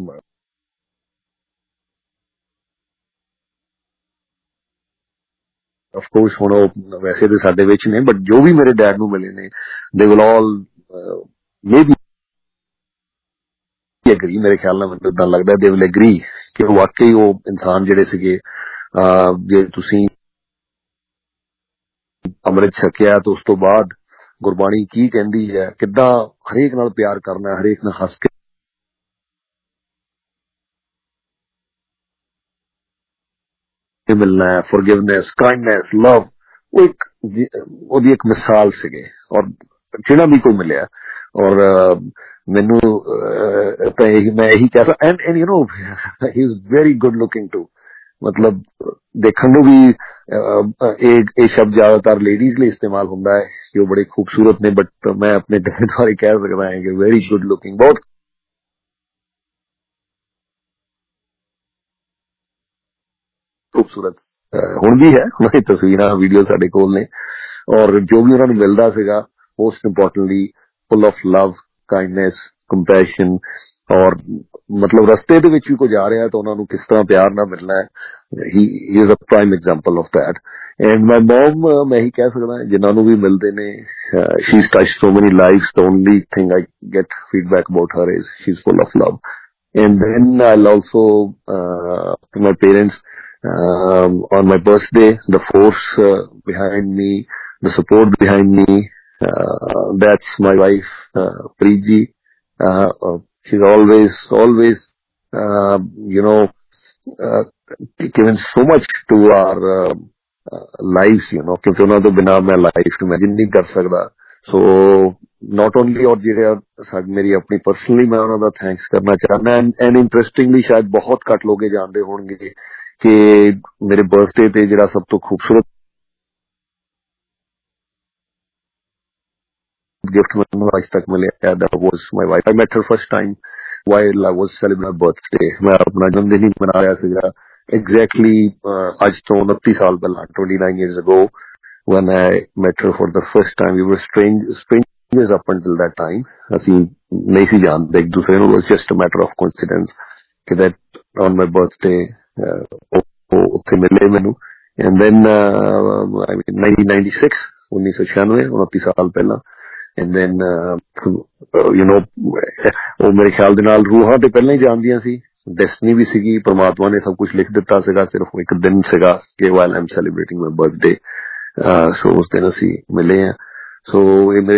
of course ਹੁਣ ਉਹ ਵੈਸੇ ਤੇ ਸਾਡੇ ਵਿੱਚ ਨੇ, ਬਟ ਜੋ ਵੀ ਮੇਰੇ ਡੈਡ ਨੂੰ ਮਿਲੇ ਨੇ, they will all maybe agri. ਮੇਰੇ ਖਿਆਲ ਨਾਲ ਮੈਨੂੰ ਇਦਾਂ ਲੱਗਦਾ ਦੇ ਵਿਲ ਐਗਰੀ ਕਿ ਵਾਕਈ ਉਹ ਇਨਸਾਨ ਜਿਹੜੇ ਸੀਗੇ, ਜੇ ਤੁਸੀਂ ਅੰਮ੍ਰਿਤ ਛਕਿਆ ਤੇ ਉਸ ਤੋਂ ਬਾਅਦ ਗੁਰਬਾਣੀ ਕੀ ਕਹਿੰਦੀ ਹੈ, ਕਿੱਦਾਂ ਹਰੇਕ ਨਾਲ ਪਿਆਰ ਕਰਨਾ, ਹਰੇਕ ਨਾਲ ਹੱਸ ਕੇ ਮਿਲਣਾ ਹੈ, ਫੋਰਗਿਵਨੈਸ, ਕਾਈਂਡਨੈਸ, ਲਵ, ਉਹ ਇੱਕ ਉਹਦੀ ਇੱਕ ਮਿਸਾਲ ਸੀਗੇ. ਔਰ ਜਿਹੜਾ ਵੀ ਕੋਈ ਮਿਲਿਆ, ਔਰ ਮੈਨੂੰ ਤਾਂ ਮੈਂ ਇਹੀ ਕਹਿ ਸਕਦਾ. And you know he is very good looking too, ਮਤਲਬ ਦੇਖਣ ਨੂੰ ਵੀ ਇਹ ਸ਼ਬਦ ਜ਼ਿਆਦਾਤਰ ਲੇਡੀਜ਼ ਲਈ ਇਸਤੇਮਾਲ ਹੁੰਦਾ ਹੈ ਕਿ ਉਹ ਬੜੇ ਖੂਬਸੂਰਤ ਨੇ, ਬਟ ਮੈਂ ਆਪਣੇ ਡੈਡ ਬਾਰੇ ਕਹਿ ਸਕਦਾ ਹਾਂ ਕਿ ਵੈਰੀ ਗੁੱਡ ਲੁਕਿੰਗ, ਬਹੁਤ ਖੂਬਸੂਰਤ ਹੁਣ ਵੀ ਹੈ. ਉਹਨਾਂ ਦੀ ਤਸਵੀਰਾਂ, ਵੀਡੀਓ ਸਾਡੇ ਕੋਲ ਨੇ, ਔਰ ਜੋ ਵੀ ਉਹਨਾਂ ਨੂੰ ਮਿਲਦਾ ਸੀਗਾ most importantly full of love, kindness, compassion. ਔਰ ਮਤਲਬ ਰਸਤੇ ਦੇ ਵਿੱਚ ਵੀ ਕੋਈ ਜਾ ਰਿਹਾ ਤਾਂ ਉਹਨਾਂ ਨੂੰ ਕਿਸ ਤਰ੍ਹਾਂ ਪਿਆਰ ਨਾਲ ਮਿਲਣਾ ਹੈ, he is a prime example of that. And my mom, ਮੈਂ ਇਹੀ ਕਹਿ ਸਕਦਾ ਜਿਨ੍ਹਾਂ ਨੂੰ ਵੀ ਮਿਲਦੇ ਨੇ, she is touched so many lives. The only thing I get feedback about her is she is full of love. And then I'll also, to my parents, on my birthday, the force behind me, the support behind me, that's my wife, Preet ji. She's always, you know, given so much to our lives, you know, क्योंकि उन्होंने तो बिना मैं life imagine नहीं कर सकता. So not only, और ਜਿਹੜੇ ਮੇਰੀ ਆਪਣੀ ਪਰਸਨਲੀ ਮੈਂ ਉਹਨਾਂ ਦਾ ਥੈਂਕਸ ਕਰਨਾ ਚਾਹੁੰਦਾ. ਐਂਡ ਇੰਟਰਸਟਿੰਗਲੀ ਸ਼ਾਇਦ ਬਹੁਤ ਘੱਟ ਲੋਕ ਜਾਣਦੇ ਹੋਣਗੇ ਕਿ ਮੇਰੇ ਬਰਥਡੇ ਤੇ ਜਿਹੜਾ ਸਭ ਤੋਂ ਖੂਬਸੂਰਤ gift मैंने आज तक मिले that was my wife. I met her first time while I was celebrating my birthday. मैं अपना जन्मदिन ही मना रहा था exactly आज तो 29 साल पहला 29 years ago when I met her for the first time. We were strangers up until that time. ਅਸੀਂ नहीं सी जानते एक दूसरे को. It was just a matter of coincidence that on my birthday उत्थे मिले मैनू. And then I mean 1996 29 साल पहला. And then you know ਉਹ ਮੇਰੇ ਖਿਆਲ ਦੇ ਨਾਲ ਰੂਹਾਂ ਤੇ ਪਹਿਲਾਂ ਹੀ ਜਾਣਦੀਆਂ ਸੀ. ਡੈਸਟਨੀ ਵੀ ਸੀਗੀ. ਪਰਮਾਤਮਾ ਨੇ ਸਭ ਕੁਝ ਲਿਖ ਦਿੱਤਾ ਸੀਗਾ. ਸਿਰਫ ਇੱਕ ਦਿਨ ਸੀਗਾ ਕਿ while I'm celebrating my birthday. So ਉਸ ਦਿਨ ਅਸੀਂ ਮਿਲੇ ਆ. So ਇਹ